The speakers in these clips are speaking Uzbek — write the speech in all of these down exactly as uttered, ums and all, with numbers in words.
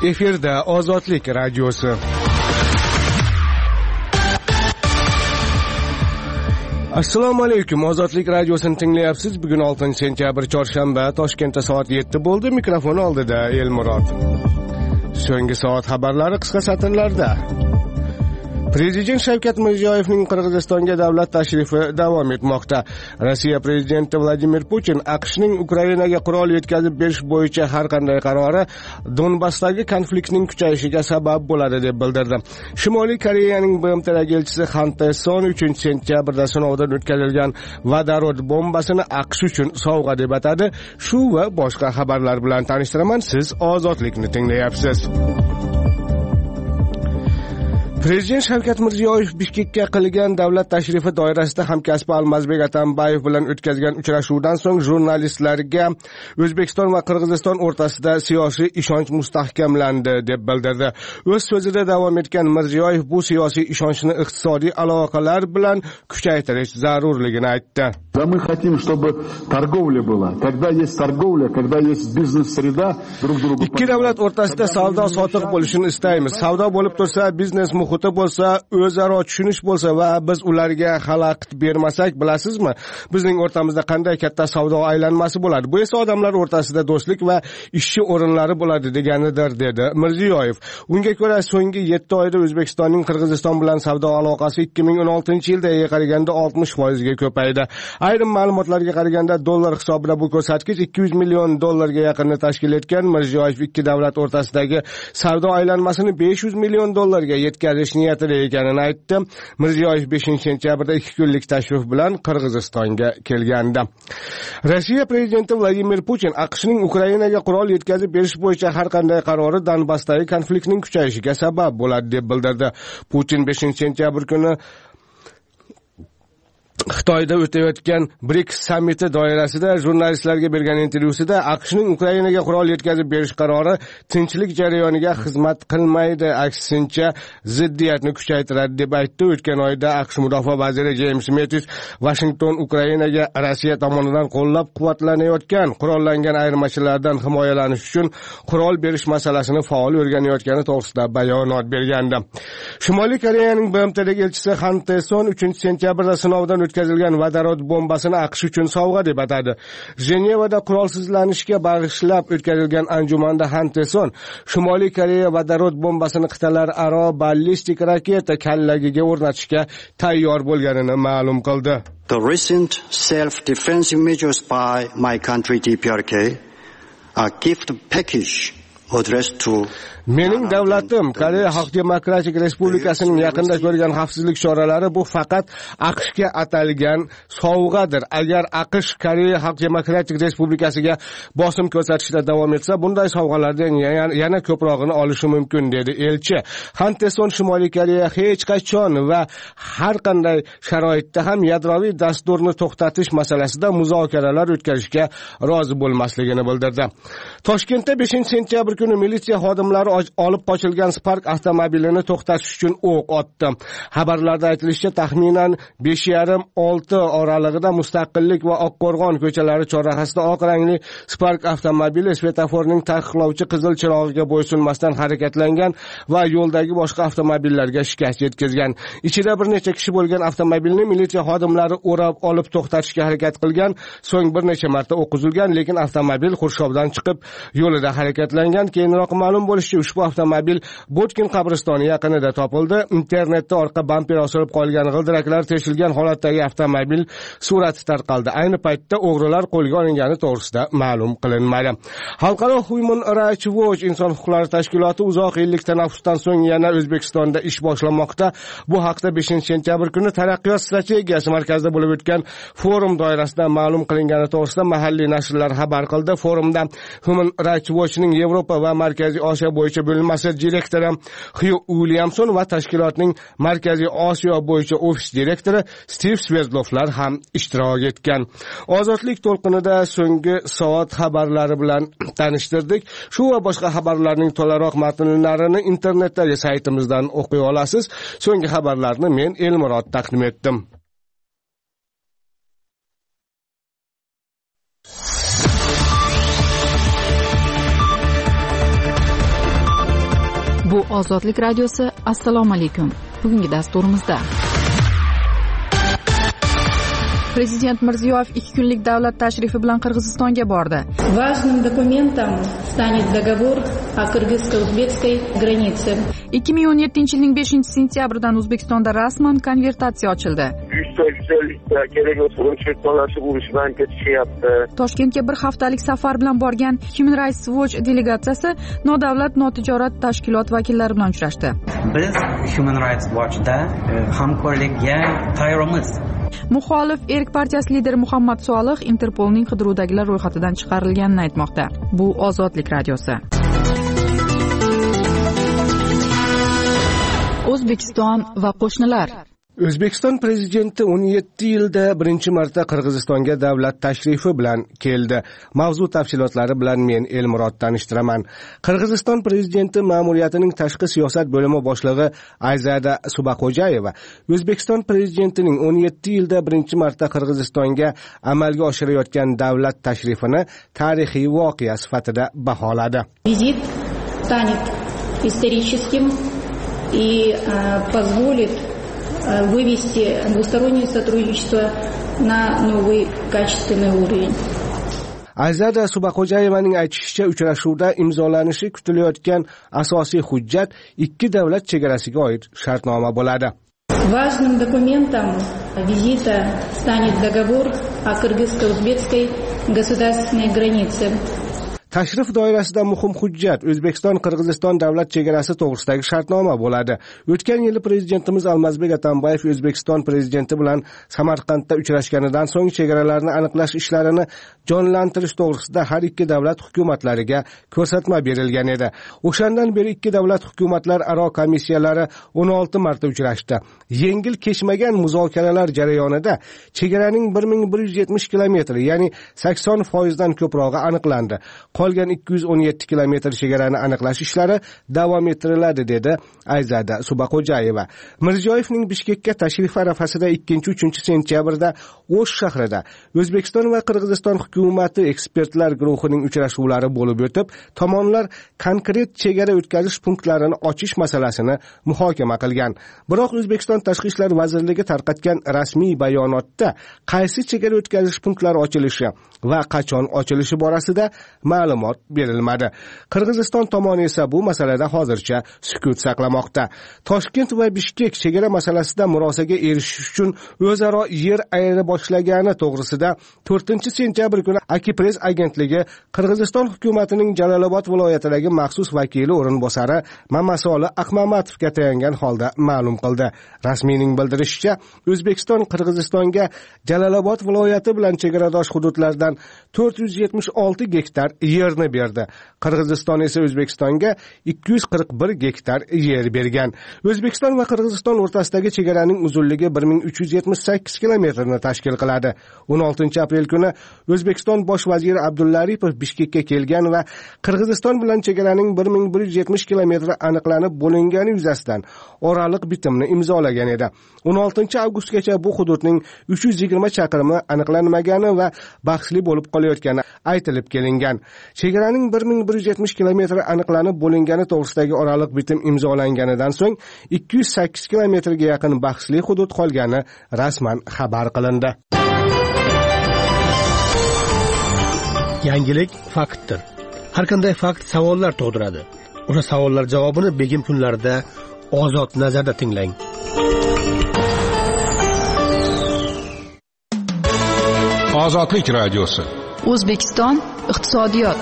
Efirda Ozodlik radiosi. Assalomu alaykum. Ozodlik radiosini tinglayapsiz. Bugun oltinchi sentyabr chorshanba, Toshkentda soat yetti bo'ldi. Mikrofon oldida Elmurod. So'nggi soat xabarlari qisqa satrlarda. Prezident Shavkat Mirziyoyevning Qirg'izistonga davlat tashrifi davom etmoqda. Rossiya prezidenti Vladimir Putin AQShning Ukrainaga qurol yetkazib berish bo'yicha har qanday qarori Donbassdagi konfliktning kuchayishiga sabab bo'ladi deb bildirdi. Shimoliy Koreyaning B M Tdagi elchisi Han Tae-son uchinchi sentyabrda sinovdan o'tkazilgan vodorod bombasini AQSh uchun sovg'a deb atadi. Shu va boshqa xabarlar bilan tanishtiraman. Siz Ozodlikni tinglayapsiz. Prezident Shavkat Mirziyoyev Bishkekka qilgan davlat tashrifi doirasida hamkasbi Almazbek Atambayev bilan o'tkazgan uchrashuvdan so'ng jurnalistlarga O'zbekiston va Qirg'iziston o'rtasida siyosiy ishonch mustahkamlandi deb bildirdi. O'z so'zida davom etgan Mirziyoyev bu siyosiy ishonchni iqtisodiy aloqalar bilan kuchaytirish zarurligini aytdi. Мы хотим, чтобы торговля была. Когда есть торговля, когда есть бизнес-среда, друг другу... Ikki davlat o'rtasida savdo-sotiq bo'lishini istaymiz. Savdo bo'lib tursa, biznes muhiti bo'lsa, o'zaro tushunish bo'lsa va biz ularga xalaqit bermasak, bilasizmi? Bizning o'rtamizda qanday katta savdo aylanmasi bo'ladi. Bu esa odamlar o'rtasida do'stlik va ishchi o'rinlari bo'ladi deganidir, dedi Mirziyoyev. Unga ko'ra, so'nggi yetti oyda O'zbekistonning Qirg'iziston bilan savdo aloqasi ikki ming o'n oltinchi yildagiga qaraganda oltmish foiz ga ko'paydi. Ayrim ma'lumotlarga qaraganda dollar hisobida bu ko'rsatkich ikki yuz million dollarga yaqinni tashkil etgan. Mirziyoyev ikki davlat o'rtasidagi savdo aylanmasini besh yuz million dollarga yetkazish niyatida ekanini aytdi. Mirziyoyev beshinchi sentyabrda ikki kunlik tashrif bilan Qirg'izistonga kelgandi. Rossiya prezidenti Vladimir Putin AQShning Ukrainaga qurol yetkazib berish bo'yicha har qanday qarori Donbassdagi konfliktning kuchayishiga sabab bo'ladi deb bildirdi. Putin beshinchi sentyabr kuni Xitoyda o'tayotgan BRICS sammiti doirasida jurnalistlarga bergan intervyusida AQShning Ukrainaga qurol yetkazib berish qarori tinchlik jarayoniga xizmat qilmaydi, aksincha ziddiyatni kuchaytiradi deb aytdi. O'tgan oyda AQSh mudofaa vaziri James Mattis Washington Ukrainaga Rossiya tomonidan qo'llab-quvvatlanayotgan qurollangan ayirmachilardan himoyalanish uchun qurol berish masalasini faol o'rganayotgani to'g'risida bayonot bergandi. Shimoliy Koreyaning B M Tdagi elchisi Han Tae-son uchinchi sentyabrda sinovdan o'tkazilgan vodorod bombasini AQSh uchun sovg'a deb atadi. Jenevada qurolsizlanishga bag'ishlab o'tkazilgan anjumanda Han Tae-son Shimoliy Koreya vodorod bombasini qit'alararo ballistik raketa kallagiga o'rnatishga tayyor bo'lganini ma'lum qildi. The recent self-defensive measures by my country D P R K are gift package addressed to Mening davlatim Koreya Xalq Demokratik Respublikasining yaqinda ko'rgan xavfsizlik choralari bu faqat AQShga atalgan sovg'adir. Agar AQSh Koreya Xalq Demokratik Respublikasiga bosim ko'rsatishda davom etsa, bunday sovg'alardan yana ko'prog'ini olishi mumkin, dedi elchi. Han Tae-son Shimoliy Koreya hech qachon va har qanday sharoitda ham yadroviy dasturni to'xtatish masalasida muzokaralar o'tkazishga rozi bo'lmasligini bildirdi. Toshkentda beshinchi sentyabr kuni militsiya xodimlari olib qochilgan Spark avtomobilini to'xtatish uchun o'q otdi. Xabarlarda aytilishicha, taxminan besh yarim olti oralig'ida Mustaqillik va Oqqo'rg'on ko'chalari chorrahasida oq rangli Spark avtomobili svetoforning taqiqlovchi qizil chirog'iga bo'ysunmasdan harakatlangan va yo'ldagi boshqa avtomobillarga shikast yetkazgan. Ichida bir necha kishi bo'lgan avtomobilni militsiya xodimlari o'rab olib to'xtatishga harakat qilgan, so'ng bir necha marta o'q uzilgan, lekin avtomobil qurshovdan chiqib yo'lida harakatlangan. Keyinroq ma'lum bo'lishicha, ushbu avtomobil Botkin qabristoni yaqinida topildi. Internetda orqa bamper osilib qolgan, g'ildiraklar teshilgan holatdagi avtomobil surati tarqaldi. Ayni paytda o'g'rilar qo'lga olingani to'g'risida ma'lum qilinmadi. Xalqaro Human Rights Watch inson huquqlari tashkiloti uzoq yillik tanaffusdan so'ng yana O'zbekistonda ish boshlamoqda. Bu haqda beshinchi sentyabr kuni Taraqqiyot strategiyasi markazida bo'lib o'tgan forum doirasida ma'lum qilingani to'g'risida mahalliy nashrlar xabar qildi. Forumda Human Rights Watchning Yevropa va Markaziy Osiyo bo'yicha bo'linmasi direktori Hugh Williamson va tashkilotning Markaziy Osiyo bo'yicha ofis direktori Steve Sverdlovlar ham ishtirok etgan. Ozodlik to'lqinida so'nggi soat xabarlari bilan tanishtirdik. Shu va boshqa xabarlarning to'laroq matnlarini internetdagi saytimizdan o'qiy olasiz. So'nggi xabarlarni men Elmurod taqdim etdim. Ozodlik radiosi. Assalomu alaykum. Bugungi dasturimizda Prezident Mirziyoyev ikki kunlik davlat tashrifi bilan Qirg'izistonga bordi. Важным документом станет договор о кыргызско-узбекской границе. ikki ming o'n yettinchi yilning beshinchi sentyabridan O'zbekistonda rasman konvertatsiya ochildi. kerak bo'lsa uch to'lashib urishdan ketishyapti. Toshkentga bir haftalik safar bilan borgan Human Rights Watch delegatsiyasi nodavlat notijorat tashkilot vakillari bilan uchrashdi. Biz Human Rights Watchda hamkorlikka tayyormiz. Muxolif Erk partiyasi lideri Muhammad Solih Interpolning qidiruvdagilar ro'yxatidan chiqarilganini aytmoqda. Bu Ozodlik radiosi. O'zbekiston va qo'shnilar. O'zbekiston prezidenti o'n yetti yilda birinchi marta Qirg'izistonga davlat tashrifi bilan keldi. Mavzu tafsilotlari bilan men Elmurod tanishtiraman. Qirg'iziston prezidenti ma'muriyatining tashqi siyosat bo'limi boshlig'i Ayzada Subaqo'jayeva O'zbekiston prezidentining o'n yetti yilda birinchi marta Qirg'izistonga amalga oshirayotgan davlat tashrifini tarixiy voqea sifatida baholadi. Vizit станет историческим и позволит вывести двустороннее сотрудничество на новый качественный уровень. Ayzada Subaqo'jayevaning aytishicha, uchrashuvda imzolanishi kutilayotgan asosiy hujjat ikki davlat chegarasiga oid shartnoma bo'ladi. Важным документом визита станет договор о кыргызско-узбекской государственной границе. Tashrif doirasida muhim hujjat O'zbekiston Qirg'iziston davlat chegarasi to'g'risidagi shartnoma bo'ladi. O'tgan yili prezidentimiz Almazbek Atambayev O'zbekiston prezidenti bilan Samarqandda uchrashganidan so'ng chegaralarni aniqlash ishlarini jonlantirish to'g'risida har ikki davlat hukumatlariga ko'rsatma berilgan edi. O'shandan beri ikki davlat hukumatlar aro komissiyalari o'n olti marta uchrashdi. Yengil kechmagan muzokaralar jarayonida chegaraning bir ming bir yuz yetmish kilometri, ya'ni sakson foiz dan ko'prog'i aniqlandi. Qolgan ikki yuz o'n yetti kilometr chegarani aniqlash ishlari davom ettiriladi, dedi Ayzada Subaqo'jayeva. Mirziyoyevning Bishkekka tashrifi arafasida ikkinchi uchinchi sentyabrda O'sh shahrida O'zbekiston va Qirg'iziston hukumati ekspertlar guruhining uchrashuvlari bo'lib o'tib, tomonlar konkret chegara o'tkazish punktlarini ochish masalasini muhokama qilgan. Biroq O'zbekiston Tashqi ishlar vazirligi tarqatgan rasmiy bayonotda qaysi chegara o'tkazish punktlari ochilishi va qachon ochilishi borasida ma'lumot berilmadi. Qirg'iziston tomoni esa bu masalada hozircha sukut saqlamoqda. Toshkent va Bishkek chegara masalasida murosaga erishish uchun o'zaro yer ayira boshlagani to'g'risida to'rtinchi sentyabr kuni Akipress agentligi Qirg'iziston hukumatining Jalolobod viloyatidagi maxsus vakili o'rinbosari Mamasoli Ahmatovga tayangan holda ma'lum qildi. Rasmiyning bildirishicha, O'zbekiston Qirg'izistonga Jalolobod viloyati bilan chegaradosh hududlardan to'rt yuz yetmish olti gektar yerni berdi. Qirg'iziston esa O'zbekistonga ikki yuz qirq bir gektar yer bergan. O'zbekiston va Qirg'iziston o'rtasidagi chegaraning uzunligi bir ming uch yuz yetmish sakkiz kilometrni tashkil qiladi. o'n oltinchi aprel kuni O'zbekiston bosh vaziri Abdulla Aripov Bishkekka kelgan va Qirg'iziston bilan chegaraning bir ming bir yuz yetmish kilometri aniqlanib bo'lingani yuzasidan oraliq bitimni imzolagan edi. o'n oltinchi avgustgacha bu hududning uch yuz yigirma chaqirimi aniqlanmagani va bahsli bo'lib qolayotgani aytilib kelingan. Chegaraning bir ming bir yuz yetmish kilometri aniqlanib bo'lingani to'g'risidagi oraliq bitim imzolanganidan so'ng ikki yuz sakkiz kilometrga yaqin bahsli hudud qolgani rasman xabar qilindi. Yangilik faktdir. Har qanday fakt savollar tug'diradi. O'sha savollar javobini begim kunlarida Ozod nazarda tinglang. Ozodlik radiosi. O'zbekiston iqtisodiyot.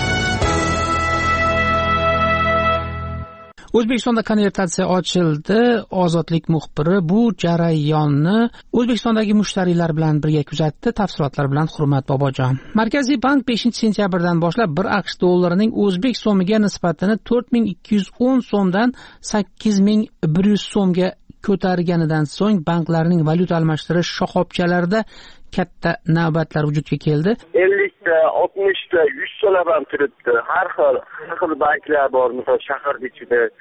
O'zbekistonda konvertatsiya ochildi. Ozodlik muxbiri bu jarayonni O'zbekistondagi mushtariylar bilan birga kuzatdi. Tafsilotlar bilan Hurmat Bobojon. Markaziy bank beshinchi sentyabrdan boshlab bir AQSh dollarining o'zbek so'miga nisbatini to'rt ming ikki yuz o'n so'mdan sakkiz ming bir yuz so'mga ko'targanidan so'ng banklarning valyuta almashtirish shoxobchalarida katta navbatlar vujudga keldi. ellikta, oltmishta, yuz so'lab ham turibdi. Har xil, har xil banklar bor, misol shahar ichida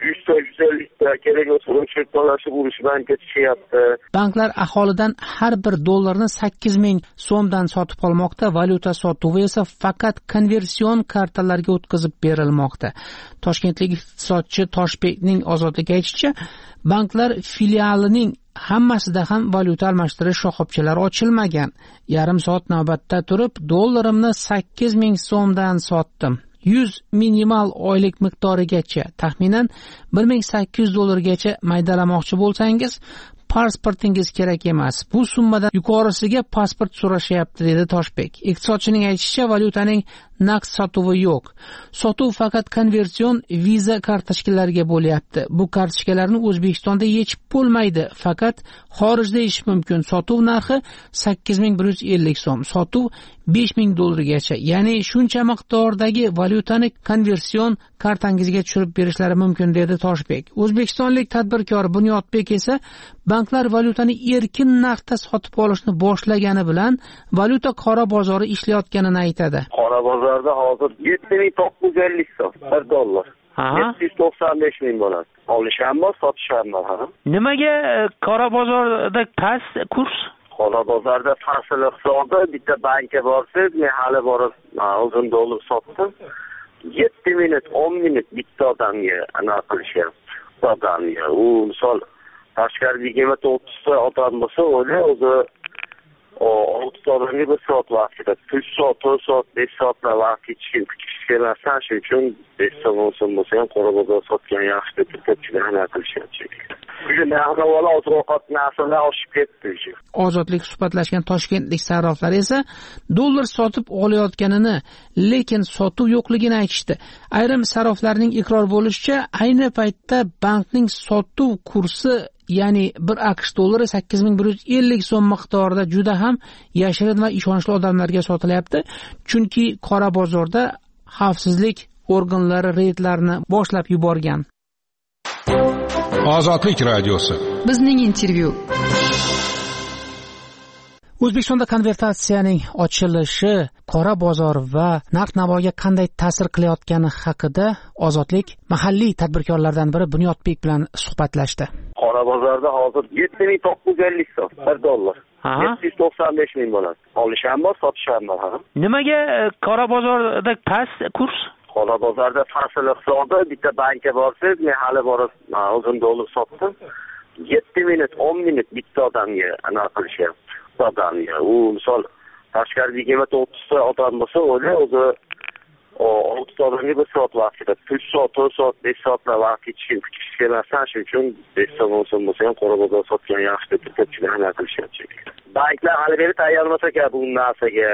yuzta yuz ellikta kerak bo'lsa o'chirib qolishib urush banka tushyapti. Banklar aholidan har bir dollarni sakkiz ming so'mdan sotib olmoqda, valyuta sotuvi esa faqat konversion kartalarga o'tkazib berilmoqda. Toshkentlik iqtisodchi Toshbekning Ozodlikka aytishicha, banklar filialining hammasida ham valyuta almashtirish shoxobchalari ochilmagan. Yarim soat navbatda turib, dollarimni sakkiz ming so'mdan sotdim. yuz minimal oylik miqdorigacha, taxminan bir ming sakkiz yuz dollargacha maydalamoqchi bo'lsangiz, pasportingiz kerak emas. Bu summadan yuqorisiga pasport so'rashyapti, dedi Toshbek. Iqtisodchining aytishicha, valyutaning naqd sotuvi yo'q. Sotuv faqat konversion viza kartochkalariga bo'lyapti. Bu kartochkalarni O'zbekistonda yechib bo'lmaydi, faqat xorijda yechish mumkin. Sotuv narxi sakkiz ming bir yuz ellik so'm, sotuv besh ming dollargacha. Ya'ni shuncha miqdordagi valyutani konversion kartangizga tushirib berishlari mumkin, dedi Toshbek. O'zbekistonlik tadbirkor Bunyodbek esa banklar valyutani erkin narxda sotib olishni boshlagani bilan valyuta qora bozori ishlayotganini aytadi. Qora bozorda hozir yetti ming to'qqiz yuz ellik so'm bir dollar. yetti yuz to'qson besh ming bo'ladi. Olish ham bor, sotish ham bor. Nimaga qora bozorda past kurs? Qora bozorda fasl hisobi bitta bankka borsiz, men hali borib uzun dollar sotdim. yetti minut, o'n minut bitta odamga ana qilishyapti. Odamga u misol tashqarida yigirma to'qqizta odam bo'lsa, o'zi o'zi olti odamga bir soat vaqt ketadi. uch soat, to'rt soat, besh soatlar vaqt ketishini kutish kerak. Shuning uchun besh soat bo'lsa ham qora bozor sotgan yaxshi deb ko'pchilik ana qilishyapti. Ozodlik suhbatlashgan toshkentlik sarroflar esa dollar sotib olayotganini, lekin sotuv yo'qligini aytishdi. Ayrim sarroflarning iqror bo'lishicha, ayni paytda bankning sotuv kursi, ya'ni bir AQSh dollari sakkiz ming bir yuz ellik so'm miqdorida juda ham yashirin va ishonchli odamlarga sotilyapti. Chunki qora bozorda xavfsizlik organlari reydlarni boshlab yuborgan. Ozodlik radiosi. Bizning intervyu. O'zbekistonda konvertatsiyaning ochilishi qora bozor va narx-navoga qanday ta'sir qilayotgani haqida Ozodlik mahalliy tadbirkorlardan biri Bunyodbek bilan suhbatlashdi. Qora bozorda hozir yetti ming to'qqiz yuz ellik so'm bir dollar. yetti yuz to'qson besh ming bo'ladi. Olish ham bor, sotish ham bor. Nimaga qora bozorda past kurs? Qora bozorda fasl hisobi bitta bankka borsiz, men hali borib uzun dollar sotdim. yetti minut, o'n minut bitta odamga ana qilishyapti. Odamga u misol tashqarida yigirma to'qqizta odam bo'lsa, o'zi o'zi olti odamga bir soat vaqt ketadi. uch soat, to'rt soat, besh soatlar vaqt ketishini kutish kerak. Shuning uchun besh soat bo'lsa ham qora bozor sotgan yaxshi deb ko'pchilik ana qilishyapti. Banklar hali beri tayyor emas ekan bu narsaga.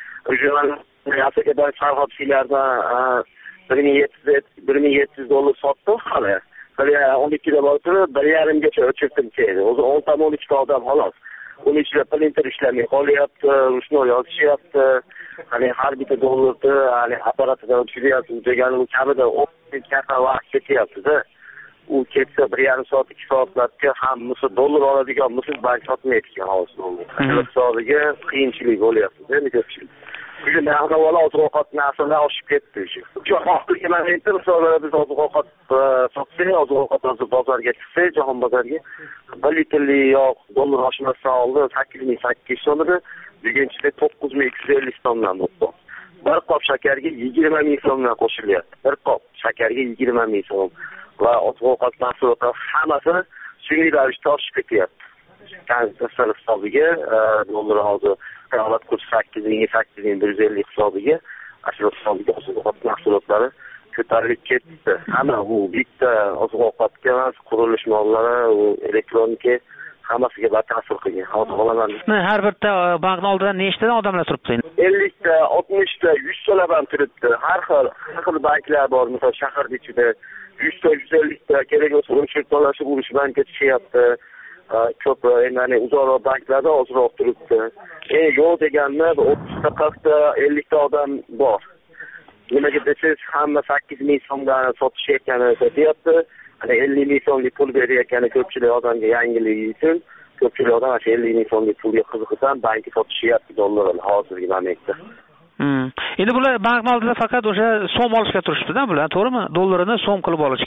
Afrikada sarxobchilardan bir ming yetti yuz dollar sotdim hali. Hali o'n ikkida bo'lsa bir yarimgacha o'chirdim keyin. O'zi o'n tam o'n ikkita odam xolos. Uning ichida printer ishlamay qolyapti, ruchnoy yozishyapti. Hani har bitta dollarni hani apparatidan o'chiryapti degani u kamida o'n karta vaqt ketyapti-da. U ketsa bir yarim soat, ikki soatlarga ham misl dollar oladigan misl bank sotmaydi ekan hozir. Hisobiga qiyinchilik bo'lyapti-da, ko'pchilik. Bugun narx-navolar oziq-ovqat narxlari oshib ketdi. Jahonga mana endi misollarda biz oziq-ovqat sotsak, oziq-ovqat bozorga chiqsak, jahon bozoriga bir litrli yog' dollar oshmasdan oldin sakkiz ming sakkiz yuz so'm edi, buguncha to'qqiz ming ikki yuz ellik so'mdan bo'ldi. Bir qop shakarga yigirma ming so'mdan qo'shilyapti. Bir qop shakarga yigirma ming so'm va oziq-ovqat mahsulotlari hammasi sun'iy ravishda oshib ketyapti. Konvertatsiya hisobiga dollar hozir davlat kursi sakkiz ming sakkiz ming bir yuz ellik hisobiga asl hisobiga oziq-ovqat mahsulotlari ko'tarilib ketdi. Hamma bu bitta oziq-ovqatga emas, qurilish mollari, elektronika hammasiga batafsil qilgan. Hozir olaman. Har bitta bankning oldida nechta odamlar turibdi? ellikta, oltmishta, yuz talab ham turibdi. Har xil, har xil banklar bor. Masalan, shahar ichida yuzta, yuz ellikta kerak bo'lsa o'chirib qolishib urush banka tushyapti. Ko'p endi uzoqroq banklarda ozroq turibdi. Eng yo'q deganni o'ttizta, qirqta, ellikta odam bor. Nimaga desangiz, hamma sakkiz ming so'mdan sotishayotgani deyapti. Hani ellik ming so'mlik pul berayotgani ko'pchilik odamga yangilik uchun, ko'pchilik odam o'sha ellik ming so'mlik pulga qiziqib bankka sotishyapti dollarni hozirgi momentda. Hmm. Endi bular bankning oldida faqat o'sha so'm olishga turishdi-da bular, to'g'rimi? Dollarini so'm qilib olishga.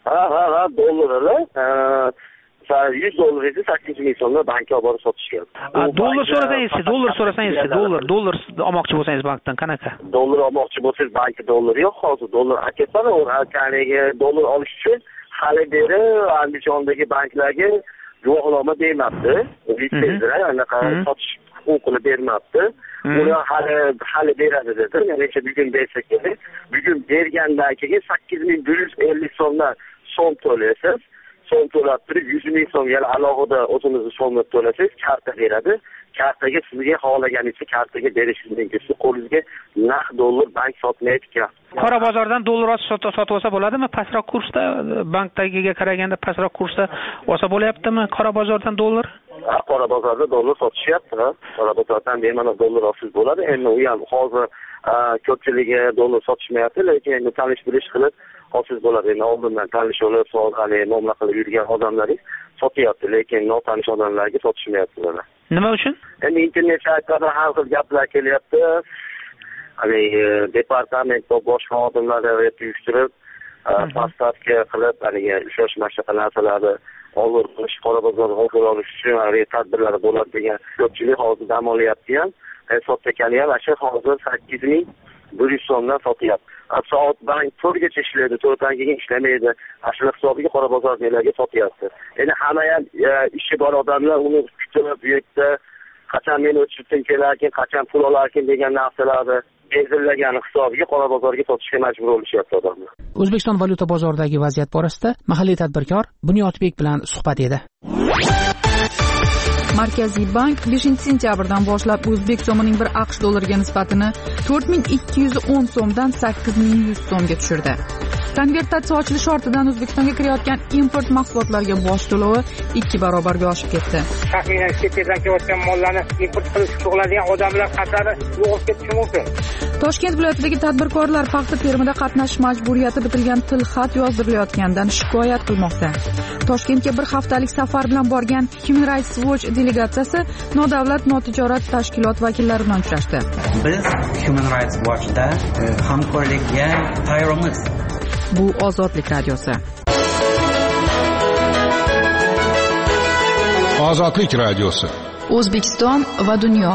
ha ha ha dollarlar yuz dollar edi sakkiz ming so'mda bankka olib borib sotishgan. Dollar so'rasangiz, dollar so'rasangiz, dollar, dollar olmoqchi bo'lsangiz bankdan qanaqa? Dollar olmoqchi bo'lsangiz bankda dollar yo'q hozir. Dollar aketsan, o'rganigi dollar olish uchun hali beri Andijondagi banklarga guvohnoma bermabdi. Litsenziyani anaqa sotish huquqini bermabdi. Uni hali hali beradi dedi. Ya'ni bugun bersa kerak. Bugun bergandan keyin sakkiz ming bir yuz ellik so'mdan so'm to'laysiz. So'm to'lab turib yuz ming so'm yana alohida o'zingizni so'mni to'lasangiz karta beradi. Kartaga sizga xohlaganingizcha kartaga berishingiz mumkin. Siz qo'lingizga naqd dollar bank sotmaydi ekan. Qora bozordan dollar sotib olsa bo'ladimi? Pastroq kursda, bankdagiga qaraganda pastroq kursda olsa bo'layaptimi? Qora bozordan dollar? Ha, qora bozorda dollar sotishyapti. Qora bozordan bemalol dollar olsangiz bo'ladi. Endi u ham hozir ko'pchiligi dollar sotishmayapti, lekin endi tanish bilish qilib olsangiz bo'ladi. Endi oldindan tanish olib, hali muomala qilib yurgan odamlar sotyapti, lekin notanish odamlarga sotishmayapti ular. Nima uchun? Endi internet saytlarda har xil gaplar kelyapti. Hali departament va boshqa xodimlar uyushtirib, pastavka qilib, haligi ushlash mashqa narsalarni olib qilish, qora bozorni olib olish uchun tadbirlar bo'ladi degan ko'pchilik hozir dam olyapti ham. Sotgani ham shu hozir sakkiz ming bir yuz so'mdan sotyapti. Soat bank to'rtgacha ishlaydi, to'rtdan keyin ishlamaydi. Ashula hisobiga qora bozordagilarga sotyapti. Endi hamma ham ishi bor odamlar uni kutib, bu yerda qachon men o'tishdan kelarkin, qachon pul olarkin degan narsalarni belgilagan hisobiga qora bozorga sotishga majbur bo'lishyapti odamlar. O'zbekiston valyuta bozoridagi vaziyat borasida mahalliy tadbirkor Bunyodbek bilan suhbat edi. Markaziy bank beshinchi sentyabrdan boshlab o'zbek so'mining bir aqsh dollariga nisbatini to'rt ming ikki yuz o'n so'mdan sakkiz ming yuz so'mga tushirdi. Konvertatsiya ochilish ortidan O'zbekistonga kirayotgan import mahsulotlariga boj to'lovi ikki barobarga oshib ketdi. Taxminan chet eldan kelayotgan mollarni import qilish qiladigan odamlar qatori yo'qolib ketishi mumkin. Toshkent viloyatidagi tadbirkorlar paxta terimida qatnashish majburiyati bitilgan tilxat yozdirilayotganidan shikoyat qilmoqda. Toshkentga bir haftalik safar bilan borgan Human Rights Watch delegatsiyasi nodavlat notijorat tashkilot vakillari bilan uchrashdi. Biz Human Rights Watchda hamkorlikka tayyormiz. Bu Ozodlik radiosi. Ozodlik radiosi. O'zbekiston va dunyo.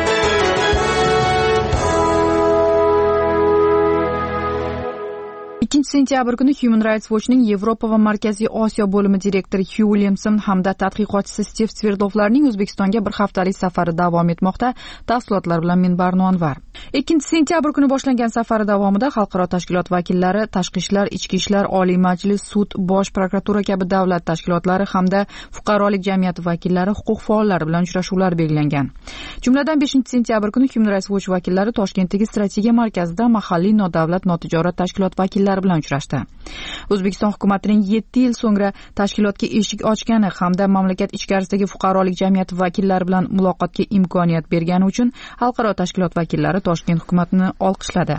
ikkinchi sentyabr kuni Human Rights Watch'ning Yevropa va Markaziy Osiyo bo'limi direktori Hugh Williamson hamda tadqiqotchisi Steve Svirdlovlarning O'zbekistonga bir haftalik safari davom etmoqda. Tafsilotlar bilan men Barno Anvar. ikkinchi sentyabr kuni boshlangan safari davomida xalqaro tashkilot vakillari, tashqi ishlar, ichki ishlar, Oliy Majlis, sud, bosh prokuratura kabi davlat tashkilotlari hamda fuqarolik jamiyati vakillari, huquq faollari bilan uchrashuvlar belgilangan. Jumladan beshinchi sentyabr kuni Human Rights Watch vakillari Toshkentdagi strategiya markazida mahalliy nodavlat notijorat tashkilot vakillari bilan uchrashdi. O'zbekiston hukumatining yetti yil so'ngra tashkilotga eshik ochgani hamda mamlakat ichkarisidagi fuqarolik jamiyati vakillari bilan muloqotga imkoniyat bergani uchun xalqaro tashkilot vakillari Toshkent hukumatini olqishladi.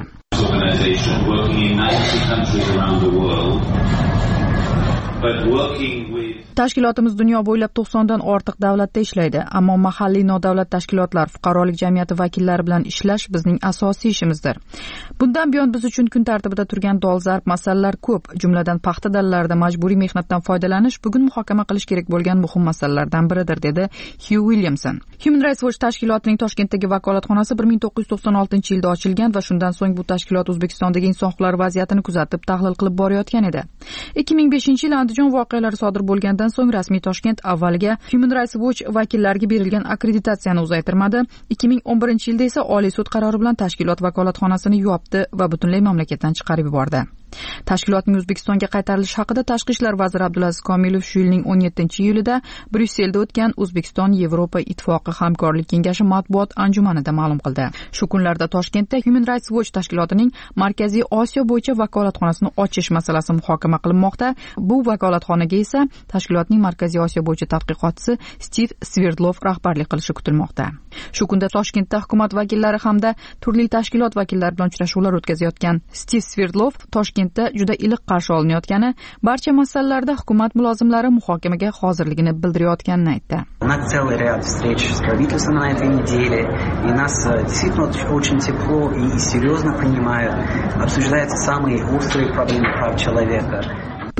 Tashkilotimiz dunyo bo'ylab to'qsondan ortiq davlatda ishlaydi, ammo mahalliy nodavlat tashkilotlar, fuqarolik jamiyati vakillari bilan ishlash bizning asosiy ishimizdir. Bundan buyon biz uchun kun tartibida turgan dolzarb masalalar ko'p, jumladan paxta dalalarida majburiy mehnatdan foydalanish bugun muhokama qilish kerak bo'lgan muhim masalalardan biridir, dedi Hugh Williamson. Human Rights Watch tashkilotining Toshkentdagi vakolatxonasi bir ming to'qqiz yuz to'qson oltinchi yilda ochilgan va shundan so'ng bu tashkilot O'zbekistondagi inson huquqlari vaziyatini kuzatib, tahlil qilib borayotgan edi. ikki ming beshinchi yil Andijon voqealari sodir bo'lgandan so'ng rasmiy Toshkent avvaliga Human Rights Watch vakillariga berilgan akkreditatsiyani uzaytirmadi. ikki ming o'n birinchi yilda esa Oliy sud qarori bilan tashkilot vakolatxonasini yopdi va butunlay mamlakatdan chiqarib yubordi. Tashkilotning O'zbekistonga qaytarilishi haqida Tashqi ishlar vaziri Abdulaziz Komilov shu yilning o'n yettinchi iyulida Bryusselda o'tgan O'zbekiston Yevropa ittifoqi hamkorlik kengashi matbuot anjumanida ma'lum qildi. Shu kunlarda Toshkentda Human Rights Watch tashkilotining Markaziy Osiyo bo'yicha vakolatxonasini ochish masalasi muhokama qilinmoqda. Bu vakolatxonaga esa tashkilotning Markaziy Osiyo bo'yicha tadqiqotchisi Steve Svirdlov rahbarlik qilishi kutilmoqda. Shu kunda Toshkentda hukumat vakillari hamda turli tashkilot vakillari bilan uchrashuvlar o'tkazayotgan Steve Svirdlov Toshkent juda iliq qarshi olinayotgani, barcha masalalarda hukumat mulozimlari muhokamaga hozirligini bildirayotganini aytdi. У нас целый ряд встреч с правительством на этой неделе, и нас действительно очень тепло и серьезно принимают. Обсуждаются самые острые проблемы прав человека.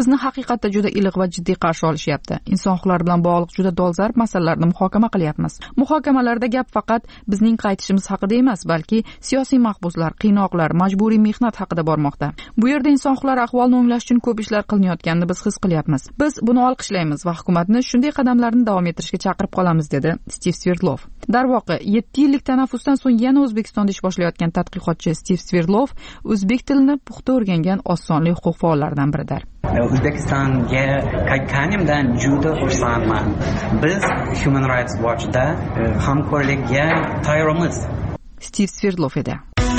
bizni haqiqatda juda iliq va jiddiy qarshi olishyapti. Inson huquqlari bilan bog'liq juda dolzarb masalalarni muhokama qilyapmiz. Muhokamalarda gap faqat bizning qaytishimiz haqida emas, balki siyosiy mahbuslar, qiynoqlar, majburiy mehnat haqida bormoqda. Bu yerda inson huquqlari ahvolini o'nglash uchun ko'p ishlar qilinayotganini biz his qilyapmiz. Biz buni olqishlaymiz va hukumatni shunday qadamlarni davom ettirishga chaqirib qolamiz, dedi Stiv Sverdlov. Darvoqe, yetti yillik tanaffusdan so'ng yana O'zbekistonda ish boshlayotgan tadqiqotchi Stiv Sverdlov o'zbek tilini puxta o'rgangan oz sonli huquq faollaridan biridir. O'zbekistonga qaytganimdan juda xursandman. Biz Human Rights Watch'da hamkorlikka tayyormiz. Stiv Sverdlov edi.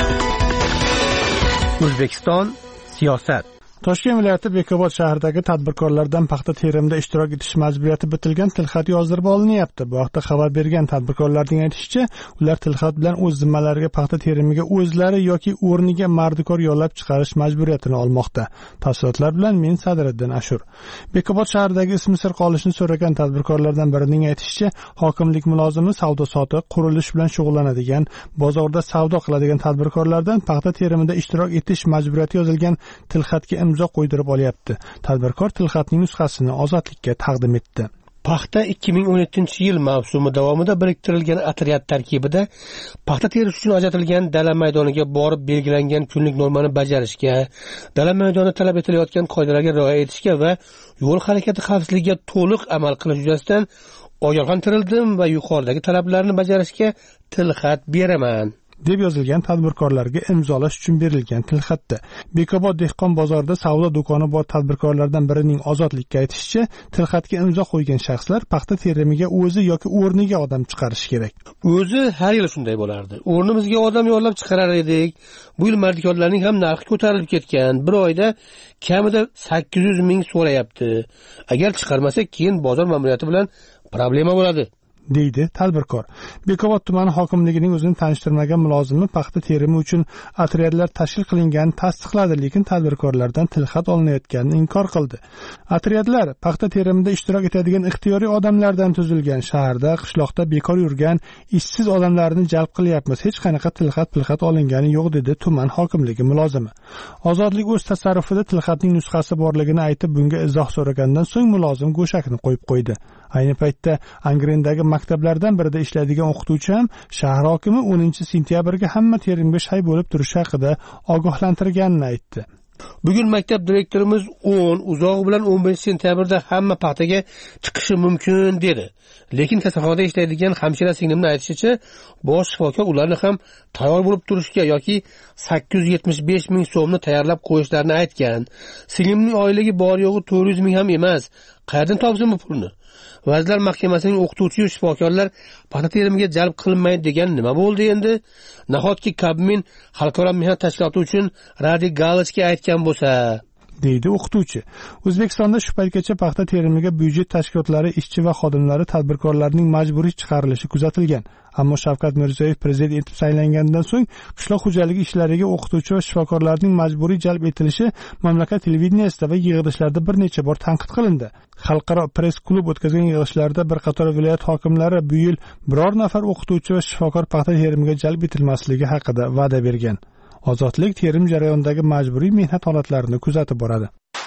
O'zbekiston siyosat. Toshkent viloyati Bekobod shahridagi tadbirkorlardan paxta terimida ishtirok etish majburiyati bitilgan tilxat yozdirib olinyapti. Bu haqda xabar bergan tadbirkorlarning aytishicha, ular tilxat bilan o'z zimmalariga paxta terimiga o'zlari yoki o'rniga mardikor yollab chiqarish majburiyatini olmoqda. Tafsilotlar bilan men Sadriddin Ashur. Bekobod shahridagi ismi sir qolishini so'ragan tadbirkorlardan birining aytishicha, hokimlik mulozimi savdo-sotiq, qurilish bilan shug'ullanadigan, bozorda savdo qiladigan tadbirkorlardan paxta terimida ishtirok etish majburiyati yozilgan tilxatga imzo qo'ydirib olyapti. Tadbirkor tilxatning nusxasini Ozodlikka taqdim etdi. Paxta ikki ming o'n yettinchi yil mavsumi davomida biriktirilgan otryad tarkibida paxta terish uchun ajratilgan dala maydoniga borib belgilangan kunlik normani bajarishga, dala maydoni talab etilayotgan qoidalarga rioya etishga va yo'l harakati xavfsizligiga to'liq amal qilish yuzasidan ogohlantirildim va yuqoridagi talablarni bajarishga tilxat beraman deb yozilgan tadbirkorlarga imzolash uchun berilgan tilxatda. Bekobod dehqon bozorida savdo do'koni bor tadbirkorlardan birining Ozodlikka aytishicha, tilxatga imzo qo'ygan shaxslar paxta terimiga o'zi yoki o'rniga odam chiqarishi kerak. O'zi har yil shunday bo'lardi. O'rnimizga odam yollab chiqarar edik. Bu yil mardikorlarning ham narxi ko'tarilib ketgan. Bir oyda kamida sakkiz yuz ming so'rayapti. Agar chiqarmasak, keyin bozor ma'muriyati bilan problema bo'ladi, deydi tadbirkor. Bekobod tumani hokimligining o'zini tanishtirmagan mulozimi paxta terimi uchun otryadlar tashkil qilinganini tasdiqladi, lekin tadbirkorlardan tilxat olinayotganini inkor qildi. Otryadlar paxta terimida ishtirok etadigan ixtiyoriy odamlardan tuzilgan, shaharda, qishloqda bekor yurgan, ishsiz odamlarni jalb qilyapmiz. Hech qanaqa tilxat-pilxat olingani yo'q, dedi tuman hokimligi mulozimi. Ozodlik o'z tasarrufida tilxatning nusxasi borligini aytib, bunga izoh so'ragandan so'ng mulozim go'shakni qo'yib qo'ydi. Ayni paytda Angrendagi maktablardan birida ishlaydigan o'qituvchi ham shahar hokimi o'ninchi sentyabrga hamma terimga shay bo'lib turishi haqida ogohlantirganini aytdi. Bugun maktab direktorimiz o'n, uzog'i bilan o'n besh sentyabrda hamma paxtaga chiqishi mumkin dedi. Lekin kasalxonada ishlaydigan hamshira singlimning aytishicha, bosh shifokor ularni ham tayyor bo'lib turishga yoki sakkiz yuz yetmish besh ming so'mni tayyorlab qo'yishlarini aytgan. Singlimning oyligi bor yo'g'i to'rt yuz ming ham emas. Qayerdan topsin bu pulni? Vazirlar Mahkamasining o'qituvchi va shifokorlar paxta terimiga jalb qilinmaydi degan nima bo'ldi endi? Nahotki Kabmin xalqaro mehnat tashkiloti uchun Radi Galachga aytgan bo'lsa, deydi o'qituvchi. O'zbekistonda shu paytgacha paxta terimiga byudjet tashkilotlari, ishchi va xodimlari, tadbirkorlarning majburiy chiqarilishi kuzatilgan. Ammo Shavkat Mirziyoyev prezident etib saylangandan so'ng qishloq xo'jaligi ishlariga o'qituvchi va shifokorlarning majburiy jalb etilishi mamlakat televideniyasida va yig'ilishlarda bir necha bor tanqid qilindi. Xalqaro press klub o'tkazgan yig'ilishlarda bir qator viloyat hokimlari bu yil biror nafar o'qituvchi va shifokor paxta terimiga jalb etilmasligi haqida va'da bergan. Ozodlik terim jarayonidagi majburiy mehnat holatlarini kuzatib boradi.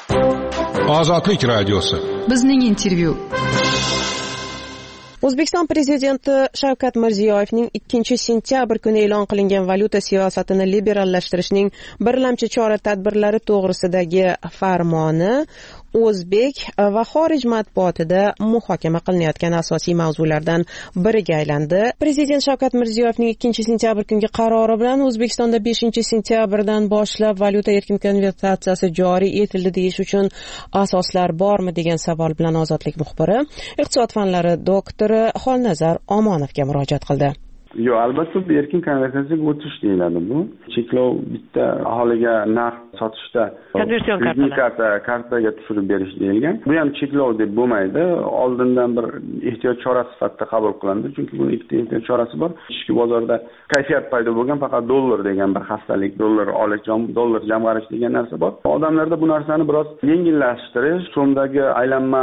Ozodlik radiosi. Bizning intervyu. O'zbekiston prezidenti Shavkat Mirziyoyevning ikkinchi sentyabr kuni e'lon qilingan valyuta siyosatini liberallashtirishning birlamchi chora-tadbirlari to'g'risidagi farmoni o'zbek va xorij matbuotida muhokama qilinayotgan asosiy mavzulardan biriga aylandi. Prezident Shavkat Mirziyoyevning ikkinchi sentyabr kungi qarori bilan O'zbekistonda beshinchi sentyabrdan boshlab valyuta erkin konvertatsiyasi joriy etildi deyish uchun asoslar bormi degan savol bilan Ozodlik muxbiri, iqtisod fanlari doktori Xolnazar Omonovga murojaat qildi. Yo'q, albatta bu erkin konvertatsiyaga o'tish deyiladi bu. Cheklov bitta aholiga naqd sotishda konversion karta kartaga tushirib berish deyilgan. Bu ham cheklov deb bo'lmaydi. Oldindan bir ehtiyot chorasi sifatida qabul qilindi, chunki buning ikkita ehtiyot chorasi bor. Ichki bozorda kayfiyat paydo bo'lgan, faqat dollar degan bir xastalik, dollar olish, dollar jamg'arish degan narsa bor. Odamlarda bu narsani biroz yengillashtirish, so'mdagi aylanma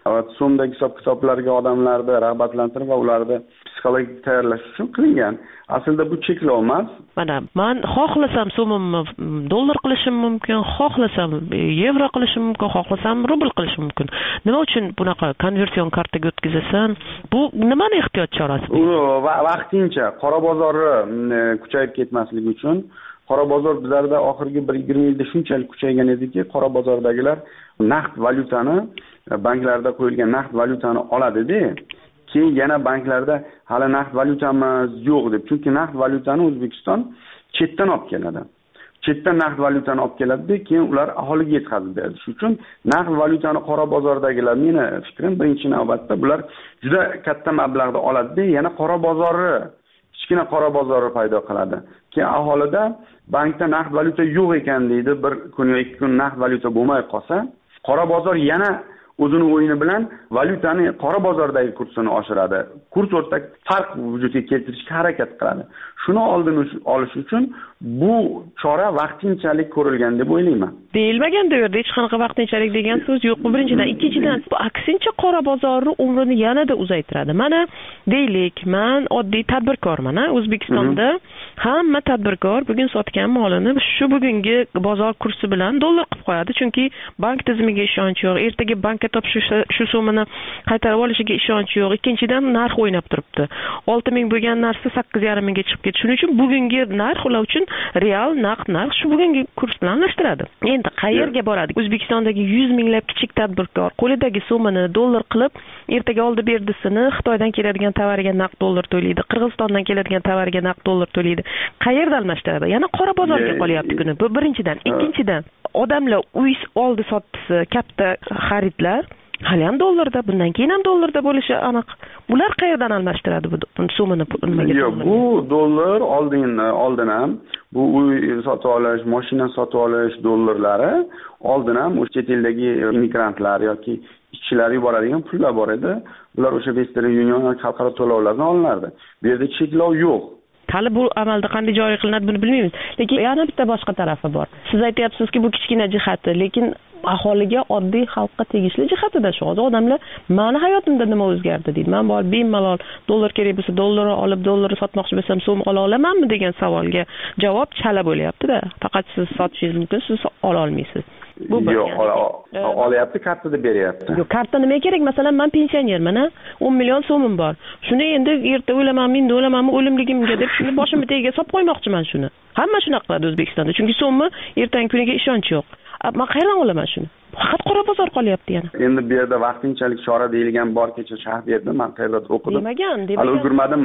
so'mdagi hisob kitoblarga odamlarni rag'batlantirib va ularni psixologik tayyorlash uchun qilingan. Aslida bu cheklov emas. Mana men xohlasam so'mimni dollar qilishim mumkin, xohlasam yevro qilishim mumkin, xohlasam rubl qilishim mumkin. Nima uchun bunaqa konversion kartaga o'tkazasan? Bu nimani ehtiyot chorasi? U vaqtincha qora bozorni kuchayib ketmasligi uchun qora bozor bizlarda oxirgi bir yigirma yilda shunchalik kuchaygan ediki, qora bozordagilar naqd valyutani, banklarda qo'yilgan naqd valyutani oladi-da, keyin yana banklarda hali naqd valyutamiz yo'q deb. Chunki naqd valyutani O'zbekiston chetdan olib keladi. Chetdan naqd valyutani olib keladi-da, keyin ular aholiga yetkazib beradi. Shuning uchun naqd valyutani qora bozordagilar, meni fikrim birinchi navbatda bular juda katta mablag'da oladi-da, yana qora bozori, kichkina qora bozori paydo qiladi. Keyin aholida bankda naqd valyuta yo'q ekan deydi, bir kun yoki ikki kun naqd valyuta bo'lmay qolsa, qora bozor yana o'zini o'yini bilan valyutani qora bozordagi kursini oshiradi. Kurs o'rtasida farq vujudga keltirishga harakat qiladi. Shuni oldini olish uchun bu chora vaqtinchalik ko'rilgan deb o'ylayman. Deyilmagan-da, u yerda hech qanaqa vaqtinchalik degan so'z yo'q. Bu birinchidan, ikkinchidan, bu aksincha qora bozorning umrini yanada uzaytiradi. Mana deylik, men oddiy tadbirkorman, O'zbekistonda hamma tadbirkor bugun sotgan molini shu bugungi bozor kursi bilan dollar qilib qo'yadi, chunki bank tizimiga ishonch yo'q. Ertaga bankka topshirsa shu so'mini qaytarib olishiga ishonch yo'q. Ikkinchidan, narx o'ynab turibdi. olti ming bo'lgan narsa sakkiz yarim mingga chiqib ketdi. Shuning uchun bugungi narx ular uchun real naqd narx shu bugungi kurs bilan almashtiradi. Endi qayerga boradi? O'zbekistondagi yuz minglab kichik tadbirkor qo'lidagi so'mini dollar qilib, ertaga oldi berdisini Xitoydan keladigan tavariga naqd dollar to'laydi, Qirg'izistondan keladigan tavariga naqd dollar to'laydi. Qayerda almashtiradi? Yana qora bozorga qolyapti kuni. Bu birinchidan. Ikkinchidan, odamlar uy oldi sotdisi, katta xaridlar hali ham dollarda, bundan keyin ham dollarda bo'lishi aniq. Bular qayerdan almashtiradi bu so'mini nimaga? Yo'q, bu dollar oldin oldin ham bu uy sotib olish, mashina sotib olish dollarlari oldin ham o'sha chet eldagi immigrantlar yoki ishchilar yuboradigan pullar bor edi. Ular o'sha Western Union xalqaro to'lovlardan olinardi. Bu yerda cheklov yo'q. Hali bu amalda qanday joriy qilinadi buni bilmaymiz. Lekin yana bitta boshqa tarafi bor. Siz aytyapsizki, bu kichkina jihati, lekin aholiga, oddiy xalqqa tegishli jihatida shu. Hozir odamlar meni hayotimda nima o'zgardi deydi. Men bor bemalol dollar kerak bo'lsa dollarni olib, dollarni sotmoqchi bo'lsam so'm ola olamanmi degan savolga javob chala bo'lyapti-da. Faqat siz sotishingiz mumkin, siz ola olmaysiz. Bu yo'q, olyapti, kartada beryapti. Yo'q, karta nima kerak? Masalan, men pensionerman, o'n million so'mim bor. Shuni endi erta o'lamanmi, endi o'lamanmi, o'limligimga deb shuni boshimga tagiga solib qo'ymoqchiman shuni. Hamma shunaqa qiladi O'zbekistonda, chunki so'mni ertangi kuniga ishonch yo'q. Men qayerdan olaman shuni? Faqat qora bozor qolyapti yana. Endi bu yerda vaqtinchalik chora deyilgan bor, kecha sharh berdim, men qayerdadir o'qidim. Demagan, demagan. Hali ulgurmadim,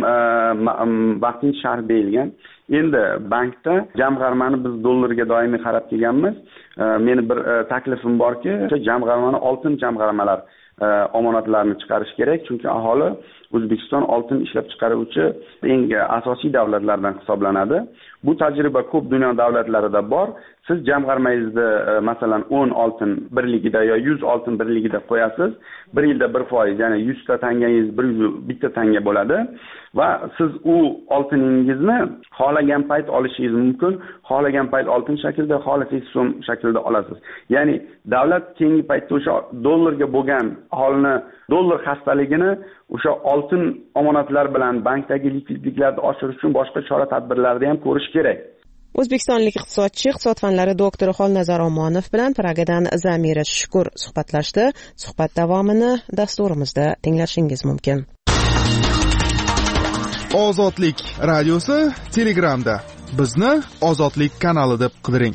vaqtincha sharh deyilgan. Endi bankda jamg'armani biz dollarga doimiy qarab kelganmiz. Meni bir taklifim borki, jamg'armani oltin jamg'armalar omonatlarni chiqarish kerak, chunki aholi O'zbekiston oltin ishlab chiqaruvchi eng asosiy davlatlardan hisoblanadi. Bu tajriba ko'p dunyo davlatlarida bor. Siz jamg'armangizni masalan o'n oltin birligida yo yuz oltin birligida qo'yasiz. Bir yilda bir foiz, ya'ni yuz ta tangangiz bir yuz bitta tanga bo'ladi va siz u oltiningizni xohlagan payt olishingiz mumkin. Xohlagan payt oltin shaklida, xohlasangiz so'm shaklida olasiz. Ya'ni davlat keyingi paytda o'sha dollarga bo'lgan aholini dollar xastaligini o'sha oltin omonatlar bilan bankdagi likvidliklarni oshirish uchun boshqa chora-tadbirlarni ham ko'rish kerak. O'zbekistonlik iqtisodchi, iqtisod fanlari doktori Xolnazar Omonov bilan Pragadan Zamira Shukur suhbatlashdi. Suhbat davomini dasturimizda tinglashingiz mumkin. Ozodlik radiosi Telegramda. Bizni Ozodlik kanali deb qidiring.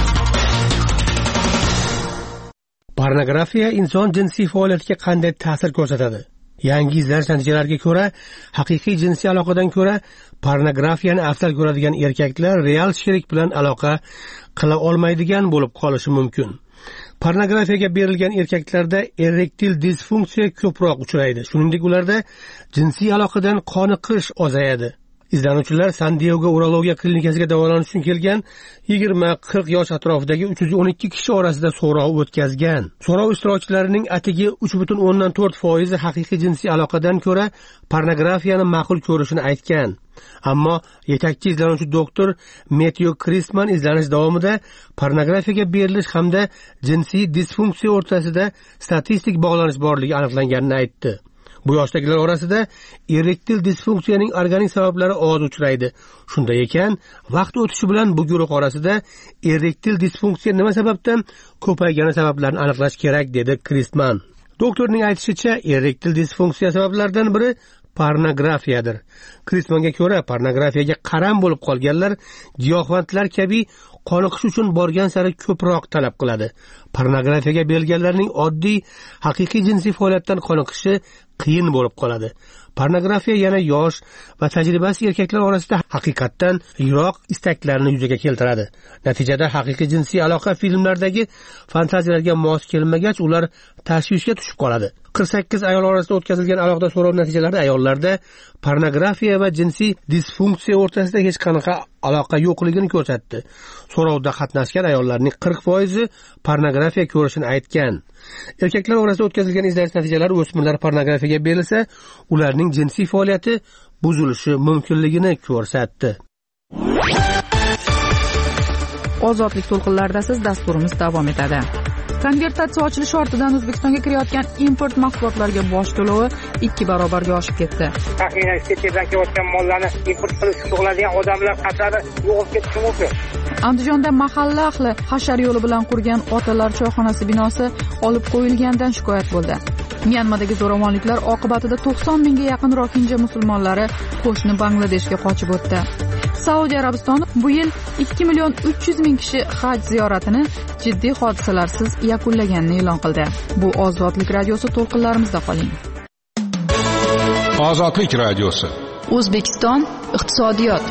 Pornografiya inson jinsiy faoliyatiga qanday ta'sir ko'rsatadi? Yangi izlash natijalariga ko'ra, haqiqiy jinsiy aloqadan ko'ra pornografiyani afzal ko'radigan erkaklar real sherik bilan aloqa qila olmaydigan bo'lib qolishi mumkin. Pornografiyaga berilgan erkaklarda erektil disfunksiya ko'proq uchraydi. Shuningdek, ularda jinsiy aloqadan qoniqish ozayadi. Izlanuvchilar San-Diego urologiya klinikasiga davolanish uchun kelgan yigirma qirq yosh atrofidagi uch yuz o'n ikki kishi orasida so'rov o'tkazgan. So'rov ishtirokchilarining atigi uch butun o'ndan to'rt foizi haqiqiy jinsiy aloqadan ko'ra pornografiyani ma'qul ko'rishini aytgan. Ammo yetakchi izlanuvchi doktor Matthew Christman izlanish davomida pornografiyaga berilish hamda jinsiy disfunksiya o'rtasida statistik bog'lanish borligi aniqlanganini aytdi. Bu yoshdagilar orasida erektil disfunksiyaning organik sabablari oz uchraydi. Shunday ekan, vaqt o'tishi bilan bu guruh orasida erektil disfunksiya nima sababdan ko'paygani sabablarini aniqlash kerak, dedi Christman. Doktorning aytishicha, erektil disfunksiya sabablaridan biri pornografiyadir. Christmanga ko'ra, pornografiyaga qaram bo'lib qolganlar giyohvandlar kabi qoniqish uchun borgan sari ko'proq talab qiladi. Pornografiyaga berilganlarning oddiy haqiqiy jinsiy faoliyatdan qoniqishi qiyin bo'lib qoladi. Pornografiya yana yosh va tajribasiz erkaklar orasida haqiqatdan yiroq istaklarni yuzaga keltiradi. Natijada haqiqiy jinsiy aloqa filmlardagi fantaziyalarga mos kelmagach, ular tashvishga tushib qoladi. qirq sakkiz ayol orasida o'tkazilgan alohida so'rov natijalarida ayollarda pornografiya va jinsiy disfunksiya o'rtasida hech qanaqa aloqa yo'qligini ko'rsatdi. So'rovda qatnashgan ayollarning qirq foizi pornografiya ko'rishini aytgan. Erkaklar orasida o'tkazilgan izlanish natijalari o'smirlar pornografiyaga berilsa, ularning jinsiy faoliyati buzilishi mumkinligini ko'rsatdi. Ozodlik to'lqinlarida siz dasturimiz davom etadi. Konvertatsiya ochilishi ortidan O'zbekistonga kirayotgan import mahsulotlarga boj to'lovi ikki barobarga oshib ketdi. Taxminan chetdan kelayotgan mollarni import qilish shug'ullanadigan odamlar qatori yo'qolib ketishi mumkin. Andijonda mahalla ahli hashar yo'li bilan qurgan otalar choyxonasi binosi olib qo'yilgandan shikoyat bo'ldi. Myanmadagi zo'ravonliklar oqibatida to'qson mingga yaqin rohinja musulmonlari qo'shni Bangladeshga qochib o'tdi. Saudiya Arabistoni bu yil ikki million uch yuz ming kishi haj ziyoratini jiddiy hodisalarsiz yakunlaganini e'lon qildi. Bu Ozodlik radiosi to'lqinlarimizda qoling. Ozodlik radiosi. O'zbekiston iqtisodiyot.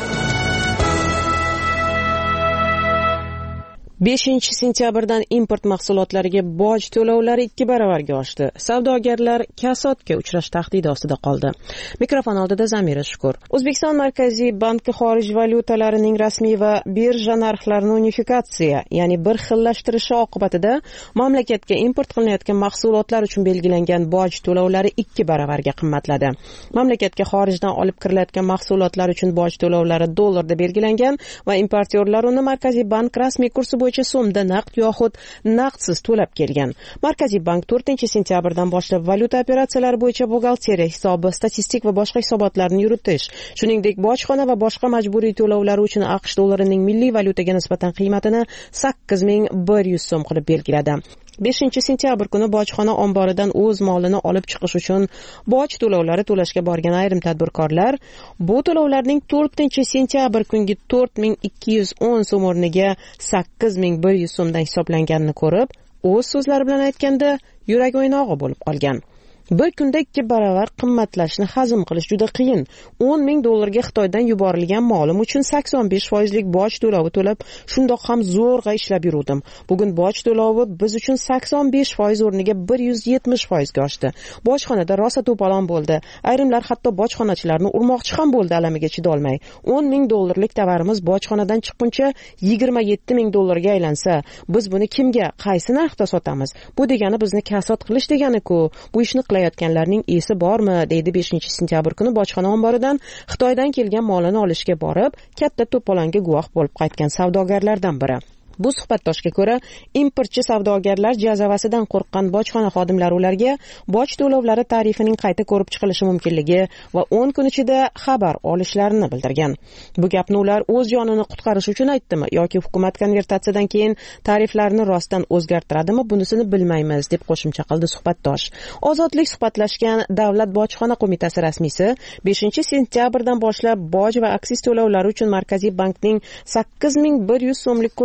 beshinchi sentyabrdan import mahsulotlariga boj to'lovlari ikki baravarga oshdi. Savdogarlar kasodga uchrash tahdidi ostida qoldi. Mikrofon oldida Zamira Shukur. O'zbekiston Markaziy banki xorij valyutalarining rasmiy va birja narxlarini unifikatsiya, ya'ni bir xillashtirishi oqibatida mamlakatga import qilinayotgan mahsulotlar uchun belgilangan boj to'lovlari ikki baravarga qimmatladi. Mamlakatga xorijdan olib kirilayotgan mahsulotlar uchun boj to'lovlari dollarda belgilangan va importyorlar uni Markaziy bank rasmiy kursi bo'yicha so'mda naqd yoxud naqdsiz to'lab kelgan. Markaziy bank to'rtinchi sentyabrdan boshlab valyuta operatsiyalari bo'yicha buxgalteriya hisobi, statistik va boshqa hisobotlarni yuritish, shuningdek bojxona va boshqa majburiy to'lovlari uchun AQSh dollarining milliy valyutaga nisbatan qiymatini sakkiz ming bir yuz so'm qilib belgiladi. beshinchi sentyabr kuni bojxona omboridan o'z molini olib chiqish uchun boj to'lovlari to'lashga borgan ayrim tadbirkorlar bu to'lovlarning to'rtinchi sentyabr kungi to'rt ming ikki yuz o'n so'm o'rniga sakkiz ming bir yuz so'mdan hisoblanganini ko'rib, o'z so'zlari bilan aytganda yurak o'ynog'i bo'lib qolgan. Bir kunda ikki baravar qimmatlashni hazm qilish juda qiyin. o'n ming dollarga Xitoydan yuborilgan molim uchun sakson besh foizlik boj to'lovi to'lab, shundoq ham zo'rg'a ishlab yurdim. Bugun boj to'lovi biz uchun sakson besh foiz o'rniga bir yuz yetmish foizga oshdi. Bojxonada rosa to'polon bo'ldi. Ayrimlar hatto bojxonachilarni urmoqchi ham bo'ldi alamiga chidolmay. o'n ming dollarlik tovarimiz bojxonadan chiqquncha yigirma yetti ming dollarga aylansa, biz buni kimga, qaysi narxda sotamiz? Bu degani bizni kasod qilish degani-ku. Bu ishni qilayotganlarning esi bormi, deydi beshinchi sentyabr kuni bojxona omboridan Xitoydan kelgan molini olishga borib, katta to'polonga guvoh bo'lib qaytgan savdogarlardan biri. Bu suhbatdoshga ko'ra, importchi savdogarlar jazavasidan qo'rqqan bojxona xodimlari ularga boj to'lovlari tarifining qayta ko'rib chiqilishi mumkinligi va o'n kun ichida xabar olishlarini bildirgan. Bu gapni ular o'z jonini qutqarish uchun aytdimi yoki hukumat konvertatsiyadan keyin tariflarni rostdan o'zgartiradimi, bunisini bilmaymiz, deb qo'shimcha qildi suhbatdosh. Ozodlik suhbatlashgan Davlat bojxona qo'mitasi rasmiysi beshinchi sentyabrdan boshlab boj va aksiz to'lovlari uchun Markaziy bankning sakkiz ming bir yuz so'mlik kursi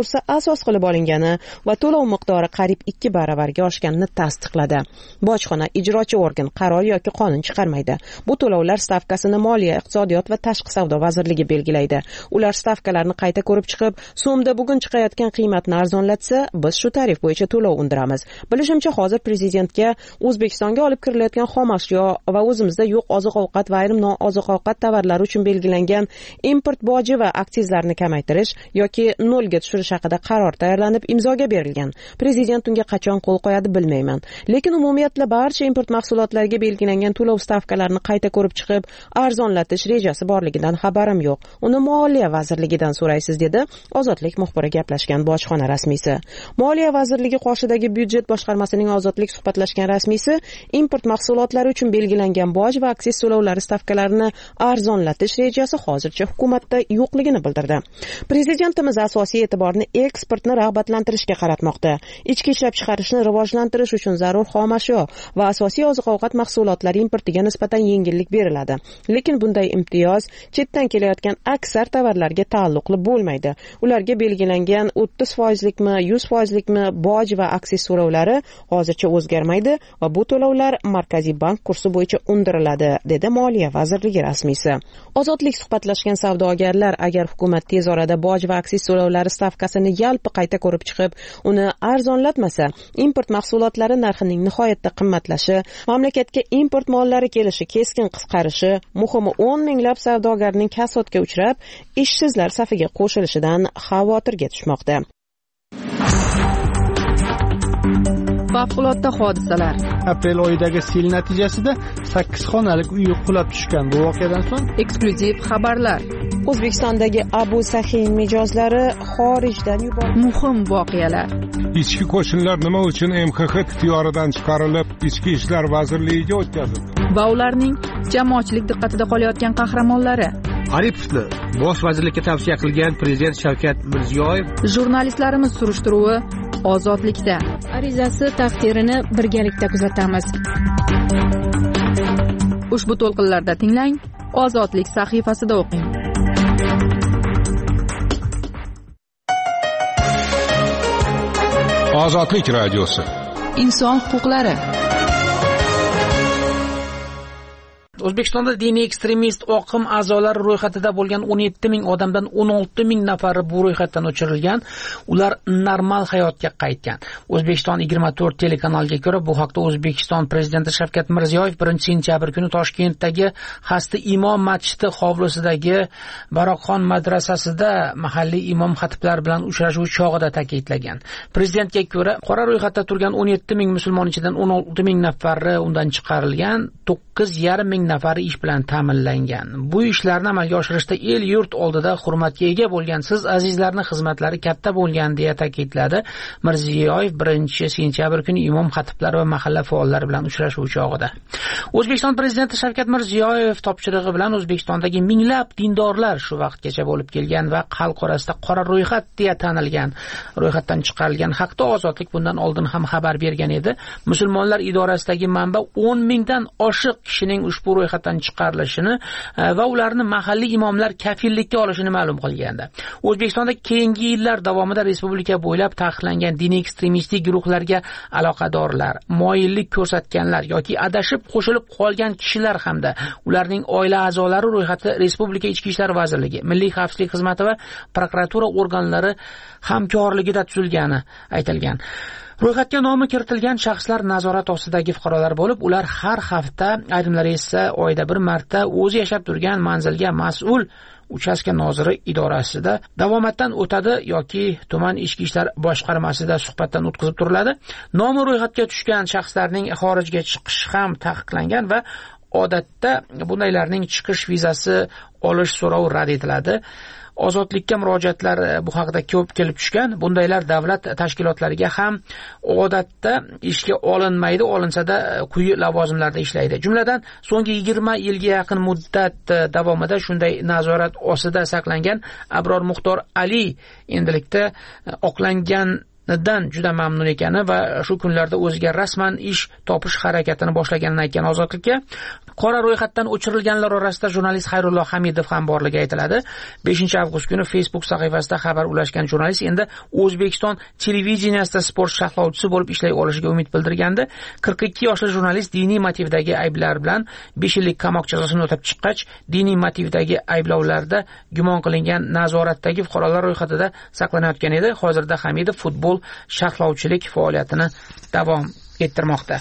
asos qilib olingani va to'lov miqdori qariyb ikki baravarga oshganini tasdiqladi. Bojxona ijrochi organ qaror yoki qonun chiqarmaydi. Bu to'lovlar stavkasini Moliya, Iqtisodiyot va Tashqi savdo vazirligi belgilaydi. Ular stavkalarni qayta ko'rib chiqib, so'mda bugun chiqayotgan qiymatni arzonlatsa, biz shu tarif bo'yicha to'lov undiramiz. Bilishimcha, hozir prezidentga O'zbekistonga olib kirilayotgan xom ashyo va o'zimizda yo'q oziq-ovqat va ayrim nooziq-ovqat tovarlari uchun belgilangan import boji va aksizlarni kamaytirish yoki nolga tushirish haqida qaror tayyorlanib imzoga berilgan. Prezident unga qachon qo'l qo'yadi bilmayman. Lekin umumiyatla barcha import mahsulotlariga belgilangan to'lov stavkalarini qayta ko'rib chiqib, arzonlatish rejasi borligidan xabarim yo'q. Uni Moliya vazirligidan so'raysiz, dedi Ozodlik muxbiri gaplashgan bojxona rasmiysi. Moliya vazirligi qoshidagi byudjet boshqarmasining Ozodlik suhbatlashgan rasmiysi import mahsulotlari uchun belgilangan boj va aksiz to'lovlari stavkalarini arzonlatish rejasi hozircha hukumatda yo'qligini bildirdi. Prezidentimiz asosiy e'tiborni eksportni rag'batlantirishga qaratmoqda. Ichki ishlab chiqarishni rivojlantirish uchun zarur xom ashyo va asosiy oziq-ovqat mahsulotlari importiga nisbatan yengillik beriladi. Lekin bunday imtiyoz chetdan kelayotgan aksar tovarlarga taalluqli bo'lmaydi. Ularga belgilangan o'ttiz foizlikmi, yuz foizlikmi boj va aksiz to'lovlari hozircha o'zgarmaydi va bu to'lovlar Markaziy bank kursi bo'yicha undiriladi, dedi Moliya vazirligi rasmiysi. Ozodlik suhbatlashgan savdogarlar agar hukumat tez orada boj va aksiz to'lovlari stavkasini yalpi qayta ko'rib chiqib, uni arzonlatmasa, import mahsulotlari narxining nihoyatda qimmatlashi, mamlakatga import mollari kelishi keskin qisqarishi, muhimi o'n minglab savdogarning kasodga uchrab, ishsizlar safiga qo'shilishidan xavotirga tushmoqda. Favqulodda hodisalar. Aprel oyidagi sel natijasida sakkiz xonalik uy qulab tushgan. Bu voqeadan so'ng eksklyuziv xabarlar. O'zbekistondagi Abu Sahiy mijozlari xorijdan yuborildi. Muhim voqealar. Ichki qo'shinlar nima uchun M X X ixtiyoridan chiqarilib, Ichki ishlar vazirligiga o'tkazildi? Va ularning jamoatchilik diqqatida qolayotgan qahramonlari. Aripovni bosh vazirlikka tavsiya qilgan prezident Shavkat Mirziyoyev. Jurnalistlarimiz surishtiruvi Ozodlikda. Arizasi taqdirini birgalikda kuzatamiz. Ushbu to'lqinlarda tinglang, Ozodlik sahifasida o'qing. Ozodlik radiosi. Inson huquqlari. O'zbekistonda diniy ekstremist oqim a'zolari ro'yxatida bo'lgan o'n yetti ming odamdan o'n olti ming nafari bu ro'yxatdan o'chirilgan. Ular normal hayotga qaytgan. O'zbekiston yigirma to'rt telekanaliga ko'ra, bu haqda O'zbekiston prezidenti Shavkat Mirziyoyev birinchi sentyabr kuni Toshkentdagi Hasti Imom masjidi hovlisidagi Baroqxon madrasasida mahalliy imom xatiblar bilan uchrashuv chog'ida ta'kidlagan. Prezidentga ko'ra, qora ro'yxatda turgan o'n yetti ming musulmon ichidan o'n olti ming nafari undan chiqarilgan, to'qqiz yarim ming nafari ish bilan ta'minlangan. Bu ishlarni amalga oshirishda el yurt oldida hurmatga ega bo'lgan siz azizlarning xizmatlari katta bo'lgan, deya ta'kidladi Mirziyoyev birinchi sentyabr kuni imom xatiblar va mahalla faollari bilan uchrashuv chog'ida. O'zbekiston prezidenti Shavkat Mirziyoyev topshirig'i bilan O'zbekistondagi minglab dindorlar shu vaqtgacha bo'lib kelgan va xalq orasida qora ro'yxat deya tanilgan, ro'yxatdan chiqarilgan haqda Ozodlik bundan oldin ham xabar bergan edi. Musulmonlar idorasidagi manba o'n mingdan oshiq kishining ushbu ro'yxatdan chiqarilishini va ularni mahalliy imomlar kafillikka olishini ma'lum qilgandi. O'zbekistonda keyingi yillar davomida respublika bo'ylab taqiqlangan diniy ekstremistik guruhlarga aloqadorlar, moyillik ko'rsatganlar yoki adashib qo'shilib qolgan kishilar hamda ularning oila a'zolari ro'yxati Respublika Ichki ishlar vazirligi, Milliy xavfsizlik xizmati va prokuratura organlari hamkorligida tuzilgani aytilgan. Ro'yxatga nomi kiritilgan shaxslar nazorat ostidagi fuqarolar bo'lib, ular har hafta, ayrimlari esa oyda bir marta o'zi yashab turgan manzilga mas'ul uchastka noziri idorasida davomatdan o'tadi yoki tuman ichki ishlar boshqarmasida suhbatdan o'tkazib turiladi. Nomi ro'yxatga tushgan shaxslarning xorijga chiqishi ham taqiqlangan va odatda bundaylarning chiqish vizasi olish so'rovi rad etiladi. Ozodlikka murojaatlar bu haqida ko'p kelib tushgan. Bundaylar davlat tashkilotlariga ham odatda ishga olinmaydi, olinsada quyi lavozimlarda ishlaydi. Jumladan, so'nggi yigirma yilga yaqin muddat davomida shunday nazorat ostida saqlangan Abror Muxtor Ali endilikda oqlangan dan juda mamnun ekani va shu kunlarda o'ziga rasman ish topish harakatini boshlaganini aytgan Ozodlikka. Qora ro'yxatdan o'chirilganlar orasida jurnalist Xayrullo Hamidov ham borligi aytiladi. beshinchi avgust kuni Facebook sahifasida xabar ulashgan jurnalist endi O'zbekiston televideniyasida sport sharhlovchisi bo'lib ishlay olishiga umid bildirgandi. qirq ikki yoshli jurnalist diniy motivdagi ayblar bilan besh yillik qamoq jazosini o'tab chiqqach, diniy motivdagi ayblovlarda gumon qilingan nazoratdagi fuqarolar ro'yxatida saqlanayotgan edi. Hozirda Hamidov futbol sharhlovchilik faoliyatini davom ettirmoqda.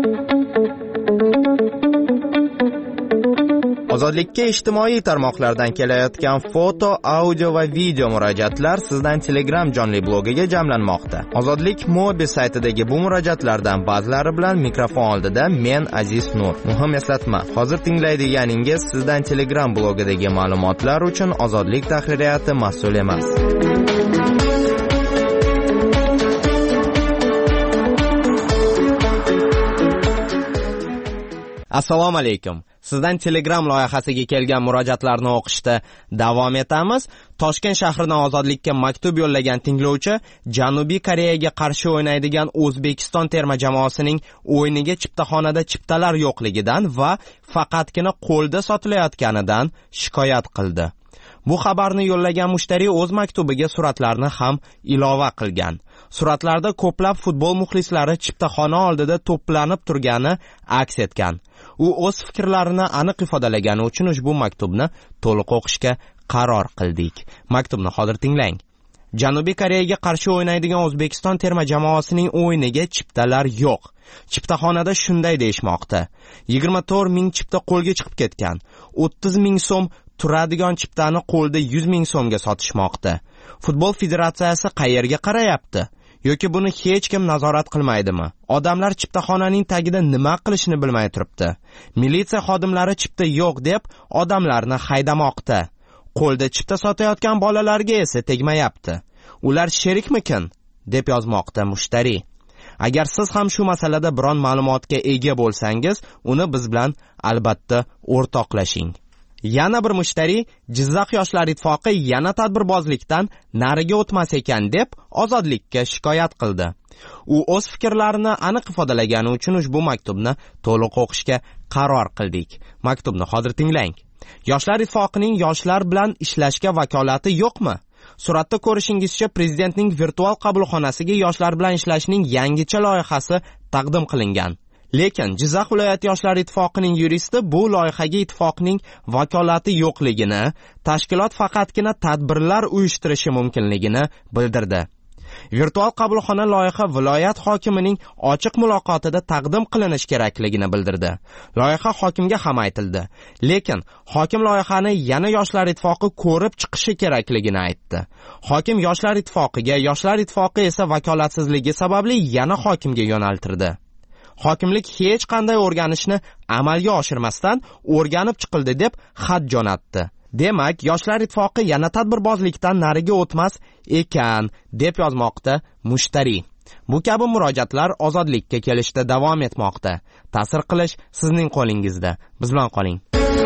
Ozodlikka ijtimoiy tarmoqlardan kelayotgan foto, audio va video murojaatlar sizdan Telegram jonli blogiga jamlanmoqda. Ozodlik Mobi saytidagi bu murojaatlardan ba'zilari bilan mikrofon oldida men Aziz Nur. Muhim eslatma, hozir tinglaydiganingiz sizdan Telegram blogidagi ma'lumotlar uchun Ozodlik tahririyati mas'ul emas. Assalomu alaykum. Sizdan Telegram loyihasiga kelgan murojaatlarni o'qishda davom etamiz. Toshkent shahridan Ozodlikka maktub yo'llagan tinglovchi Janubiy Koreyaga qarshi o'ynaydigan O'zbekiston terma jamoasining o'yiniga chiptaxonada chiptalar yo'qligidan va faqatgina qo'lda sotilayotganidan shikoyat qildi. Bu xabarni yo'llagan mushtari o'z maktubiga suratlarni ham ilova qilgan. Suratlarda ko'plab futbol muxlislari chiptaxona oldida to'planib turgani aks etgan. U o'z fikrlarini aniq ifodalagani uchun ushbu maktubni to'liq o'qishga qaror qildik. Maktubni hozir tinglang. Janubiy Koreyaga qarshi o'ynaydigan O'zbekiston terma jamoasining o'yiniga chiptalar yo'q. Chiptaxonada shunday deyishmoqda. yigirma to'rt ming chipta qo'lga chiqib ketgan. o'ttiz ming so'm turadigan chiptani qo'lda yuz ming so'mga sotishmoqda. Futbol federatsiyasi qayerga qarayapti? Yoki buni hech kim nazorat qilmaydimi? Odamlar chiptaxonaning tagida nima qilishni bilmay turibdi. Militsiya xodimlari chipta yo'q deb odamlarni haydamoqda. Qo'lda chipta sotayotgan bolalarga esa tegmayapti. Ular sherikmikin? deb yozmoqda mushtari. Agar siz ham shu masalada biron ma'lumotga ega bo'lsangiz, uni biz bilan albatta o'rtoqlashing. Yana bir mushtari Jizzax yoshlar ittifoqi yana tadbirbozlikdan nariga o'tmas ekan deb Ozodlikka shikoyat qildi. U o'z fikrlarini aniq ifodalagani uchun ushbu maktubni to'liq o'qishga qaror qildik. Maktubni hozir tinglang. Yoshlar ittifoqining yoshlar bilan ishlashga vakolati yo'qmi? Suratda ko'rishingizcha prezidentning virtual qabulxonasiga yoshlar bilan ishlashning yangicha loyihasi taqdim qilingan. Lekin Jizzax viloyati yoshlar ittifoqining yuristi bu loyihaga ittifoqning vakolati yo'qligini, tashkilot faqatgina tadbirlar uyushtirishi mumkinligini bildirdi. Virtual qabulxona loyiha viloyat hokimining ochiq muloqotida taqdim qilinish kerakligini bildirdi. Loyiha hokimga ham aytildi. Lekin hokim loyihani yana yoshlar ittifoqi ko'rib chiqishi kerakligini aytdi. Hokim yoshlar ittifoqiga, yoshlar ittifoqi esa vakolatsizligi sababli yana hokimga yo'naltirdi. Hokimlik hech qanday o'rganishni amalga oshirmasdan o'rganib chiqildi deb xat jo'natdi. Demak, yoshlar ittifoqi yana tadbirbozlikdan nariga o'tmas ekan deb yozmoqda mushtari. Bu kabi murojaatlar Ozodlikka kelishda davom etmoqda. Ta'sir qilish sizning qo'lingizda. Biz bilan qoling.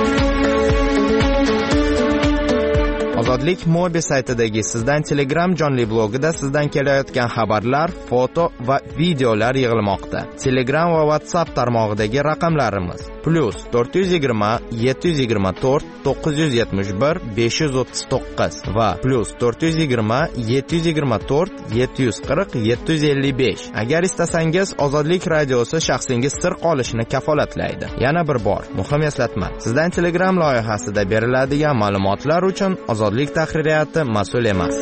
Ozodlik Mobi saytidagi sizdan Telegram jonli blogida sizdan kelayotgan xabarlar, foto va videolar yig'ilmoqda. Telegram va WhatsApp tarmog'idagi raqamlarimiz plus to'rt yuz yigirma yetti yuz yigirma to'rt to'qqiz yuz yetmish bir besh yuz o'ttiz to'qqiz va plus to'rt yuz yigirma yetti yuz yigirma to'rt yetti yuz qirq yetti yuz ellik besh. Agar istasangiz Ozodlik radiosi shaxsingiz sir qolishini kafolatlaydi. Yana bir bor muhim eslatma. Sizdan Telegram loyihasida beriladigan ma'lumotlar uchun Ozodlik tahririyati mas'ul emas.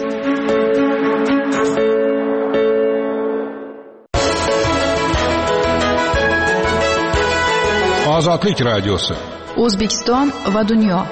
Ozodlik radiosi. O'zbekiston va dunyo.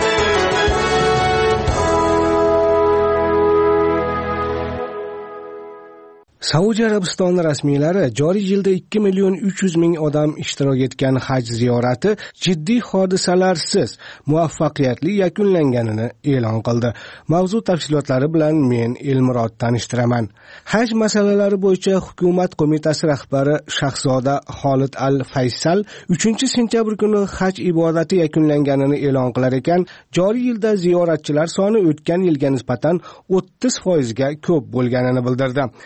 Saudiya Arabistoni rasmiylari joriy yilda ikki million uch yuz ming odam ishtirok etgan haj ziyorati jiddiy hodisalarsiz muvaffaqiyatli yakunlanganini e'lon qildi. Mavzu tafsilotlari bilan men Elmurod tanishtiraman. Haj masalalari bo'yicha hukumat qo'mitasi rahbari Shahzoda Xolid Al-Faysal uchinchi sentyabr kuni haj ibodati yakunlanganini e'lon qilar ekan, joriy yilda ziyoratchilar soni o'tgan yilga nisbatan o'ttiz foiz ga ko'p bo'lganini bildirdi. ikki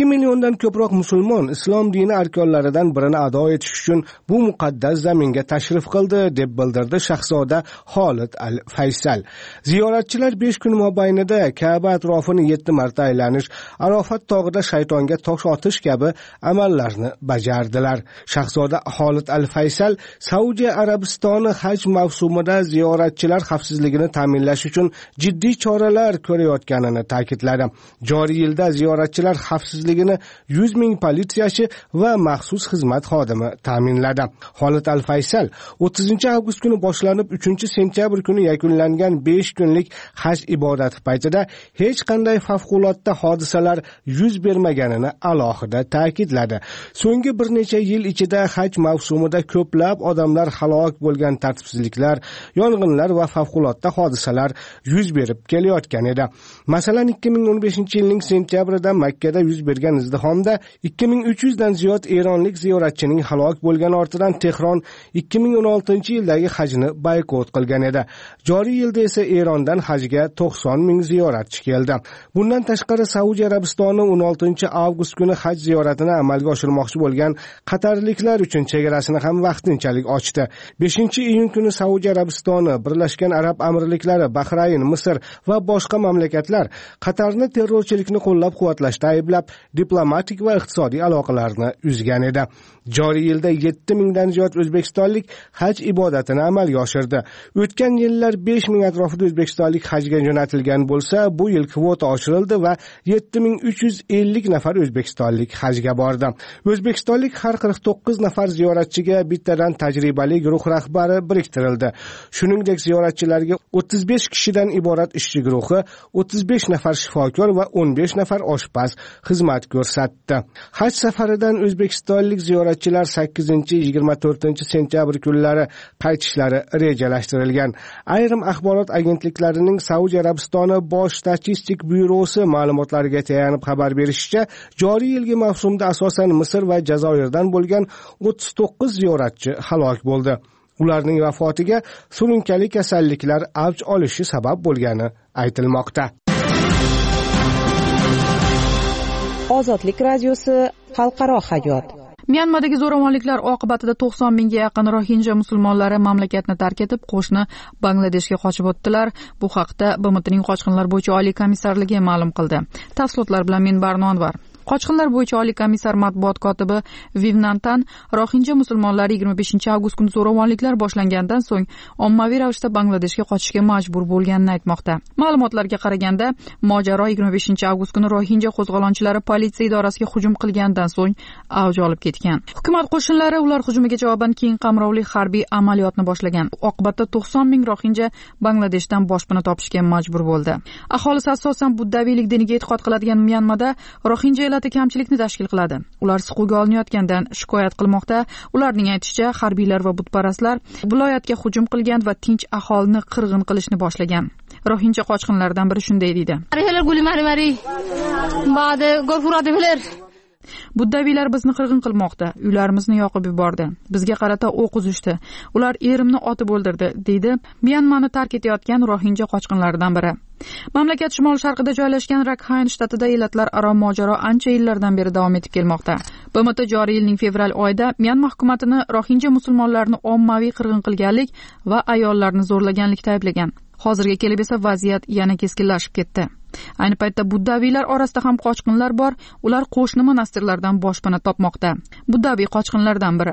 milliondan ko'proq musulmon islom dini arkonlaridan birini ado etish uchun bu muqaddas zaminga tashrif qildi, deb bildirdi shahzoda Xolid al-Faysal. Ziyoratchilar besh kun mobaynida Ka'ba atrofini yetti marta aylanish, Arofat tog'ida shaytonga tosh otish kabi amallarni bajardilar. Shahzoda Xolid al-Faysal Saudiya Arabistoni haj mavsumida ziyoratchilar xavfsizligini ta'minlash uchun jiddiy choralar ko'rayotganini ta'kidladi. Joriy yilda ziyoratchilar xavfsizligini yuz ming politsiyachi va maxsus xizmat xodimi ta'minladi. Xolid al-Faysal o'ttizinchi avgust kuni boshlanib uchinchi sentyabr kuni yakunlangan besh kunlik haj ibodati paytida hech qanday favqulodda hodisalar yuz bermaganini alohida ta'kidladi. So'nggi bir necha yil ichida haj mavsumida ko'plab odamlar halok bo'lgan tartibsizliklar, yong'inlar va favqulodda hodisalar yuz berib kelayotgan edi. Masalan, ikki ming o'n beshinchi yilning sentyabrida Makkada yuz bergan izdihomda ikki ming uch yuz dan ziyod eronlik ziyoratchining halok bo'lgani ortidan Tehron ikki ming o'n oltinchi yildagi hajni boykot qilgan edi. Joriy yilda esa Erondan hajga to'qson ming ziyoratchi keldi. Bundan tashqari Saudiya Arabistoni o'n oltinchi avgust kuni haj ziyoratini amalga oshirmoqchi bo'lgan qatarliklar uchun chegarasini ham vaqtinchalik ochdi. beshinchi iyun kuni Saudiya Arabistoni, Birlashgan Arab Amirliklari, Bahrayn, Misr va boshqa mamlakatlar Qatarni terrorchilikni qo'llab-quvvatlashda ayblab, diplomatik va iqtisodiy aloqalarni uzgan edi. Joriy yilda yetti mingdan ziyod o'zbekistonlik haj ibodatini amalga oshirdi. O'tgan yillar besh ming atrofida o'zbekistonlik hajga jo'natilgan bo'lsa, bu yil kvota oshirildi va yetti ming uch yuz ellik nafar o'zbekistonlik hajga bordi. O'zbekistonlik har qirq to'qqiz nafar ziyoratchiga bittadan tajribali guruh rahbari biriktirildi. Shuningdek, ziyoratchilarga o'ttiz besh kishidan iborat ishchi guruhi, o'ttiz besh nafar shifokor va o'n besh nafar oshpaz xizmat ko'rsatdi. Haj safaridan o'zbekistonlik ziyoratchilar sakkizinchi yigirma to'rtinchi sentyabr kunlari qaytishlari rejalashtirilgan. Ayrim axborot agentliklarining Saudiya Arabistoni bosh statistik byurosi ma'lumotlariga tayanib xabar berishicha, joriy yilgi mavsumda asosan Misr va Jazoirdan bo'lgan o'ttiz to'qqiz ziyoratchi halok bo'ldi. Ularning vafotiga surunkali kasalliklar avj olishi sabab bo'lgani aytilmoqda. Ozodlik radiosi xalqaro hayot. Myanmadagi zo'ravonliklar oqibatida to'qson mingga yaqin Rohinja musulmonlari mamlakatni tark etib, qo'shni Bangladeshga qochib o'tdilar. Bu haqda B M Tning qochqinlar bo'yicha oliy komissarligi ma'lum qildi. Tafsilotlar bilan men Barnonvar. Qochqinlar bo'yicha oliy komissar matbuot kotibi Vivnantan Rohinja musulmonlari yigirma beshinchi avgust kuni zo'ravonliklar boshlangandan so'ng ommaviy ravishda Bangladeshga qochishga majbur bo'lganini aytmoqda. Ma'lumotlarga qaraganda, mojaro yigirma beshinchi avgust kuni Rohinja qo'zg'olonchilari politsiya idorasiga hujum qilgandan so'ng avj olib ketgan. Hukumat qo'shinlari ular hujumiga javoban keng qamrovli harbiy amaliyotni boshlagan. Oqibatda to'qson ming Rohinja Bangladeshdan boshpana topishga majbur bo'ldi. Aholisi asosan buddaviylik diniga e'tiqod qiladigan Myanmada Rohinja kamchilikni tashkil qiladi. Ular siquvga olinayotgandan shikoyat qilmoqda. Ularning aytishicha, harbiylar va butparastlar viloyatga hujum qilgan va tinch aholini qirg'in qilishni boshlagan. Rohinja qochqinlaridan biri shunday deydi. Buddaviylar bizni qirg'in qilmoqda, uylarimizni yoqib yubordi. Bizga qarata o'q uzishdi. Ular erimni otib o'ldirdi, deydi Myanmani tark etayotgan Rohinja qochqinlaridan biri. Mamlakat shimol sharqida joylashgan Rakhine shtatida elatlar aro mojaro ancha yillardan beri davom etib kelmoqda. B M T joriy yilning fevral oyida Myanma hukumatini Rohinja musulmonlarini ommaviy qirg'in qilganlik va ayollarni zo'rlaganlikda ayblagan. Hozirga kelib esa vaziyat yana keskinlashib ketdi. Ayni paytda buddaviylar orasida ham qochqinlar bor. Ular qo'shni monastirlardan boshpana topmoqda. Buddaviy qochqinlardan biri.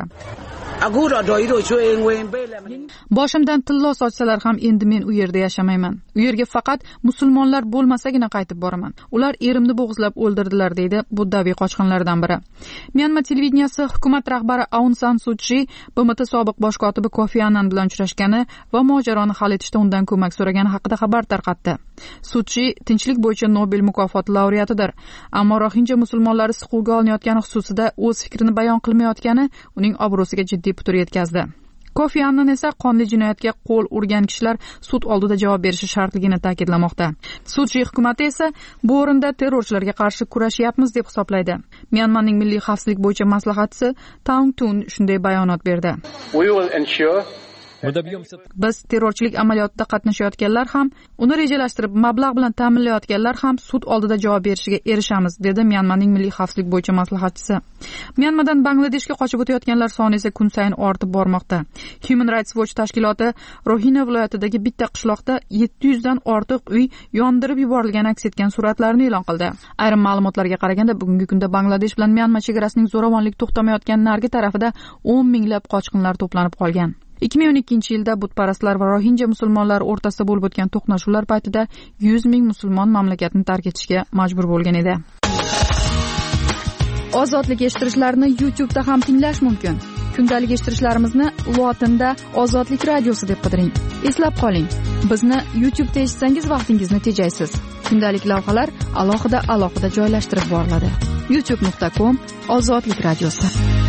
Boshimdan tillo sochsalar ham endi men u yerda yashamayman. U yerga faqat musulmonlar bo'lmasagina qaytib boraman. Ular erimni bo'g'izlab o'ldirdilar, deydi buddaviy qochqinlardan biri. Myanma televideniyasi hukumat rahbari Aung San Suu Kyi B M T sobiq bosh kotibi Kofi Annan bilan uchrashgani va mojaroni hal etishda undan ko'mak so'ragani haqida xabar tarqatdi. Suu Kyi tinchlik bo'yicha Nobel mukofoti laureatidir. Ammo Rohinja musulmonlari siquvga olinayotgani xususida o'z fikrini bayon qilmayotgani uning obro'siga jiddiy putur yetkazdi. Kofi Annan esa qonli jinoyatga qo'l urgan kishilar sud oldida javob berishi shartligini ta'kidlamoqda. Suu Kyi hukumati esa bu o'rinda terrorchilarga qarshi kurashyapmiz deb hisoblaydi. Myanmaning milliy xavfsizlik bo'yicha maslahatchisi Taung Tun shunday bayonot berdi. biz terrorchilik amaliyotida qatnashayotganlar ham, uni rejalashtirib mablag' bilan ta'minlayotganlar ham sud oldida javob berishiga erishamiz, dedi Myanmaning milliy xavfsizlik bo'yicha maslahatchisi. Myanmadan Bangladeshga qochib o'tayotganlar soni esa kun sayin ortib bormoqda. Human Rights Watch tashkiloti Rohina viloyatidagi bitta qishloqda yetti yuz dan ortiq uy yondirib yuborilgani aks etgan suratlarni e'lon qildi. Ayrim ma'lumotlarga qaraganda, bugungi kunda Bangladesh bilan Myanma chegarasining zo'ravonlik to'xtamayotgan narigi tarafida o'n minglab qochqinlar to'planib qolgan. ikki ming o'n ikkinchi yilda butparastlar va rohinja musulmonlari o'rtasida bo'lib o'tgan to'qnashuvlar paytida yuz ming musulmon mamlakatni tark etishga majbur bo'lgan edi. Ozodlik eshittirishlarini YouTube'da ham tinglash mumkin. Kundalik eshittirishlarimizni lotinda Ozodlik radiosi deb qidiring. Eslab qoling, bizni YouTube'da eshitsangiz vaqtingizni tejaysiz. Kundalik lavhalar alohida alohida joylashtirib boriladi. youtube nuqta com Ozodlik radiosi.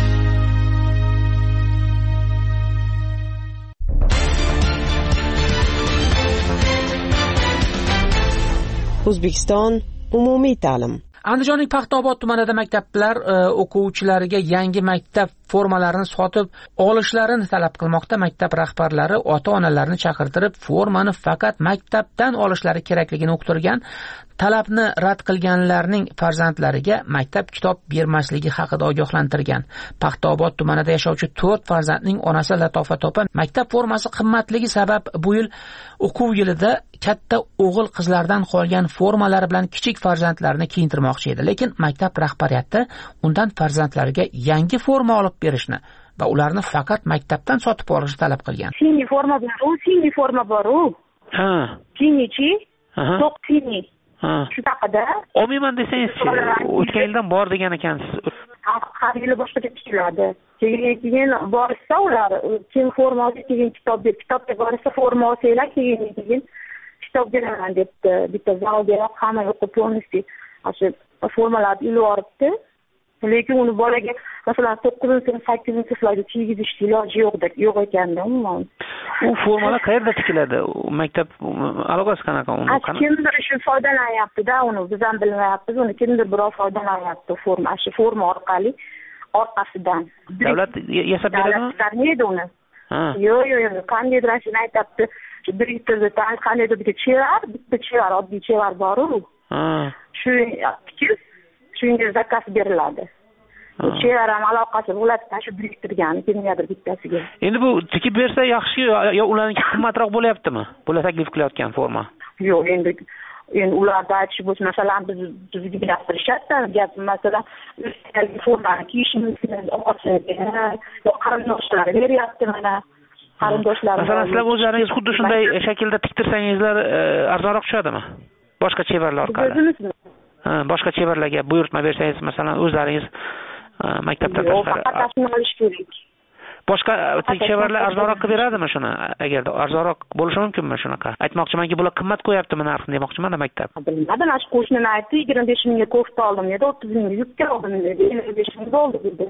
O'zbekiston umumiy ta'lim. Andijonning Paxtaobod tumanida maktablar e, o'quvchilariga yangi maktab formalarini sotib olishlarini talab qilmoqda. Maktab rahbarlari ota-onalarni chaqirtirib, formani faqat maktabdan olishlari kerakligini uqtirgan. Talabni rad qilganlarning farzandlariga maktab kitob bermasligi haqida ogohlantirgan. Paxtaobod tumanida yashovchi to'rt farzandning onasi Latofa topa maktab formasi qimmatligi sabab bu yil o'quv yilida katta o'g'il qizlardan qolgan formalari bilan kichik farzandlarini kiyintirmoqchi edi. Lekin maktab rahbariyati undan farzandlariga yangi forma olib berishni va ularni faqat maktabdan sotib olishni talab qilgan. Singi forma bor-u, singi forma bor-u. Ha. Singichi? To'q singi. Shu haqida. Olmayman desangiz, o'tgan yildan bor degan ekansiz. Har yili boshqacha tikiladi. Keyin keyin borsa ular, keyin forma olib keyin kitob ber, kitobga borsa forma olsanglar keyin keyin kitob beraman debdi. Bitta zalga hamma o'qib polniy shu formalarni ilib olibdi. Lekin uni bolaga masalan to'qqizinchi sinf, sakkizinchi sinflarga kiygizishga iloji yo'q yo'q ekanda umuman. U formalar qayerda tikiladi? Maktab alogasi qanaqa uni? Kimdir shu foydalanyapti-da, uni biz ham bilmayapmiz. Uni kimdir birov foydalanyapti forma, shu forma orqali orqasidan. Davlat yasab beradimi? Davlat uni. Yo'q, yo'q, yo'q, qandaydir shuni aytibdi. Shu direktorda qandaydir bitta chevar, bitta chevar, oddiy chevar bor-ku. Shu tikil shunga zakaz beriladi. Chevar ham aloqasi bo'ladi shu direktorga, kimgadir bittasiga. Endi bu tikib bersa yaxshi yo ularning qimmatroq bo'lyaptimi? Bular taklif qilayotgan forma. Yo'q, endi endi ularda aytish bo'lsa, masalan, biz bizga gapirishadi, gap masalan, o'zbek formani kiyishimizni oqasiga, yo qarindoshlari beryapti mana. Qarindoshlari. Masalan, sizlar o'zlaringiz xuddi shunday shaklda tiktirsangizlar arzonroq tushadimi? Boshqa chevarlar orqali. Ha, boshqa chevarlarga buyurtma bersangiz, masalan, o'zlaringiz maktabda tashqari. Faqat tashini olish kerak. Boshqa chevarlar arzonroq qilib beradimi shuni? Agarda arzonroq bo'lishi mumkinmi shunaqa? Aytmoqchimanki, bular qimmat qo'yaptimi narxini demoqchiman maktab. Bilmadim, ash qo'shnini aytdi, yigirma besh mingga kofta oldim dedi, o'ttiz mingga yubka oldim dedi, ellik besh ming bo'ldi dedi.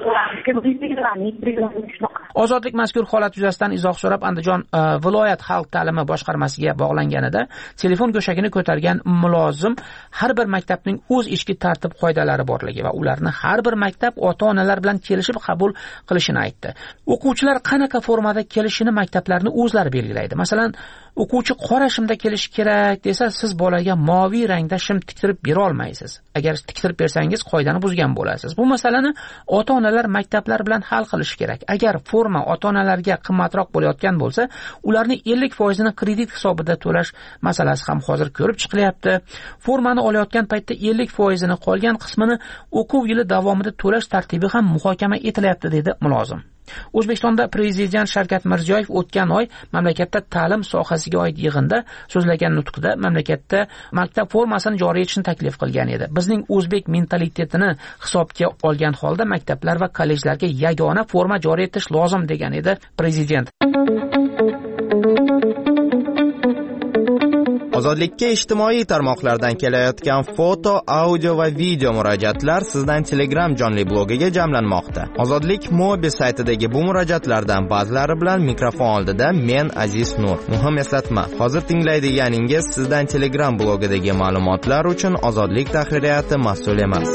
Ozodlik mazkur holat yuzasidan izoh so'rab Andijon viloyat xalq ta'limi boshqarmasiga bog'langanida telefon go'shagini ko'targan mulozim har bir maktabning o'z ichki tartib qoidalari borligi va ularni har bir maktab ota-onalar bilan kelishib qabul qilishini aytdi. O'quvchilar qanaqa formada kelishini maktablarni o'zlari belgilaydi. Masalan, o'quvchi qora shimda kelishi kerak desa, siz bolaga moviy rangda shim tiktirib bera olmaysiz. Agar tiktirib bersangiz, qoidani buzgan bo'lasiz. Bu masalani ota-onalar maktablar bilan hal qilish kerak. Agar forma ota-onalarga qimmatroq bo'layotgan bo'lsa, ularning ellik foiz ni kredit hisobida to'lash masalasi ham hozir ko'rib chiqilyapti. Formani olayotgan paytda ellik foiz ni qolgan qismini o'quv yili davomida to'lash tartibi ham muhokama etilyapti, dedi mulozim. O'zbekistonda prezident Shavkat Mirziyoyev o'tgan oy mamlakatda ta'lim sohasiga oid yig'inda so'zlagan nutqida mamlakatda maktab formasini joriy etishni taklif qilgan edi. Bizning o'zbek mentalitetini hisobga olgan holda maktablar va kollejlarga yagona forma joriy etish lozim degan edi prezident. Ozodlikka ijtimoiy tarmoqlardan kelayotgan foto, audio va video murojaatlar sizdan Telegram jonli blogiga jamlanmoqda. Ozodlik Mobi saytidagi bu murojaatlardan ba'zilari bilan mikrofon oldida men Aziz Nur. Muhim eslatma, hozir tinglaydiganingiz sizdan Telegram blogidagi ma'lumotlar uchun Ozodlik tahririyati mas'ul emas.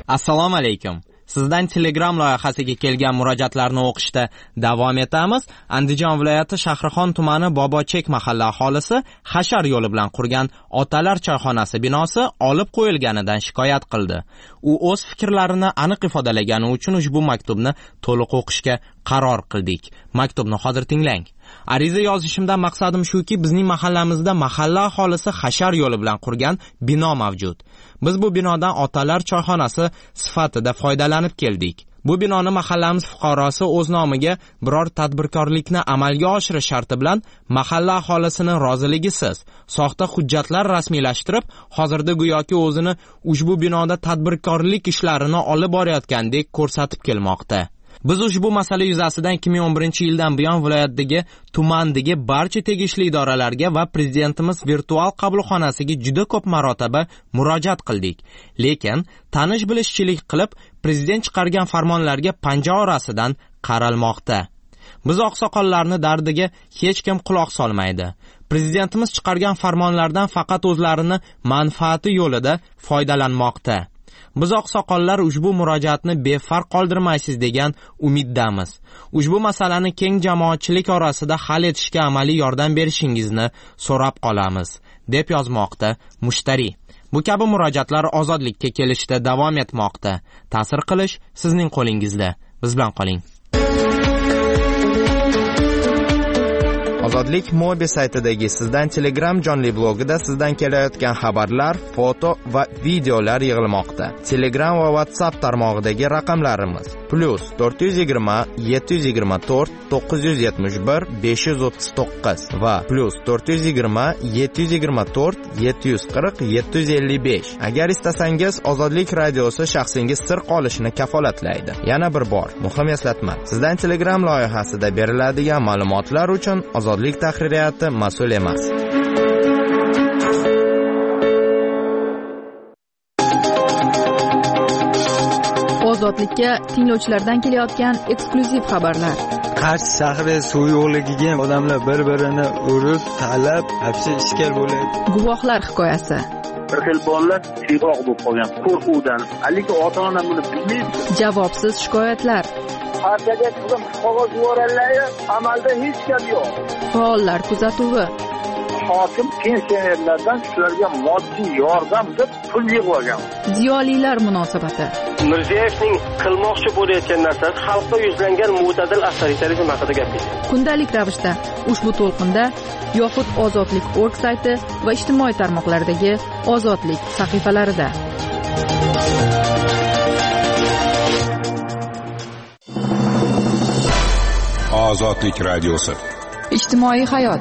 Assalomu alaykum. Sizdan Telegram loyihasiga kelgan murojaatlarni o'qishda davom etamiz. Andijon viloyati Shahrixon tumani Bobochek mahalla aholisi Hashar yo'li bilan qurgan Otalar choyxonasi binosi olib qo'yilganidan shikoyat qildi. U o'z fikrlarini aniq ifodalagani uchun ushbu maktubni to'liq o'qishga qaror qildik. Maktubni hozir tinglang. Ariza yozishimdan maqsadim shuki, bizning mahallamizda mahalla aholisi Hashar yo'li bilan qurgan bino mavjud. Biz bu binodan Otalar choyxonasi sifatida foydalanib keldik. Bu binoni mahallamiz fuqarosi o'z nomiga biror tadbirkorlikni amalga oshirish sharti bilan mahalla aholisini roziligisiz soxta hujjatlar rasmiylashtirib, hozirda go'yoki o'zini ushbu binoda tadbirkorlik ishlarini olib borayotgandek ko'rsatib kelmoqda. Biz ushbu masala yuzasidan ikki ming o'n birinchi yildan buyon viloyatdagi tumandagi barcha tegishli idoralarga va prezidentimiz virtual qabulxonasiga juda ko'p marotaba murojaat qildik. Lekin tanish bilishchilik qilib, prezident chiqargan farmonlarga panja orasidan qaralmoqda. Biz oqsoqollarning dardiga hech kim quloq solmaydi. Prezidentimiz chiqargan farmonlardan faqat o'zlarini manfaati yo'lida foydalanmoqda. Biz oqsoqollar ushbu murojaatni befarq qoldirmaysiz degan umiddamiz. Ushbu masalani keng jamoatchilik orasida hal etishga amaliy yordam berishingizni so'rab qolamiz, deb yozmoqda mushtari. Bu kabi murojaatlar ozodlikka kelishda davom etmoqda. Ta'sir qilish sizning qo'lingizda. Biz bilan qoling. Ozodlik Mobi saytidagi sizdan Telegram jonli blogida sizdan kelayotgan xabarlar, foto va videolar yig'ilmoqda. Telegram va WhatsApp tarmog'idagi raqamlarimiz plus to'rt yuz yigirma yetti yuz yigirma to'rt to'qqiz yuz yetmish bir besh yuz o'ttiz to'qqiz va plus to'rt yuz yigirma yetti yuz yigirma to'rt yetti yuz qirq yetti yuz ellik besh. Agar istasangiz, Ozodlik radiosi shaxsingiz sir qolishini kafolatlaydi. Yana bir bor muhim eslatma. Sizdan Telegram loyihasida beriladigan ma'lumotlar uchun Ozodlik tahririyati mas'ul emas. Ozodlikka tinglovchilardan kelayotgan eksklyuziv xabarlar. Qarshi shahri suv yo'qligiga odamlar bir-birini urib, talab, hapsi ishkal bo'ladi. Guvohlar hikoyasi. Bir xil bolalar siyg'oq bo'lib qolgan qo'rquvdan. Lekin ota-ona buni bilmaydi. Javobsiz shikoyatlar. Partiyaga chiqib qog'oz yuborganlar, amalda hech gap yo'q. Faollar kuzatuvi. Hokim pensionerlardan shularga moddiy yordam deb pul yig'ib olgan. Ziyolilar munosabati. Mirziyoyevning qilmoqchi bo'layotgan narsasi xalqqa yuzlangan mo'tadil avtoritarizm haqida gapirdi. Kundalik ravishda ushbu to'lqinda yoxud Ozodlik nokta org sayti va ijtimoiy tarmoqlardagi Ozodlik sahifalarida. Ozodlik radiosi. Ijtimoiy hayot.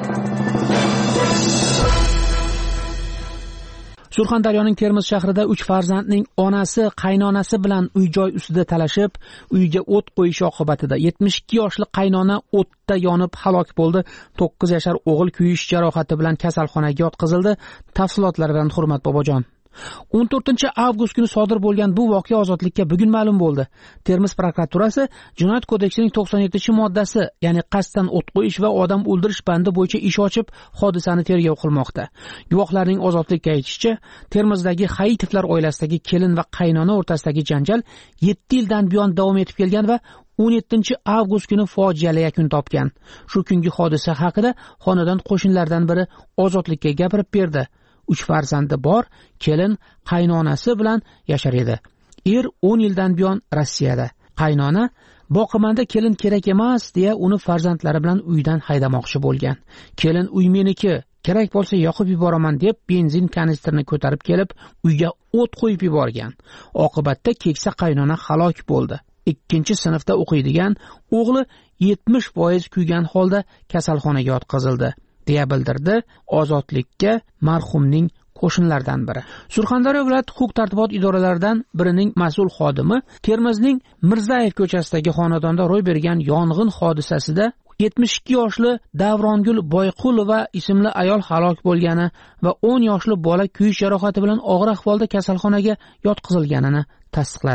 Surxondaryoning Termiz shahrida uch farzandning onasi qaynonasi bilan uy-joy ustida talashib, uyga o't qo'yish oqibatida yetmish ikki yoshli qaynona o'tda yonib halok bo'ldi. to'qqiz yashar o'g'il kuyish jarohati bilan kasalxonaga yotqizildi. Tafsilotlar bilan Hurmat Bobojon. o'n to'rtinchi avgust kuni sodir bo'lgan bu voqea Ozodlikka bugun ma'lum bo'ldi. Termiz prokuraturasi Jinoyat kodeksining to'qson yettinchi moddasi, ya'ni qasddan o't qo'yish va odam o'ldirish bandi bo'yicha ish ochib, hodisani tergov qilmoqda. Guvohlarning Ozodlikka aytishicha, Termizdagi Hayitovlar oilasidagi kelin va qaynona o'rtasidagi janjal yetti yildan buyon davom etib kelgan va o'n yettinchi avgust kuni fojiali yakun topgan. Shu kungi hodisa haqida xonadon qo'shnilaridan biri Ozodlikka gapirib berdi. Uch farzandi bor, kelin qaynonasi bilan yashar edi. Er o'n yildan buyon Rossiyada. Qaynona boqimanda kelin kerak emas deya uni farzandlari bilan uydan haydamoqchi bo'lgan. Kelin uy meniki, kerak bo'lsa yoqib yuboraman deb benzin kanistrini ko'tarib kelib, uyga o't qo'yib yuborgan. Oqibatda keksa qaynona halok bo'ldi. ikkinchi sinfda o'qiydigan o'g'li yetmish foiz kuygan holda kasalxonaga yotqizildi, deya bildirdi Ozodlikka marhumning qo'shnilaridan biri. Surxondaryo viloyat huquq-tartibot idoralaridan birining mas'ul xodimi Termizning Mirzayev ko'chasidagi xonadonda ro'y bergan yong'in hodisasida yetmish ikki yoshli Davrongul Boyqulova ismli ayol halok bo'lgani va o'n yoshli bola kuyish jarohati bilan og'ir ahvolda kasalxonaga yotqizilganini tasdiqladi.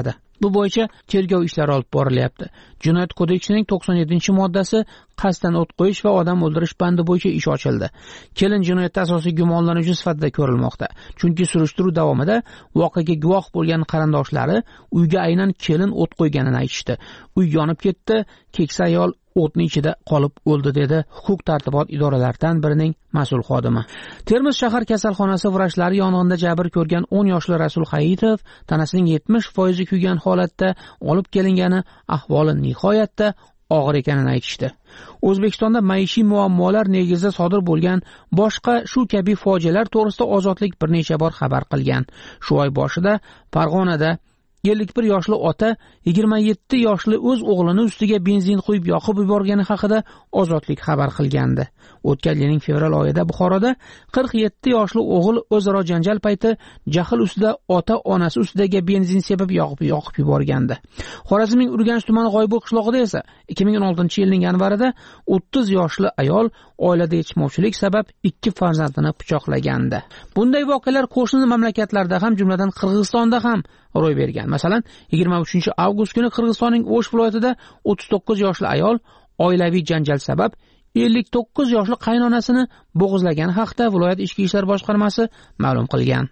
Bu bo'yicha tergov ishlari olib borilyapti. Jinoyat kodeksining to'qson yettinchi moddasi qasddan o't qo'yish va odam o'ldirish bandi bo'yicha ish ochildi. Kelin jinoyatda asosiy gumonlanuvchi sifatida ko'rilmoqda. Chunki surishtiruv davomida voqeaga guvoh bo'lgan qarindoshlari uyga aynan kelin o't qo'yganini aytishdi. Uy yonib ketdi, keksa ayol o'tning ichida qolib o'ldi, dedi huquq tartibot idoralaridan birining mas'ul xodimi. Termiz shahar kasalxonasi vrachlari yong'inda jabr ko'rgan o'n yoshli Rasul Hayitov tanasining yetmish foizi kuygan holatda olib kelingani, ahvoli nihoyatda og'ir ekanini aytishdi. O'zbekistonda maishiy muammolar negizida sodir bo'lgan boshqa shu kabi fojialar to'g'risida Ozodlik bir necha bor xabar qilgan. Shu oy boshida Farg'onada ellik bir yoshli ota yigirma yetti yoshli o'z o'g'lini ustiga benzin quyib yoqib yuborgani haqida Ozodlik xabar qilgandi. O'tgan yilning fevral oyida Buxoroda qirq yetti yoshli o'g'il o'zaro janjal payti jahl ustida ota onasi ustiga benzin sepib yoqib yoqib yuborgandi. Xorazmning Urganch tumani G'oybo qishlog'ida esa ikki ming o'n oltinchi yilning yanvarida o'ttiz yoshli ayol oilada yetishmovchilik sabab ikki farzandini pichoqlagandi. Bunday voqealar qo'shni mamlakatlarda ham, jumladan Qirg'izistonda ham ro'y bergan. Masalan, yigirma uchinchi avgust kuni Qirg'izistonning O'sh viloyatida o'ttiz to'qqiz yoshli ayol oilaviy janjal sabab ellik to'qqiz yoshli qaynonasini bo'g'izlagani haqida viloyat ichki ishlar boshqarmasi ma'lum qilgan.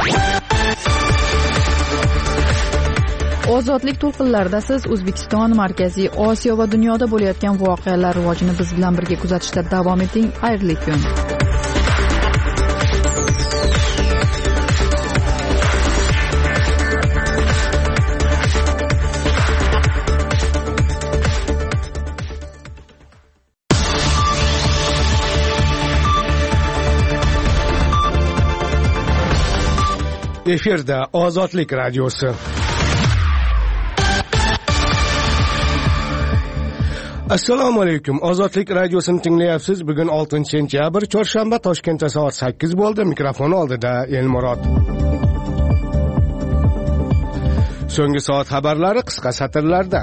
Ozodlik to'lqinlarida siz O'zbekiston, Markaziy Osiyo va dunyoda bo'layotgan voqealar rivojini biz bilan birga kuzatishda davom eting. Xayrli kun. Efirda Ozodlik radiosi. Assalomu alaykum. Ozodlik radiosini tinglayapsiz. Bugun oltinchi sentyabr, chorshanba, Toshkentda soat sakkiz bo'ldi. Mikrofon oldida Elmurod. So'nggi soat xabarlari qisqa satrlarda.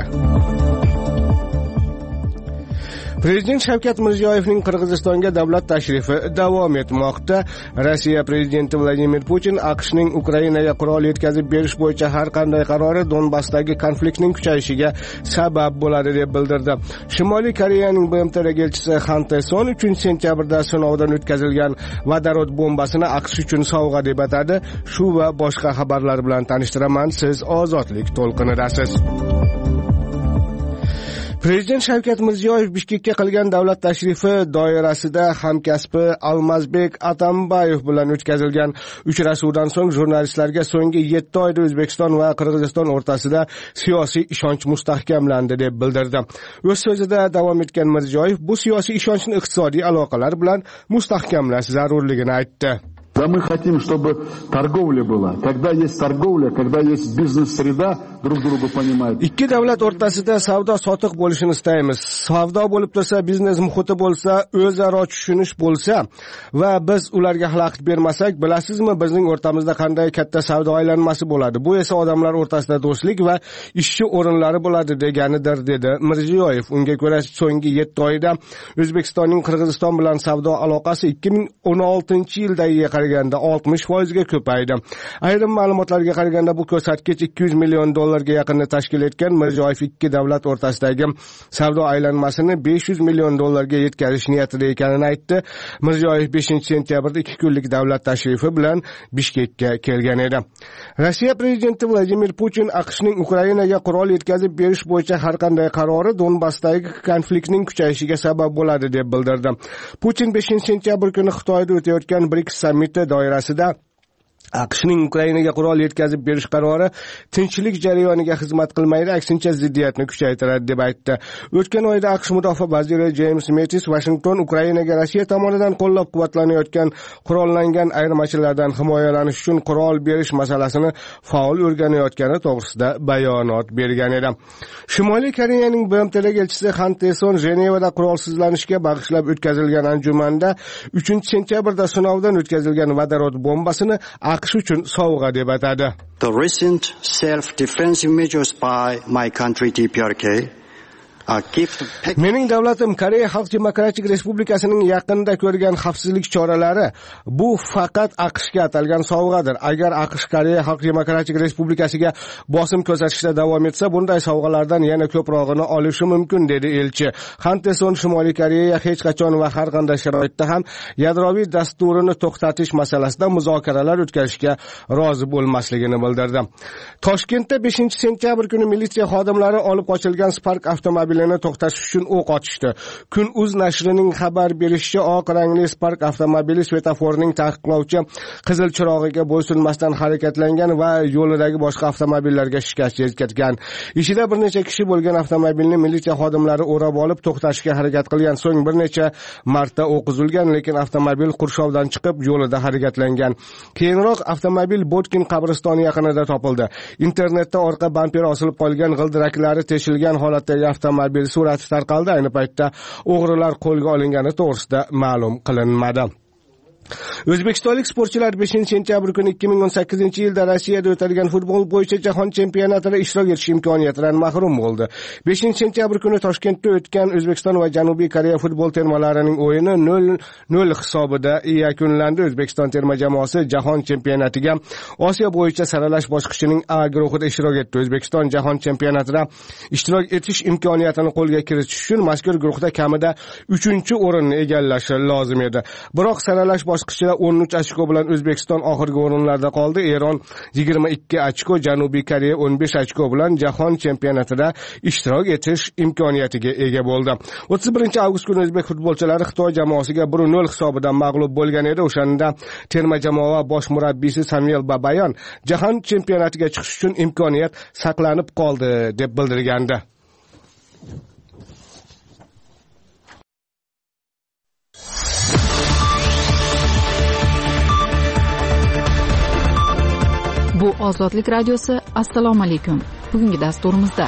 Prezident Shavkat Mirziyoyevning Qirg'izistonga davlat tashrifi davom etmoqda. Rossiya prezidenti Vladimir Putin AQShning Ukrainaga qurol yetkazib berish bo'yicha har qanday qarori Donbassdagi konfliktning kuchayishiga sabab bo'ladi deb bildirdi. Shimoliy Koreyaning B M Tdagi elchisi Han Tae-son uchinchi sentyabrda sinovdan o'tkazilgan vodorod bombasini AQSh uchun sovg'a deb atadi. Shu va boshqa xabarlar bilan tanishtiraman. Siz Ozodlik to'lqinidasiz. Prezident Shavkat Mirziyoyev Bishkekka qilgan davlat tashrifi doirasida hamkasbi Almazbek Atambayev bilan o'tkazilgan uchrashuvdan so'ng jurnalistlarga so'nggi yetti oyda O'zbekiston va Qirg'iziston o'rtasida siyosiy ishonch mustahkamlandi deb bildirdi. O'z so'zida davom etgan Mirziyoyev bu siyosiy ishonchni iqtisodiy aloqalar bilan mustahkamlash zarurligini aytdi. Да мы хотим, чтобы торговля была. Когда есть торговля, когда есть бизнес-среда, друг друга понимают. Ikki davlat o'rtasida savdo sotiq bo'lishini istaymiz. Savdo bo'lib tursa, biznes muhiti bo'lsa, o'zaro tushunish bo'lsa va biz ularga xalaqit bermasak, bilasizmi, bizning o'rtamizda qanday katta savdo aylanmasi bo'ladi. Bu esa odamlar o'rtasida do'stlik va ishchi o'rinlari bo'ladi deganidir, dedi Mirziyoyev. Unga ko'ra, so'nggi yetti oyda O'zbekistonning Qirg'iziston bilan savdo aloqasi ikki ming o'n oltinchi yildagiga qaraganda oltmish foizga ko'paydi. Ayrim ma'lumotlarga qaraganda bu ko'rsatkich ikki yuz million dollarga yaqinni tashkil etgan. Mirziyoyev ikki davlat o'rtasidagi savdo aylanmasini besh yuz million dollarga yetkazish niyatida ekanini aytdi. Mirziyoyev beshinchi sentyabrda ikki kunlik davlat tashrifi bilan Bishkekka kelgan edi. Rossiya prezidenti Vladimir Putin AQShning Ukrainaga qurol yetkazib berish bo'yicha har qanday qarori Donbassdagi konfliktning kuchayishiga sabab bo'ladi deb bildirdi. Putin beshinchi sentyabr kuni Xitoyda o'tayotgan BRICS sammiti doirasida AQShning Ukrainaga qurol yetkazib berish qarori tinchlik jarayoniga xizmat qilmaydi, aksincha ziddiyatni kuchaytiradi deb aytdi. O'tgan oyda AQSh mudofaa vaziri James Mattis Washington Ukrainaga Rossiya tomonidan qo'llab-quvvatlanayotgan qurollangan ayirmachilardan himoyalanish uchun qurol berish masalasini faol o'rganayotgani to'g'risida bayonot bergan edi. Shimoliy Koreyaning B M Tdagi elchisi Han Tae-son Jenevada qurolsizlanishga bag'ishlab o'tkazilgan anjumanda uchinchi sentyabrda sinovdan o'tkazilgan vodorod bombasini AQSh uchun sovg'a deb atadi. The recent self-defensive measures by my country D P R K Mening davlatim Koreya Xalq Demokratik Respublikasining yaqinda ko'rgan xavfsizlik choralari bu faqat AQShga atalgan sovg'adir. Agar AQSh Koreya Xalq Demokratik Respublikasiga bosim ko'rsatishda davom etsa, bunday sovg'alardan yana ko'prog'ini olishi mumkin, dedi elchi. Hanteson Shimoliy Koreya hech qachon va har qanday sharoitda ham yadroviy dasturini to'xtatish masalasida muzokaralar o'tkazishga rozi bo'lmasligini bildirdi. Toshkentda beshinchi sentyabr kuni militsiya xodimlari olib qochilgan Spark avtomobilini to'xtatish uchun o'q ochishdi. Kun.uz nashrining xabar berishicha, oq rangli Spark avtomobili svetoforning taqiqlovchi qizil chirog'iga bo'ysunmasdan harakatlangan va yo'lidagi boshqa avtomobillarga shikast yetkazgan. Ichida bir necha kishi bo'lgan avtomobilni militsiya xodimlari o'rab olib to'xtatishga harakat qilgan. So'ng bir necha marta o'q uzilgan, lekin avtomobil qurshovdan chiqib yo'lida harakatlangan. Keyinroq avtomobil Botkin qabristoni yaqinida topildi. Internetda orqa bamperi osilib qolgan, g'ildiraklari teshilgan holatdagi avtomobil surati tarqaldi. Ayni paytda o'g'rilar qo'lga olingani to'g'risida ma'lum qilinmadi. O'zbekistonlik sportchilar beshinchi sentyabr kuni ikki ming o'n sakkizinchi yilda Rossiyada o'tadigan futbol bo'yicha jahon chempionatida ishtirok etish imkoniyatidan mahrum bo'ldi. beshinchi sentyabr kuni Toshkentda o'tgan O'zbekiston va Janubiy Koreya futbol termalarining o'yini nol nol hisobida yakunlandi. O'zbekiston terma jamoasi jahon chempionatiga Osiyo bo'yicha saralash bosqichining A guruhida ishtirok etdi. O'zbekiston jahon chempionatida ishtirok etish imkoniyatini qo'lga kiritish uchun mazkur guruhda kamida uchinchi o'rinni egallashi lozim edi. Biroq saralash bosqichida o'n uch ochko bilan O'zbekiston oxirgi o'rinlarda qoldi. Eron yigirma ikki ochko, Janubiy Koreya o'n besh ochko bilan jahon chempionatida ishtirok etish imkoniyatiga ega bo'ldi. o'ttiz birinchi avgust kuni o'zbek futbolchilari Xitoy jamoasiga bir nol hisobidan mag'lub bo'lgan edi. O'shanda terma jamoa bosh murabbiysi Samuel Babayan jahon chempionatiga chiqish uchun imkoniyat saqlanib qoldi deb bildirgandi. Bu Ozodlik radiosi. Assalomu alaykum. Bugungi dasturimizda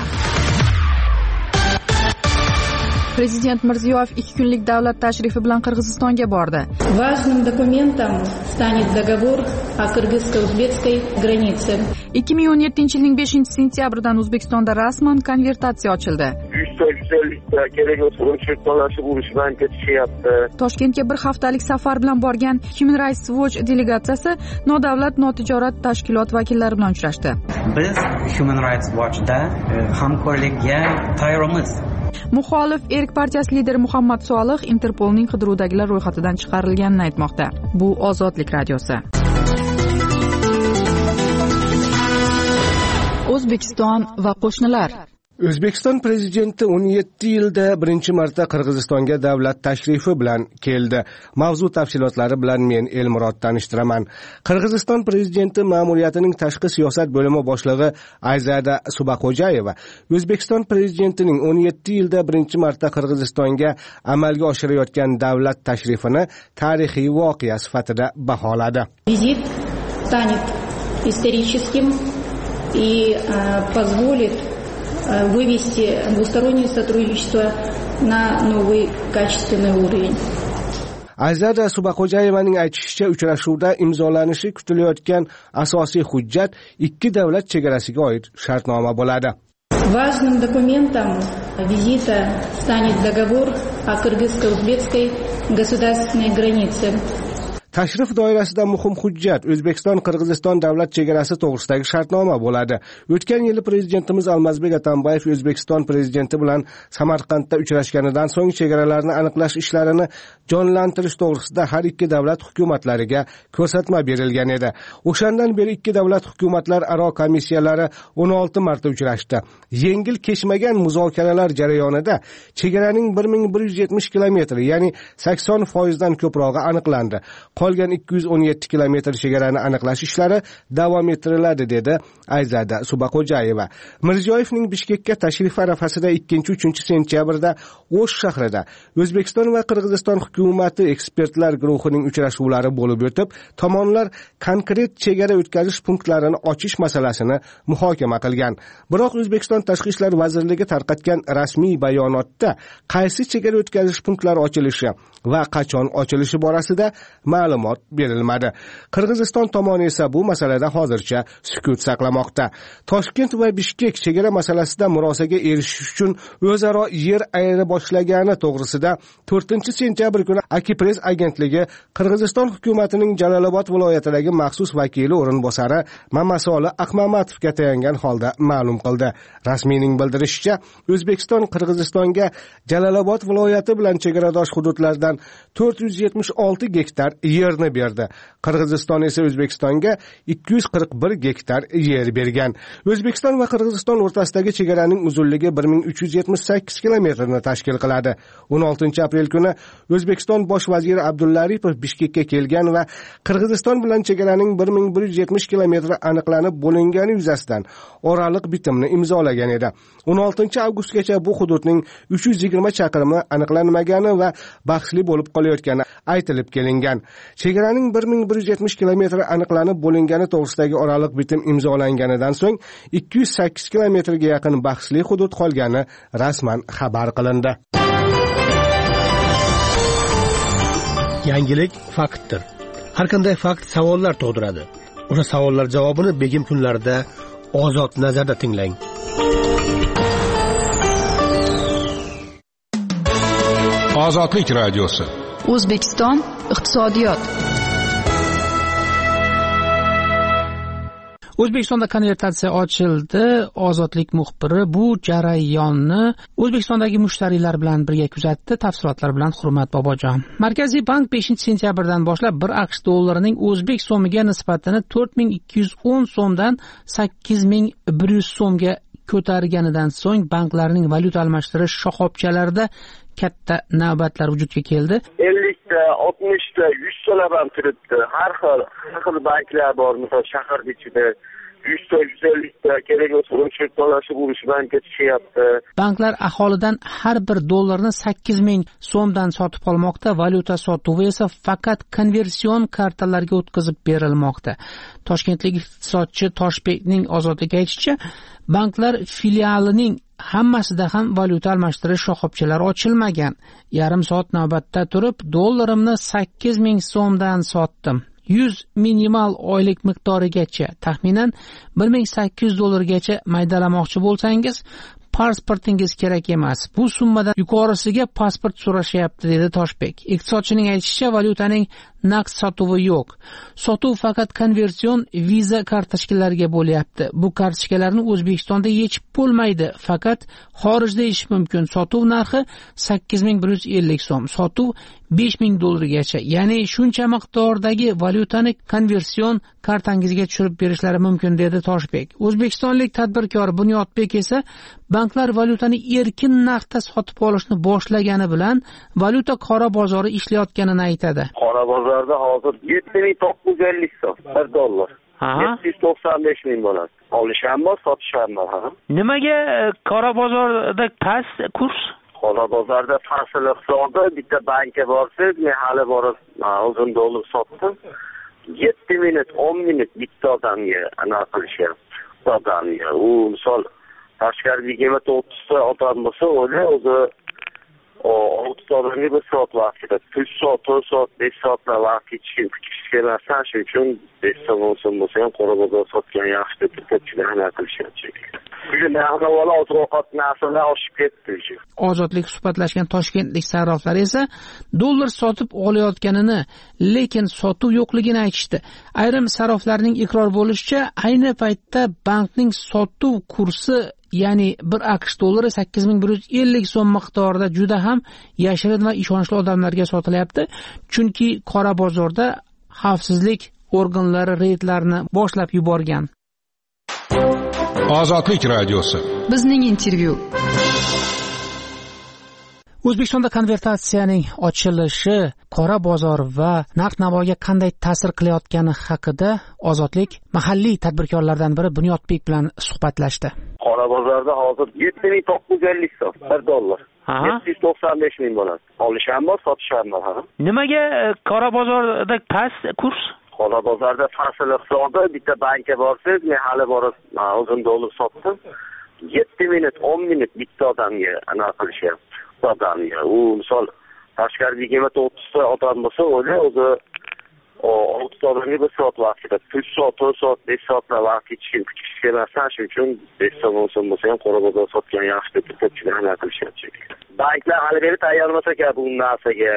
Prezident Mirziyoyev ikki kunlik davlat tashrifi bilan Qirg'izistonga bordi. Важным документом станет договор о кыргызско-узбекской границе. ikki ming o'n yettinchi yilning beshinchi sentyabridan O'zbekistonda rasman konvertatsiya ochildi. Toshkentga bir haftalik safar bilan borgan Human Rights Watch delegatsiyasi nodavlat notijorat tashkilot vakillari bilan uchrashdi. Biz Human Rights Watch'da hamkorlikka tayyormiz. Muxolif Erk partiyasi lideri Muhammad Solih Interpolning qidiruvdagilar ro'yxatidan chiqarilganini aytmoqda. Bu Ozodlik radiosi. O'zbekiston va qo'shnilar. O'zbekiston prezidenti o'n yetti yilda birinchi marta Qirg'izistonga davlat tashrifi bilan keldi. Mavzu tafsilotlari bilan men Elmurod tanishtiraman. Qirg'iziston prezidenti ma'muriyatining tashqi siyosat bo'limi boshlig'i Ayzada Subaqo'jayeva O'zbekiston prezidentining o'n yetti yilda birinchi marta Qirg'izistonga amalga oshirayotgan davlat tashrifini tarixiy voqea sifatida baholadi. Vizit станет историческим и позволит вывести двустороннее сотрудничество на новый качественный уровень. Ayzada Subaqo'jayevaning aytishicha, uchrashuvda imzolanishi kutilayotgan asosiy hujjat ikki davlat chegarasiga oid shartnoma bo'ladi. Важным документом визита станет договор о кыргызско-узбекской государственной границе. Tashrif doirasida muhim hujjat O'zbekiston Qirg'iziston davlat chegarasi to'g'risidagi shartnoma bo'ladi. O'tgan yili prezidentimiz Almazbek Atambayev O'zbekiston prezidenti bilan Samarqandda uchrashganidan so'ng chegaralarni aniqlash ishlarini jonlantirish to'g'risida har ikki davlat hukumatlariga ko'rsatma berilgan edi. O'shandan beri ikki davlat hukumatlar aro komissiyalari o'n olti marta uchrashdi. Yengil kechmagan muzokaralar jarayonida chegaraning bir ming bir yuz yetmish kilometri, ya'ni sakson foiz dan ko'prog'i aniqlandi. Qolgan ikki yuz o'n yetti kilometr chegarani aniqlash ishlari davom ettiriladi, dedi Ayzada Subaqo'jayeva. Mirziyoyevning Bishkekka tashrifi arafasida ikkinchi uchinchi sentyabrda O'sh shahrida O'zbekiston va Qirg'iziston hukumati ekspertlar guruhining uchrashuvlari bo'lib o'tib, tomonlar konkret chegara o'tkazish punktlarini ochish masalasini muhokama qilgan. Biroq O'zbekiston Tashqi ishlar vazirligi tarqatgan rasmiy bayonotda qaysi chegara o'tkazish punktlari ochilishi va qachon ochilishi borasida ma'lum ma'lumot berilmadi. Qirg'iziston tomoni esa bu masalada hozircha sukut saqlamoqda. Toshkent va Bishkek chegara masalasida murosaga erishish uchun o'zaro yer ayira boshlagani to'g'risida to'rtinchi sentyabr kuni Akipress agentligi Qirg'iziston hukumatining Jalolobod viloyatidagi maxsus vakili o'rinbosari Mamasoli Ahmamatovga tayangan holda ma'lum qildi. Rasmiyning bildirishicha, O'zbekiston Qirg'izistonga Jalolobod viloyati bilan chegaradosh hududlardan to'rt yuz yetmish olti gektar yerni berdi. Qirg'iziston esa O'zbekistonga ikki yuz qirq bir gektar yer bergan. O'zbekiston va Qirg'iziston o'rtasidagi chegaraning uzunligi bir ming uch yuz yetmish sakkiz kilometrni tashkil qiladi. o'n oltinchi aprel kuni O'zbekiston bosh vaziri Abdulla Aripov Bishkekka kelgan va Qirg'iziston bilan chegaraning bir ming bir yuz yetmish kilometri aniqlanib bo'lingani yuzasidan oraliq bitimni imzolagan edi. o'n oltinchi avgustgacha bu hududning uch yuz yigirma chaqirimi aniqlanmagani va bahsli bo'lib qolayotgani aytilib kelingan. Chegaraning bir ming bir yuz yetmish kilometri aniqlanib bo'lingani to'g'risidagi oraliq bitim imzolanganidan so'ng ikki yuz sakkiz kilometrga yaqin bahsli hudud qolgani rasman xabar qilindi. Yangilik faktdir. Har qanday fakt savollar tug'diradi. O'sha savollar javobini begim kunlarda Ozod nazarda tinglang. Ozodlik radiosi. O'zbekiston iqtisodiyot. O'zbekistonda konvertatsiya ochildi. Ozodlik muxbiri bu jarayonni O'zbekistondagi mushtariylar bilan birga kuzatdi. Tafsilotlar bilan Hurmat Bobojon. Markaziy bank beshinchi sentyabrdan boshlab bir AQSh dollarining o'zbek so'miga nisbatini to'rt ming ikki yuz o'n so'mdan sakkiz ming bir yuz so'mga ko'targanidan so'ng banklarning valyuta almashtirish shoxobchalarida katta navbatlar vujudga keldi. ellikta, oltmishta, yuz so'lab ham turibdi. Har xil, har xil banklar bor. Misol shaharda ichida yuzta, yuz ellikta kerak bo'lsa o'chirib qolishib urish banka tushyapti. Banklar aholidan har bir dollarni sakkiz ming so'mdan sotib olmoqda. Valyuta sotuvi esa faqat konversion kartalarga o'tkazib berilmoqda. Toshkentlik iqtisodchi Toshbekning Ozodlikka aytishicha, banklar filialining hammasida ham valyuta almashtirish shoxobchalari ochilmagan. Yarim soat navbatda turib, dollarimni sakkiz ming so'mdan sotdim. yuz minimal oylik miqdorigacha, taxminan bir ming sakkiz yuz dollargacha maydalamoqchi bo'lsangiz, pasportingiz kerak emas. Bu summadan yuqorisiga pasport so'rashyapti, dedi Toshbek. Iqtisodchining aytishicha, valyutaning naqd sotuvi yo'q. Sotuv faqat konversion viza kartochkalariga bo'lyapti. Bu kartochkalarni O'zbekistonda yechib bo'lmaydi, faqat xorijda yechish mumkin. Sotuv narxi sakkiz ming bir yuz ellik so'm, sotuv besh ming dollargacha. Ya'ni shuncha miqdordagi valyutani konversion kartangizga tushirib berishlari mumkin, dedi Toshbek. O'zbekistonlik tadbirkor Bunyodbek esa banklar valyutani erkin narxda sotib olishni boshlagani bilan valyuta qora bozori ishlayotganini aytadi. Qora bozorda hozir yetti ming to'qqiz yuz ellik so'm bir dollar. yetti yuz to'qson besh ming bo'ladi. Olish ham bor, sotish ham bor. Nimaga qora bozorda past kurs? Qora bozorda fasl hisobda bitta bankka borsangiz, men hali borib uzun dollar sotdim. yetti minut, o'n minut bitta odamga anaqa qilishyapti. Odamga u misol tashqarida yigirma to'qqizta odam bo'lsa, o'zi o'zi olti odamga bir soat vaqt ketadi. uch soat, to'rt soat, besh soatlar vaqt ketishini kutish kemasdan, shuning uchun besh soat o'n so'm bo'lsa ham qora bozor sotgan yaxshi deb ko'pchilik anaqa qilishyapti. Bugun ahvol oziq-ovqat narxlari oshib ketdi. Ozodlik suhbatlashgan toshkentlik sarroflar esa dollar sotib olayotganini, lekin sotuv yo'qligini aytishdi. Ayrim sarroflarning iqror bo'lishicha, ayni paytda bankning sotuv kursi, ya'ni bir AQSh dollari sakkiz ming bir yuz ellik so'm miqdorida juda ham yashirin va ishonchli odamlarga sotilyapti. Chunki qora bozorda xavfsizlik organlari reydlarni boshlab yuborgan. Ozodlik radiosi. Bizning intervyu. O'zbekistonda konvertatsiyaning ochilishi qora bozor va narx-navoga qanday ta'sir qilayotgani haqida Ozodlik mahalliy tadbirkorlardan biri Bunyodbek bilan suhbatlashdi. Qora bozorda hozir yetti ming to'qqiz yuz ellik so'm bir dollar. yetti yuz to'qson besh ming bo'ladi. Olish ham bor, sotish ham bor. Nimaga qora bozorda past kurs? Qora bozorda fasl hisobda bitta bankka borsangiz, men hali borib uzun dollar sotdim. yetti minut, o'n minut bitta odamga anaqa qilishyapti. Odamga u misol tashqarida yigirma to'qqizta odam bo'lsa, o'zi o'zi olti soatga bir soat vaqt ketadi. uch soat, to'rt soat, besh soatlar vaqt ketishini kutish kemasdan, shuning uchun besh soat o'n so'm bo'lsa ham qora bozor sotgan yaxshi deb ko'pchilik hal qilishyapti. Banklar hali beri tayyor emas ekan bu narsaga.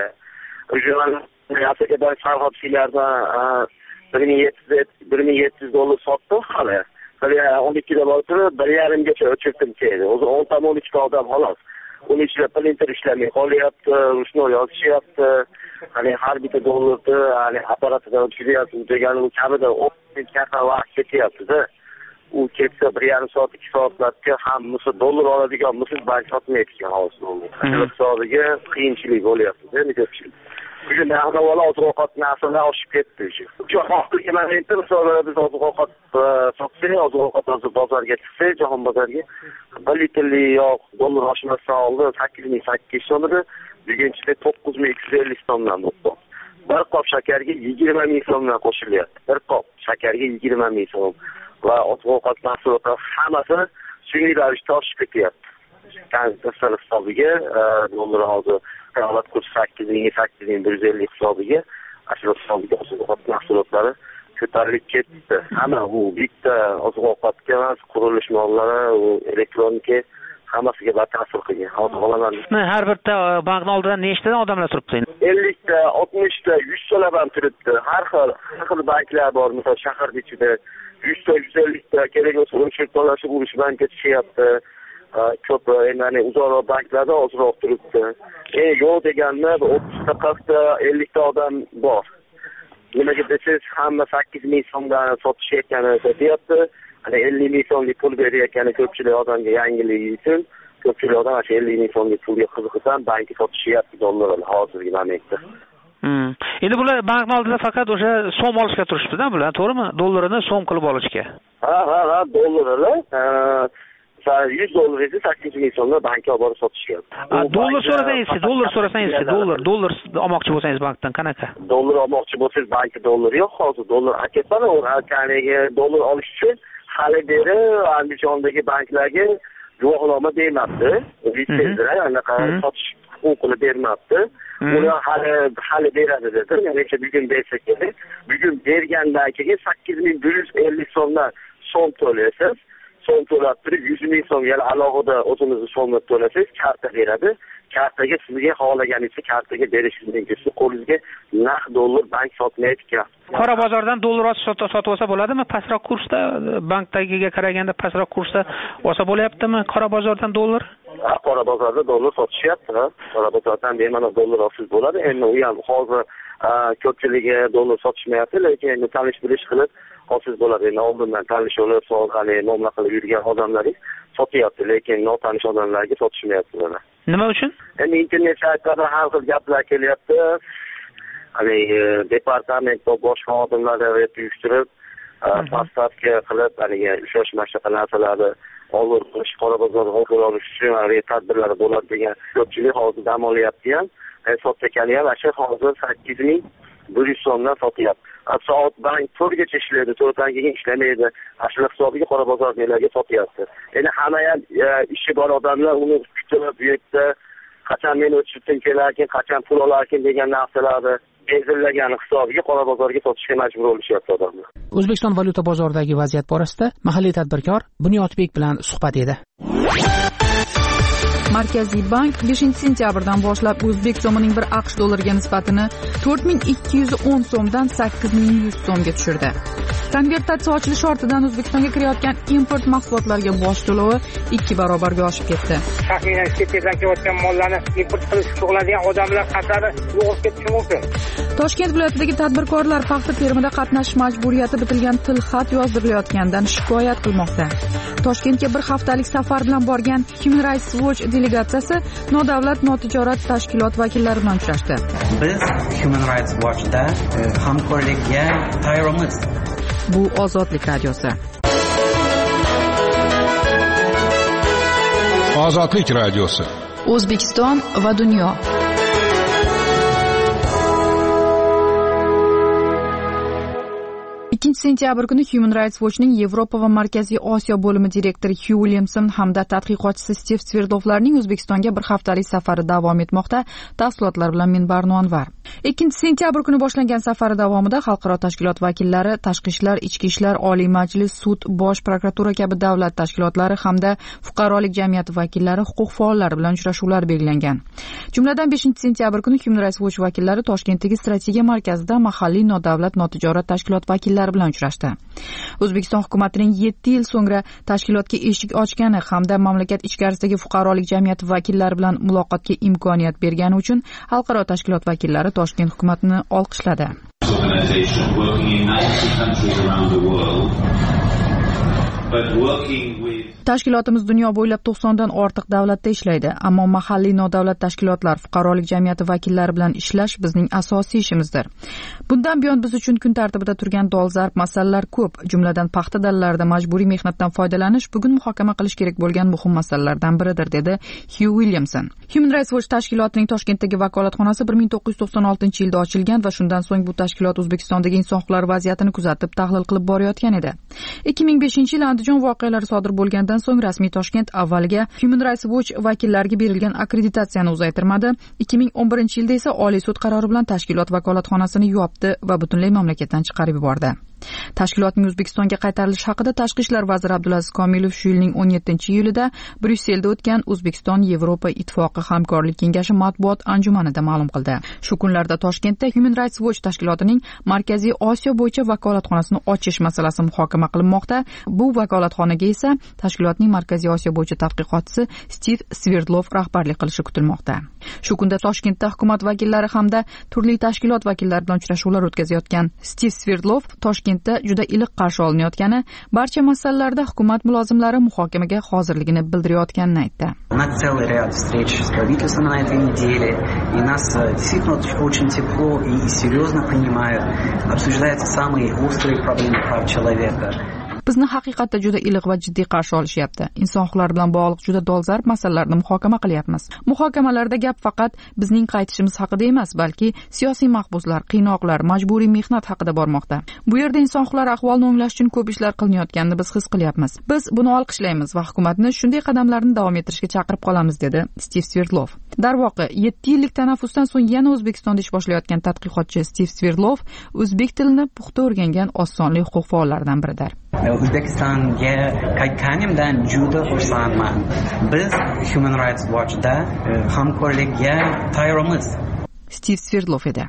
O'sha bank sarxobchilardan bir ming yetti yuz dollar sotdi hali. Hali o'n ikkida bo'lsa bir yarim gacha o'chirdim keldi. O'zi o'n o'n ikki odam xolos. Uning ichida printer ishlamay qolyapti, ruchnoy yozishyapti. Hani har bitta dollarni hani apparatidan o'tkazyapti degani u kamida o'ttiz daqiqa vaqt ketyapti-da. U ketsa bir yarim soat, ikki soatlarga hammasi dollar oladigan bo'lsa bank sotmaydi ekan hozir. Iqtisodiga qiyinchilik bo'lyapti-da, ko'pchilik. Bugun narxlar oziq-ovqat narxlari oshib ketdi. Jahonga mana endi misollar biz oziq-ovqat sotsak, oziq-ovqat bozorga chiqsak, jahon bozoriga bir litrli yog' dollar oshmasdan oldin sakkiz ming sakkiz yuz so'm edi. Buguncha to'qqiz ming ikki yuz ellik so'mdan bo'ldi. Bir qop shakarga yigirma ming so'mdan qo'shilyapti. Bir qop shakarga yigirma ming so'm. Va oziq-ovqat mahsulotlari hammasi sun'iy ravishda oshib ketyapti. Kansal hisobiga dollar hozir davlat kursi sakkiz ming sakkiz ming bir yuz ellik hisobiga, ashula hisobiga oziq-ovqat mahsulotlari ko'tarilib ketdi. Hamma bu bitta oziq-ovqatga emas, qurilish mollari, elektronika hammasiga batafsil qilgan. Hozir olaman. Har bitta bankning oldida nechtadan odamlar turibdi? ellik ta, oltmish ta, yuz talab ham turibdi. Har xil, har xil banklar bor. Masalan, shahar ichida yuz ta, yuz ellik ta kerak bo'lsa o'chirib to'lashib urish banka tushyapti. Ko'p endi uzoqroq banklarda ozroq turibdi. E yo'q deganda o'ttiz ta, qirq ta, ellik ta odam bor. Nimaga desangiz, hamma sakkiz ming so'mdan sotishayotganini deyapti. Hani ellik ming so'mlik pul berayotgani ko'pchilik odamga yangiligi uchun, ko'pchilik odam o'sha ellik ming so'mlik pulga qiziqib bankka sotishyapti dollarni hozirgi momentda. Hmm. Endi bular bankning oldida faqat o'sha so'm olishga turishibdi-da bular, to'g'rimi? Dollarini so'm qilib olishga. Ha, ha, ha, dollarni yuz dollar edi, sakkiz ming so'mdan bankka olib borib sotishyapti. Dollar so'rasangiz, dollar so'rasangiz, dollar, dollar olmoqchi bo'lsangiz bankdan qanaqa? Dollar olmoqchi bo'lsangiz bankda dollar yo'q, hozir dollar aketmadi, o'rganiga dollar olish uchun hali beri Andijondagi banklarga guvohnoma bermabdi. Litsenziyani anaqa sotish huquqini bermabdi. Uni hali hali beradi dedi. Necha bugun bersa kerak. Bugun bergandan keyin sakkiz ming bir yuz ellik so'mdan so'm to'laysiz. So'm to'lab turib yuz ming so'm yana alohida o'zingizni so'mni to'lasangiz, karta beradi. Kartaga sizga xohlaganingizcha kartaga berishingiz mumkin. Siz qo'lingizga naqd dollar bank sotmaydi ekan. Qora bozordan dollar sotib olsa bo'ladimi? Pastroq kursda, bankdagiga qaraganda pastroq kursda olsa bo'lyaptimi? Qora bozordan dollar? Ha, qora bozorda dollar sotishyapti. Qora bozordan bemalol dollar olsangiz bo'ladi. Endi u ham hozir ko'pchiligi dollar sotishmayapti, lekin endi tanish bilish qilib olsangiz bo'ladi. Endi oldindan tanish olib, so'g'ali nomla qilib yurgan odamlaringiz sotyapti, lekin notanish odamlarga sotishmayapti bular. Nima uchun? Endi internet saytlarda har xil gaplar kelyapti. Hani departament va boshqa xodimlarni uyushtirib, pastavka qilib, hani ushlash mashqa narsalarni olib qilish, qora bozorda olib olish uchun tadbirlar bo'ladi degan ko'pchilik hozir dam olyapti ham. Sotgan ham shu hozir sakkiz ming bir yuz so'mdan sotyapti. Soat bank to'rtgacha ishlaydi, to'rtdan keyin ishlamaydi. Ashula hisobiga qora bozorlarga sotyapti. Endi hamma ham ishi bor odamlar uni kutib, bu yerda qachon men o'tishdan kelarkin, qachon pul olarkin degan narsalarni belgilagan hisobiga qora bozorga sotishga majbur bo'lishyapti odamlar. O'zbekiston valyuta bozoridagi vaziyat borasida mahalliy tadbirkor Bunyodbek bilan suhbat edi. Markaziy bank beshinchi sentyabrdan boshlab o'zbek so'mining bir aqsh dollariga nisbatini to'rt ming ikki yuz o'n so'mdan sakkiz ming yuz so'mga tushirdi. Konvertatsiya ochilish ortidan O'zbekistonga kirayotgan import mahsulotlarga boj to'lovi ikki barobarga oshib ketdi. Taxminan chetdan kelayotgan mollarni import qilish qiladigan odamlar qatori yo'qolib ketishi mumkin. Toshkent viloyatidagi tadbirkorlar paxta terimida qatnashish majburiyati bitilgan tilxat yozdirilayotganidan shikoyat qilmoqda. Toshkentga bir haftalik safar bilan borgan Human Rights Watch delegatsiyasi nodavlat notijorat tashkilot vakillari bilan uchrashdi. Biz Human Rights Watchda hamkorlikka tayyormiz. Bu Ozodlik radiosi. Ozodlik radiosi. O'zbekiston va dunyo. ikkinchi sentyabr kuni Human Rights Watch'ning Yevropa va Markaziy Osiyo bo'limi direktori Hugh Williamson hamda tadqiqotchisi Steve Svirdovlarning O'zbekistonga bir haftalik safari davom etmoqda. Tafsilotlar bilan men Barno Anvar. ikkinchi sentyabr kuni boshlangan safari davomida xalqaro tashkilot vakillari, tashqi ishlar, ichki ishlar, oliy majlis, sud, bosh prokuratura kabi davlat tashkilotlari hamda fuqarolik jamiyati vakillari, huquq faollari bilan uchrashuvlar belgilangan. Jumladan beshinchi sentyabr kuni Human Rights Watch vakillari Toshkentdagi strategiya markazida mahalliy nodavlat notijorat tashkilot vakillari bilan uchrashdi. O'zbekiston hukumatining yetti yil so'ngra tashkilotga eshik ochgani hamda mamlakat ichkarisidagi fuqarolik jamiyati vakillari bilan muloqotga imkoniyat bergani uchun xalqaro tashkilot vakillari Toshkent hukumatini olqishladi. Tashkilotimiz dunyo bo'ylab to'qsondan ortiq davlatda ishlaydi, ammo mahalliy nodavlat tashkilotlar, fuqarolik jamiyati vakillari bilan ishlash bizning asosiy ishimizdir. Bundan buyon biz uchun kun tartibida turgan dolzarb masalalar ko'p, jumladan paxta dalalarida majburiy mehnatdan foydalanish bugun muhokama qilish kerak bo'lgan muhim masalalardan biridir, dedi Hugh Williamson. Human Rights Watch tashkilotining Toshkentdagi vakolatxonasi bir ming to'qqiz yuz to'qson oltinchi yilda ochilgan va shundan so'ng bu tashkilot O'zbekistondagi inson huquqlari vaziyatini kuzatib, tahlil qilib borayotgan edi. ikki ming beshinchi yil Andijon voqealari sodir bo'lgandan so'ng rasmiy Toshkent avvaliga Human Rights Watch vakillariga berilgan akkreditatsiyani uzaytirmadi. ikki ming o'n birinchi yilda esa Oliy sud qarori bilan tashkilot vakolatxonasini yopdi va butunlay mamlakatdan chiqarib yubordi. Tashkilotning O'zbekistonga qaytarilishi haqida Tashqi ishlar vaziri Abdulaziz Komilov shu yilning o'n yettinchi iyulida Bryusselda o'tgan O'zbekiston Yevropa Ittifoqi hamkorlik kengashi matbuot anjumanida ma'lum qildi. Shu kunlarda Toshkentda Human Rights Watch tashkilotining Markaziy Osiyo bo'yicha vakolatxonasini ochish masalasi muhokama qilinmoqda. Bu vakolatxonaga esa tashkilotning Markaziy Osiyo bo'yicha tadqiqotchisi Steve Sverdlov rahbarlik qilishi kutilmoqda. Shu kunda Toshkentda hukumat vakillari hamda turli tashkilot vakillari bilan uchrashuvlar o'tkazayotgan Steve Sverdlov Toshkentda juda iliq qarshi olinayotgani, barcha masalalarda hukumat mulozimlari muhokamaga hozirligini bildirayotganini aytdi. На целый ряд встреч с правительством на этой неделе, и нас действительно очень тепло и серьезно принимают, обсуждаются самые острые проблемы прав человека. Bizni haqiqatda juda iliq va jiddiy qarshi olishyapti. Inson huquqlari bilan bog'liq juda dolzarb masalalarni muhokama qilyapmiz. Muhokamalarda gap faqat bizning qaytishimiz haqida emas, balki siyosiy mahbuslar, qiynoqlar, majburiy mehnat haqida bormoqda. Bu yerda inson huquqlari ahvolini o'nglash uchun ko'p ishlar qilinayotganini biz his qilyapmiz. Biz buni olqishlaymiz va hukumatni shunday qadamlarni davom ettirishga chaqirib qolamiz, dedi Steve Sverdlov. Darvoqe, yetti yillik tanaffusdan so'ng yana O'zbekistonda ish boshlayotgan tadqiqotchi Steve Sverdlov o'zbek tilini puxta o'rgangan oz sonli huquq faollaridan biridir. O'zbekistonga qaytganimdan juda xursandman. Biz Human Rights Watchda hamkorlikka tayyormiz. Steve Sverdlov edi.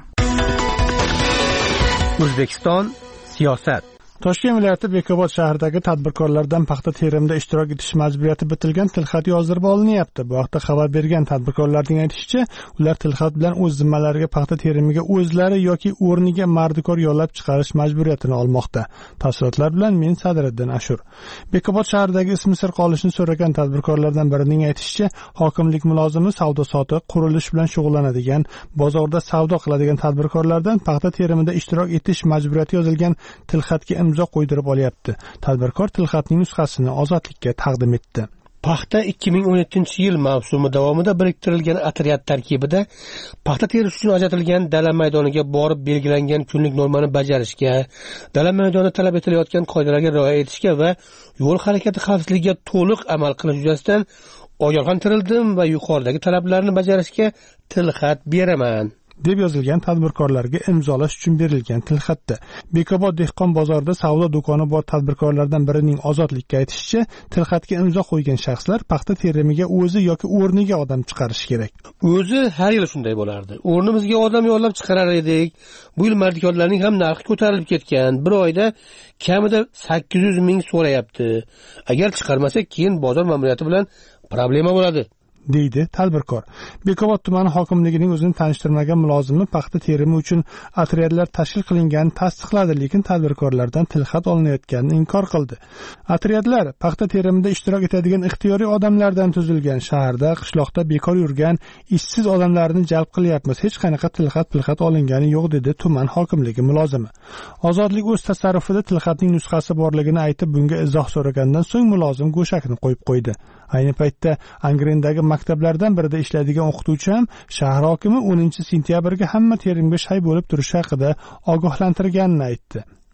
O'zbekiston siyosat. Toshkent viloyati Bekobod shahridagi tadbirkorlardan paxta terimida ishtirok etish majburiyati bitilgan tilxat yozdirib olinyapti. Bu haqda xabar bergan tadbirkorlarning aytishicha, ular tilxat bilan o'z zimmalariga paxta terimiga o'zlari yoki o'rniga mardikor yollab chiqarish majburiyatini olmoqda. Tafsilotlar bilan men Sadriddin Ashur. Bekobod shahridagi ismi sir qolishini so'ragan tadbirkorlardan birining aytishicha, hokimlik mulozimi savdo-sotiq, qurilish bilan shug'ullanadigan, bozorda savdo qiladigan tadbirkorlardan paxta terimida ishtirok etish majburiyati yozilgan tilxatga imzo qo'ydirib olyapti. Tadbirkor tilxatning nusxasini Ozodlikka taqdim etdi. Paxta ikki ming o'n yettinchi yil mavsumi davomida biriktirilgan otryad tarkibida paxta terish uchun ajratilgan dala maydoniga borib belgilangan kunlik normani bajarishga, dala maydoni talab etilayotgan qoidalarga rioya etishga va yo'l harakati xavfsizligiga to'liq amal qilish yuzasidan ogohlantirildim va yuqoridagi talablarni bajarishga tilxat beraman deb yozilgan tadbirkorlarga imzolash uchun berilgan tilxatda. Bekobod dehqon bozorida savdo do'koni bor tadbirkorlardan birining Ozodlikka aytishicha, tilxatga imzo qo'ygan shaxslar paxta terimiga o'zi yoki o'rniga odam chiqarishi kerak. O'zi har yil shunday bo'lardi. O'rnimizga odam yollab chiqarar edik. Bu yil mardikorlarning ham narxi ko'tarilib ketgan. Bir oyda kamida sakkiz yuz ming so'rayapti. Agar chiqarmasak, keyin bozor ma'muriyati bilan problema bo'ladi, deydi tadbirkor. Bekobod tumani hokimligining o'zini tanishtirmagan mulozimi paxta terimi uchun otryadlar tashkil qilinganini tasdiqladi, lekin tadbirkorlardan tilxat olinayotganini inkor qildi. Otryadlar paxta terimida ishtirok etadigan ixtiyoriy odamlardan tuzilgan, shaharda, qishloqda bekor yurgan ishsiz odamlarni jalb qilyapmiz. Hech qanaqa tilxat-pilxat olingani yo'q, dedi tuman hokimligi mulozimi. Ozodlik o'z tasarrufida tilxatning nusxasi borligini aytib, bunga izoh so'ragandan so'ng mulozim go'shakni qo'yib qo'ydi. Ayni paytda Angrendagi maktablardan birida ishlaydigan o'qituvchi ham shahar hokimi o'ninchi sentyabrga hamma terimga shay bo'lib turishi haqida ogohlantirganini aytdi.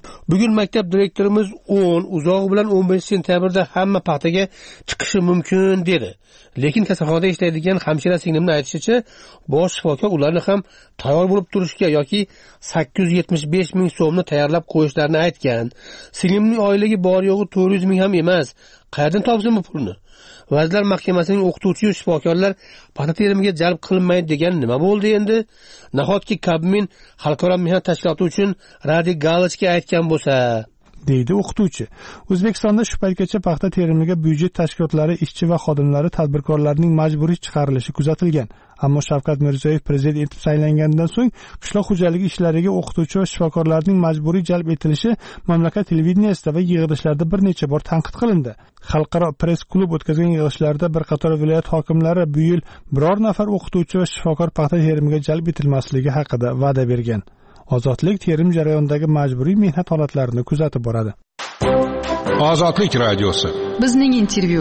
bugun maktab direktorimiz o'n uzog'i bilan o'n birinchi sentyabrda hamma paxtaga chiqishi mumkin dedi. Lekin kasalxonada ishlaydigan hamshira singlimning aytishicha, bosh shifokor ularni ham tayyor bo'lib turishga yoki sakkiz yuz yetmish besh ming so'mni tayyorlab qo'yishlarini aytgan. Singlimning oyligi bor yo'g'i to'rt yuz ming ham emas. Qayerdan topsin bu pulni? Vazirlar Mahkamasining o'qituvchi shifokorlar paxta terimiga jalb qilinmaydi degan nima bo'ldi endi? Nahotki Kabmin xalqaro mehnat tashkiloti uchun Radi Galochga aytgan bo'lsa, deydi o'qituvchi. O'zbekistonda shu paytgacha paxta terimiga byudjet tashkilotlari, ishchi va xodimlari, tadbirkorlarning majburiy chiqarilishi kuzatilgan. Ammo Shavkat Mirziyoyev prezident etib saylangandan so'ng qishloq xo'jaligi ishlariga o'qituvchi va shifokorlarning majburiy jalb etilishi mamlakat televideniyasida va yig'ilishlarda bir necha bor tanqid qilindi. Xalqaro press klub o'tkazgan yig'ilishlarda bir qator viloyat hokimlari bu yil biror nafar o'qituvchi va shifokor paxta terimiga jalb etilmasligi haqida va'da bergan. Ozodlik terim jarayonidagi majburiy mehnat holatlarini kuzatib boradi. Ozodlik radiosi. Bizning intervyu.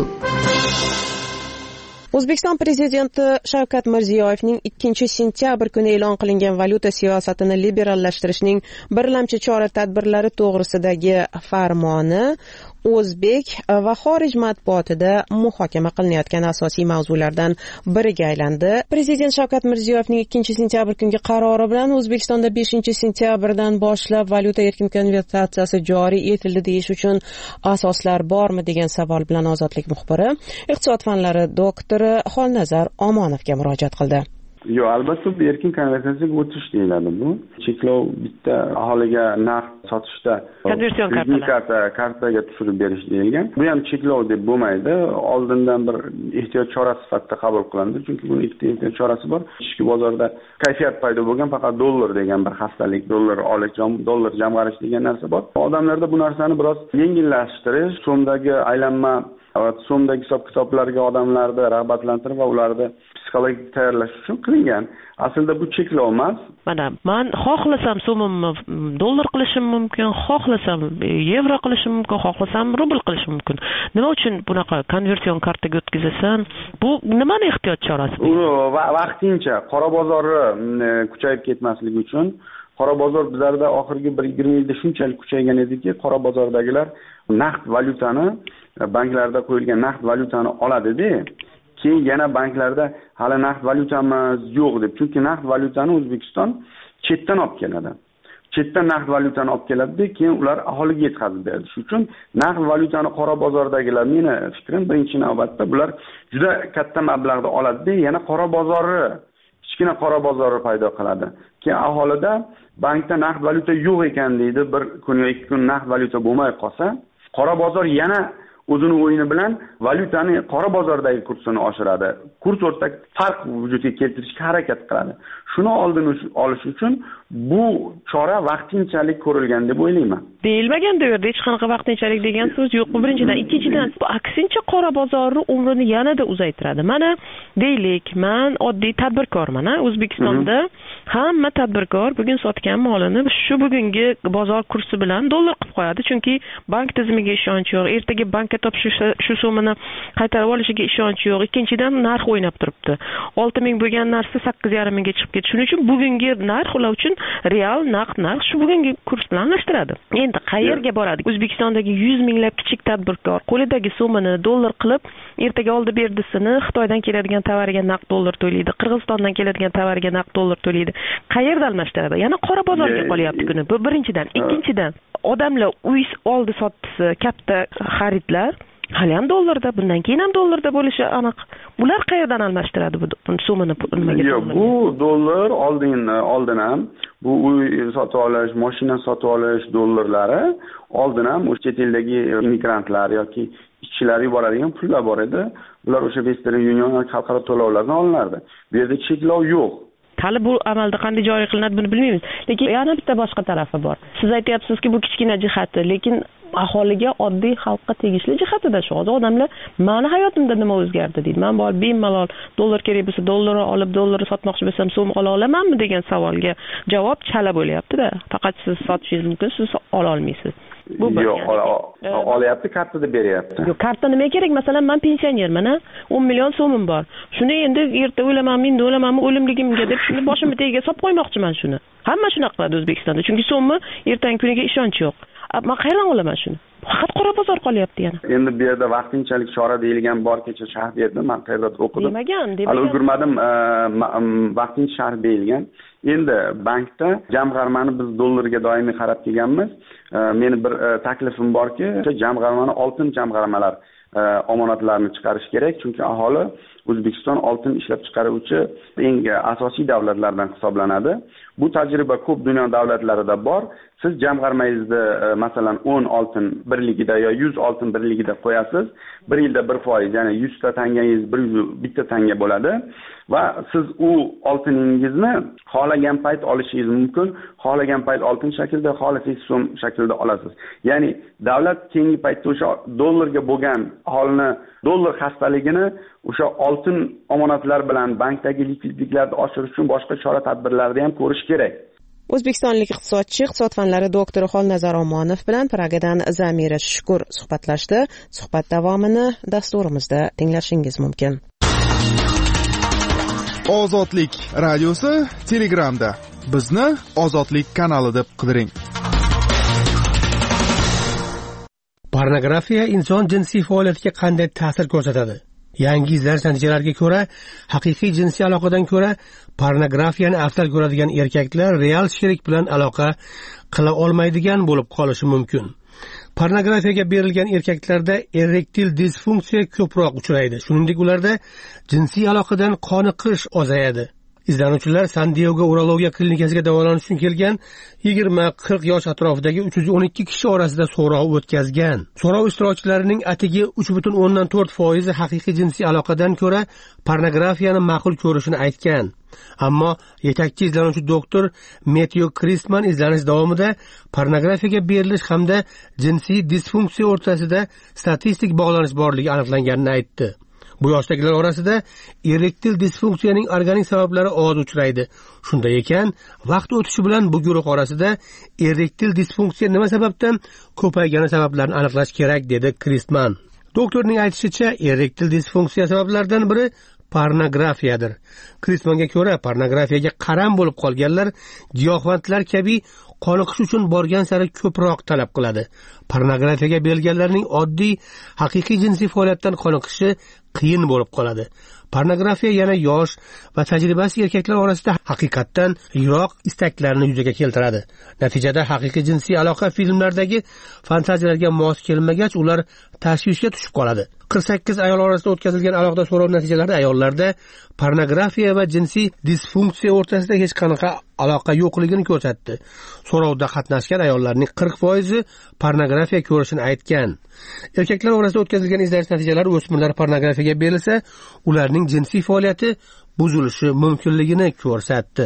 O'zbekiston prezidenti Shavkat Mirziyoyevning ikkinchi sentyabr kuni e'lon qilingan valyuta siyosatini liberallashtirishning birlamchi chora-tadbirlari to'g'risidagi farmoni o'zbek va xorij matbuotida muhokama qilinayotgan asosiy mavzulardan biriga aylandi. Prezident Shavkat Mirziyoyevning ikkinchi sentyabr kungi qarori bilan O'zbekistonda beshinchi sentyabrdan boshlab valyuta erkin konvertatsiyasi joriy etildi deyish uchun asoslar bormi degan savol bilan Ozodlik muxbiri, iqtisod fanlari doktori Xolnazar Omonovga murojaat qildi. Yo'q, albatta bu erkin konvertatsiyaga o'tish deyiladi bu. Cheklov bitta aholiga naqd sotishda konversion karta kartaga tushirib berish deyilgan. Bu ham cheklov deb bo'lmaydi. Oldindan bir ehtiyot chorasi sifatida qabul qilindi, chunki buning ikkita ehtiyot chorasi bor. Ichki bozorda kayfiyat paydo bo'lgan faqat dollar degan bir xastalik, dollar olish, dollar jamg'arish degan narsa bor. Odamlarda bu narsani biroz yengillashtirish, so'mdagi aylanma va so'mdagi hisob-kitoblarga odamlarni rag'batlantirib va ularni psixologik tayyorlash uchun qilingan. Aslida bu cheklov emas. Mana men xohlasam so'mimni dollar qilishim mumkin, xohlasam yevro qilishim mumkin, xohlasam rubl qilishim mumkin. Nima uchun bunaqa konversion kartaga o'tkazasan? Bu nimani ehtiyot chorasi? U vaqtincha qora bozorni kuchayib ketmasligi uchun. Qora bozor bizlarda oxirgi bir yigirma yilda shunchalik kuchaygan ediki, qora bozordagilar naqd valyutani, banklarda qo'yilgan naqd valyutani oladi-da. Keyin yana banklarda hali naqd valyutamiz yo'q deb, chunki naqd valyutani O'zbekiston chetdan olib keladi. Chetdan naqd valyutani olib keladi-da, keyin ular aholiga yetkazib beradi. Shuning uchun naqd valyutani qora bozordagilar, meni fikrim birinchi navbatda bular juda katta mablag'da oladi-da, yana qora bozori, kichkina qora bozori paydo qiladi. Keyin aholida bankda naqd valyuta yo'q ekan deydi, bir kun yoki ikki kun naqd valyuta bo'lmay qolsa, qora bozor yana o'zini o'yini bilan valyutani qora bozordagi kursini oshiradi. Kurs o'rtasida farq vujudga keltirishga harakat qiladi. Shuni oldini olish uchun bu chora vaqtinchalik ko'rilgan deb o'ylayman. Deyilmagan bu yerda hech qanaqa vaqtinchalik degan so'z yo'q. Bu birinchidan, ikkinchidan, bu aksincha qora bozorni umrini yanada uzaytiradi. Mana deylik, men oddiy tadbirkorman, O'zbekistonda hamma tadbirkor bugun sotgan molini shu bugungi bozor kursi bilan dollar qilib qo'yadi, chunki bank tizimiga ishonch yo'q. Ertaga bankka topshirsa shu so'mini qaytarib olishiga ishonch yo'q. Ikkinchidan, narx o'ynab turibdi. olti ming bo'lgan narsa sakkiz yarim mingga chiqib ketdi. Shuning uchun bugungi narx ular uchun real naqd narx shu bugungi kurs bilan almashtiradi. Endi qayerga boradi? O'zbekistondagi yuz minglab kichik tadbirkor qo'lidagi so'mini dollar qilib, ertaga oldi berdisini Xitoydan keladigan tovariga naqd dollar to'laydi, Qirg'izistondan keladigan tovariga naqd dollar to'laydi. Qayerda almashtiradi? Yana qora bozorga qolyapti kuni. Bu birinchidan. Ikkinchidan, odamlar uy oldi sotdisi, katta xaridlar hali ham dollarda, bundan keyin ham dollarda bo'lishi aniq. Bular qayerdan almashtiradi bu so'mini nimaga? Yo'q, bu dollar oldin oldin ham bu uy sotib olish, mashina sotib olish dollarlari oldin ham o'sha chet eldagi immigrantlar yoki ishchilar yuboradigan pullar bor edi. Bular o'sha Western Union xalqaro to'lovlardan olinardi. Bu yerda cheklov yo'q. Hali bu amalda qanday joriy qilinadi buni bilmaymiz. Lekin yana bitta boshqa tarafi bor. Siz aytyapsizki, bu kichkina jihati, lekin aholiga, oddiy xalqqa tegishli jihatida shu. Odamlar, "Meni hayotimda nima o'zgardi?" deydi. "Men bor bemalol dollar kerak bo'lsa, dollarni olib, dollarni sotmoqchi bo'lsam, so'm ola olamanmi?" degan savolga javob chala bo'lyapti-da. Faqat siz sotishingiz mumkin, siz ola olmaysiz. bu bir yo'q, olyapti, kartada beryapti. Yo'q, karta nima kerak? Masalan, men pensionerman, o'n million so'mim bor. Shuni endi erta o'lamanmi, endi o'lamanmi, o'limligimga deb shuni boshimni tagiga solib qo'ymoqchiman shuni. Hamma shunaqa qiladi O'zbekistonda, chunki so'mmi ertangi kuniga ishonch yo'q. Men qayerdan olaman shuni? Faqat qora bozor qolyapti yana. Endi bu yerda vaqtinchalik chora deyilgan bor, kecha sharh berdim, men qayerdadir o'qidim. Demagan, demagan. Hali ulgurmadim, vaqtincha sharh deyilgan. Endi bankda jamg'armani biz dollarga doimiy qarab kelganmiz. Meni bir taklifim borki, jamg'armani oltin jamg'armalar omonatlarni chiqarish kerak, chunki aholi O'zbekiston oltin ishlab chiqaruvchi eng asosiy davlatlardan hisoblanadi. Bu tajriba ko'p dunyo davlatlarida bor. Siz jamg'armangizni masalan o'n oltin birligida yo yuz oltin birligida qo'yasiz. Bir yilda bir foiz, ya'ni yuz ta tangangiz bir bitta tanga bo'ladi va siz u oltiningizni xohlagan payt olishingiz mumkin. Xohlagan payt oltin shaklida, xohlasangiz so'm shaklida olasiz. Ya'ni davlat keyingi paytda o'sha dollarga bo'lgan aholini dollar xastaligini o'sha oltin omonatlar bilan bankdagi likvidliklarni oshirish uchun boshqa chora-tadbirlarni ham ko'rish kerak. O'zbekistonlik iqtisodchi, iqtisod fanlari doktori Xolnazar Omonov bilan Pragadan Zamira Shukur suhbatlashdi. Suhbat davomini dasturimizda tinglashingiz mumkin. Ozodlik radiosi Telegramda. Bizni Ozodlik kanali deb qidiring. Pornografiya inson jinsiy faoliyatiga qanday ta'sir ko'rsatadi? Yangi izlanish natijalariga ko'ra, haqiqiy jinsiy aloqadan ko'ra pornografiyani afzal ko'radigan erkaklar real sherik bilan aloqa qila olmaydigan bo'lib qolishi mumkin. Pornografiyaga berilgan erkaklarda erektil disfunksiya ko'proq uchraydi. Shuningdek, ularda jinsiy aloqadan qoniqish ozayadi. Izlanuvchilar San-Diego urologiya klinikasiga davolanish uchun kelgan yigirma qirq yosh atrofidagi uch yuz o'n ikki kishi orasida so'rov o'tkazgan. So'rov ishtirokchilarining atigi uch butun o'ndan to'rt foiz haqiqiy jinsiy aloqadan ko'ra pornografiyani ma'qul ko'rishini aytgan. Ammo yetakchi izlanuvchi doktor Matthew Christman izlanish davomida pornografiyaga berilish hamda jinsiy disfunksiya o'rtasida statistik bog'lanish borligi aniqlanganini aytdi. Bu yoshdagilar orasida erektil disfunksiyaning organik sabablari oz uchraydi. Shunday ekan, vaqt o'tishi bilan bu guruh orasida erektil disfunksiya nima sababdan ko'paygani sabablarini aniqlash kerak, dedi Christman. Doktorning aytishicha, erektil disfunksiya sabablaridan biri pornografiyadir. Christmanga ko'ra, pornografiyaga qaram bo'lib qolganlar giyohvandlar kabi qoniqish uchun borgan sari ko'proq talab qiladi. Pornografiyaga berilganlarning oddiy haqiqiy jinsiy faoliyatdan qoniqishi qiyin bo'lib qoladi. Pornografiya yana yosh va tajribasiz erkaklar orasida haqiqatdan yiroq istaklarni yuzaga keltiradi. Natijada haqiqiy jinsiy aloqa filmlardagi fantaziyalarga mos kelmagach, ular tashvishga tushib qoladi. qirq sakkiz ayol orasida o'tkazilgan alohida so'rov natijalarida ayollarda pornografiya va jinsiy disfunksiya o'rtasida hech qanaqa aloqa yo'qligini ko'rsatdi. So'rovda qatnashgan ayollarning qirq foizi pornografiya ko'rishini aytgan. Erkaklar orasida o'tkazilgan izlanish natijalari o'smirlar pornografiyaga berilsa, ularning jinsiy faoliyati buzilishi mumkinligini ko'rsatdi.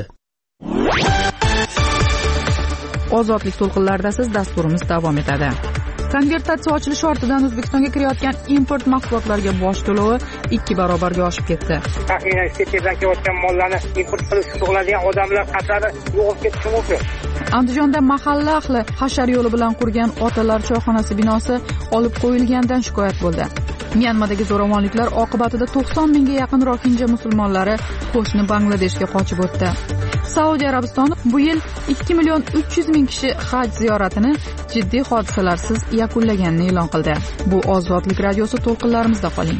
Ozodlik to'lqinlarida siz dasturimiz davom etadi. Konvertatsiya ochilishi ortidan O'zbekistonga kirayotgan import mahsulotlarga boj to'lovi ikki barobarga oshib ketdi. Taxminan chetdan kelayotgan mollarni import qilish qiladigan odamlar qatori yo'qolib ketishi mumkin. Andijonda mahalla ahli hashar yo'li bilan qurgan otalar choyxonasi binosi olib qo'yilgandan shikoyat bo'ldi. Myanmadagi zo'ravonliklar oqibatida to'qson mingga yaqin rohinja musulmonlari qo'shni Bangladeshga qochib o'tdi. Saudiya Arabistoni bu yil ikki million uch yuz ming kishi haj ziyoratini jiddiy hodisalarsiz yakunlaganini e'lon qildi. Bu Ozodlik radiosi to'lqinlarimizda qoling.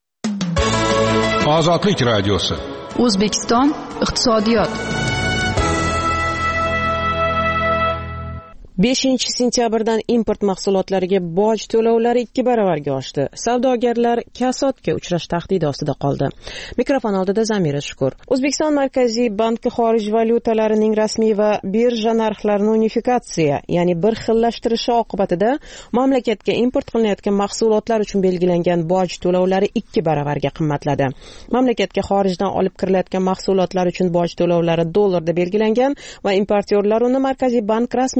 Ozodlik radiosi. O'zbekiston iqtisodiyot. beshinchi sentyabrdan import mahsulotlariga boj to'lovlari ikki baravarga oshdi. Savdogarlar kasodga uchrash tahdidi ostida qoldi. Mikrofon oldida Zamira Shukur. O'zbekiston Markaziy banki xorij valyutalarining rasmiy va birja narxlarini unifikatsiya, ya'ni bir xillashtirishi oqibatida mamlakatga import qilinayotgan mahsulotlar uchun belgilangan boj to'lovlari ikki baravarga qimmatladi. Mamlakatga xorijdan olib kirilayotgan mahsulotlar uchun boj to'lovlari dollarda belgilangan va importyorlar uni Markaziy bank rasmiy kursi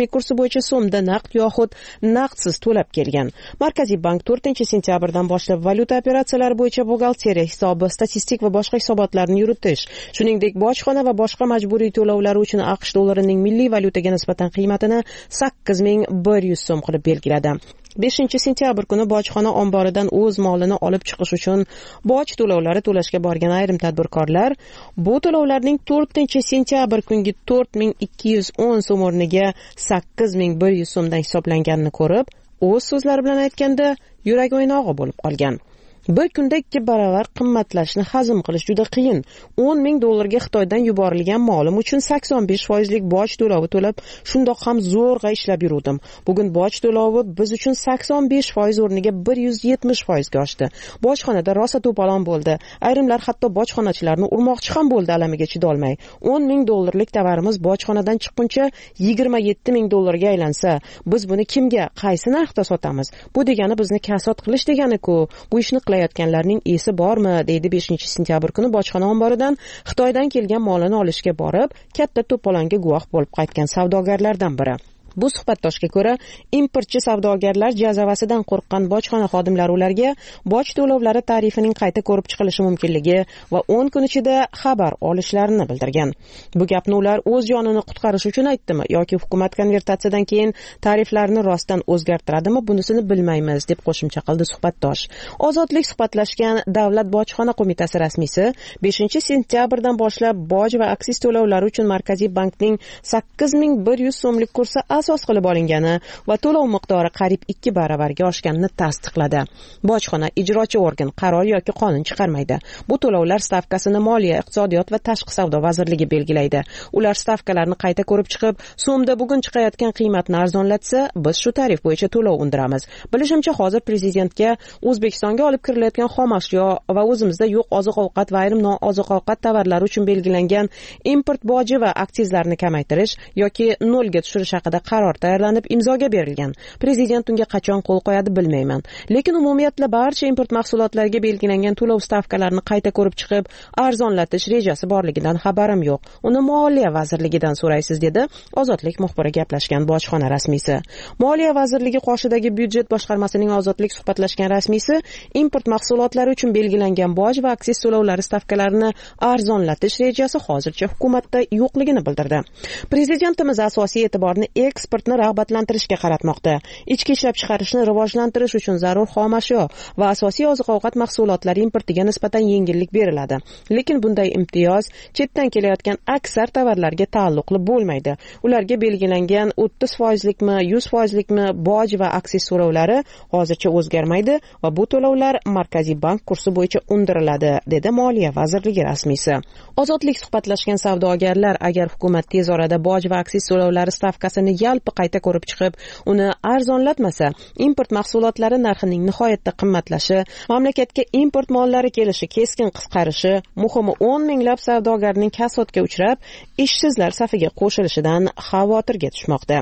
bo'yicha so'mda naqd yoxud naqdsiz to'lab kelgan. Markaziy bank to'rtinchi sentyabrdan boshlab valyuta operatsiyalari bo'yicha buxgalteriya hisobi, statistik va boshqa hisobotlarni yuritish, shuningdek bojxona va boshqa majburiy to'lovlar uchun AQSh dollarining milliy valyutaga nisbatan qiymatini sakkiz ming bir yuz so'm qilib belgiladi. beshinchi sentyabr kuni bojxona omboridan o'z molini olib chiqish uchun boj to'lovlari to'lashga borgan ayrim tadbirkorlar bu to'lovlarning to'rtinchi sentyabr kungi to'rt ming ikki yuz o'n so'm o'rniga sakkiz ming bir yuz so'mdan hisoblanganini ko'rib, o'z so'zlari bilan aytganda yurak o'ynog'i bo'lib qolgan. Bir kunda ikki baravar qimmatlashni hazm qilish juda qiyin. o'n ming dollarga Xitoydan yuborilgan molim uchun sakson besh foizlik boj to'lovi to'lab, shundoq ham zo'rg'a ishlab yurdim. Bugun boj to'lovi biz uchun sakson besh foiz o'rniga bir yuz yetmish foizga oshdi. Bojxonada rosa to'polon bo'ldi. Ayrimlar hatto bojxonachilarni urmoqchi ham bo'ldi alamiga chidolmay. o'n ming dollarlik tovarimiz bojxonadan chiqquncha yigirma yetti ming dollarga aylansa, biz buni kimga, qaysi narxda sotamiz? Bu degani bizni kasod qilish degani-ku. Bu ishni qilayotganlarning esi bormi, deydi beshinchi sentyabr kuni bojxona omboridan Xitoydan kelgan molini olishga borib, katta to'polonga guvoh bo'lib qaytgan savdogarlardan biri. Bu suhbatdoshga ko'ra, importchi savdogarlar jazavasidan qo'rqqan bojxona xodimlari ularga boj to'lovlari tarifining qayta ko'rib chiqilishi mumkinligi va o'n kun ichida xabar olishlarini bildirgan. Bu gapni ular o'z jonini qutqarish uchun aytdimi yoki hukumat konvertatsiyadan keyin tariflarni rostdan o'zgartiradimi, bunisini bilmaymiz, deb qo'shimcha qildi suhbatdosh. Ozodlik suhbatlashgan Davlat bojxona qo'mitasi rasmiysi beshinchi sentyabrdan boshlab boj va aksiz to'lovlari uchun Markaziy bankning sakkiz ming bir yuz so'mlik kursi asos qilib olingani va to'lov miqdori qariyb ikki baravarga oshganini tasdiqladi. Bojxona ijrochi organ qaror yoki qonun chiqarmaydi. Bu to'lovlar stavkasini Moliya, Iqtisodiyot va Tashqi savdo vazirligi belgilaydi. Ular stavkalarni qayta ko'rib chiqib, so'mda bugun chiqayotgan qiymatni arzonlatsa, biz shu tarif bo'yicha to'lov undiramiz. Bilishimcha, hozir prezidentga O'zbekistonga olib kirilayotgan xom ashyo va o'zimizda yo'q oziq-ovqat va ayrim nooziq-ovqat tovarlari uchun belgilangan import boji va aksizlarni kamaytirish yoki nolga tushirish haqida qaror tayyorlanib imzoga berilgan. Prezident unga qachon qo'l qo'yadi bilmayman. Lekin umumiyatla barcha import mahsulotlariga belgilangan to'lov stavkalarini qayta ko'rib chiqib, arzonlatish rejasi borligidan xabarim yo'q. Uni Moliya vazirligidan so'raysiz, dedi Ozodlik muxbiri gaplashgan bojxona rasmiysi. Moliya vazirligi qoshidagi byudjet boshqarmasining Ozodlik suhbatlashgan rasmiysi import mahsulotlari uchun belgilangan boj va aksiz to'lovlari stavkalarini arzonlatish rejasi hozircha hukumatda yo'qligini bildirdi. Prezidentimiz asosiy e'tiborni eksportni rag'batlantirishga qaratmoqda. Ichki ishlab chiqarishni rivojlantirish uchun zarur xom ashyo va asosiy oziq-ovqat mahsulotlari importiga nisbatan yengillik beriladi. Lekin bunday imtiyoz chetdan kelayotgan aksar tovarlarga taalluqli bo'lmaydi. Ularga belgilangan o'ttiz foizlikmi, yuz foizlikmi boj va aksiz to'lovlari hozircha o'zgarmaydi va bu to'lovlar Markaziy bank kursi bo'yicha undiriladi, dedi Moliya vazirligi rasmiysi. Ozodlik suhbatlashgan savdogarlar agar hukumat tez orada boj va aksiz to'lovlari stavkasini yalpi qayta ko'rib chiqib, uni arzonlatmasa, import mahsulotlari narxining nihoyatda qimmatlashi, mamlakatga import mollari kelishi keskin qisqarishi, muhimi o'n minglab savdogarning kasodga uchrab, ishsizlar safiga qo'shilishidan xavotirga tushmoqda.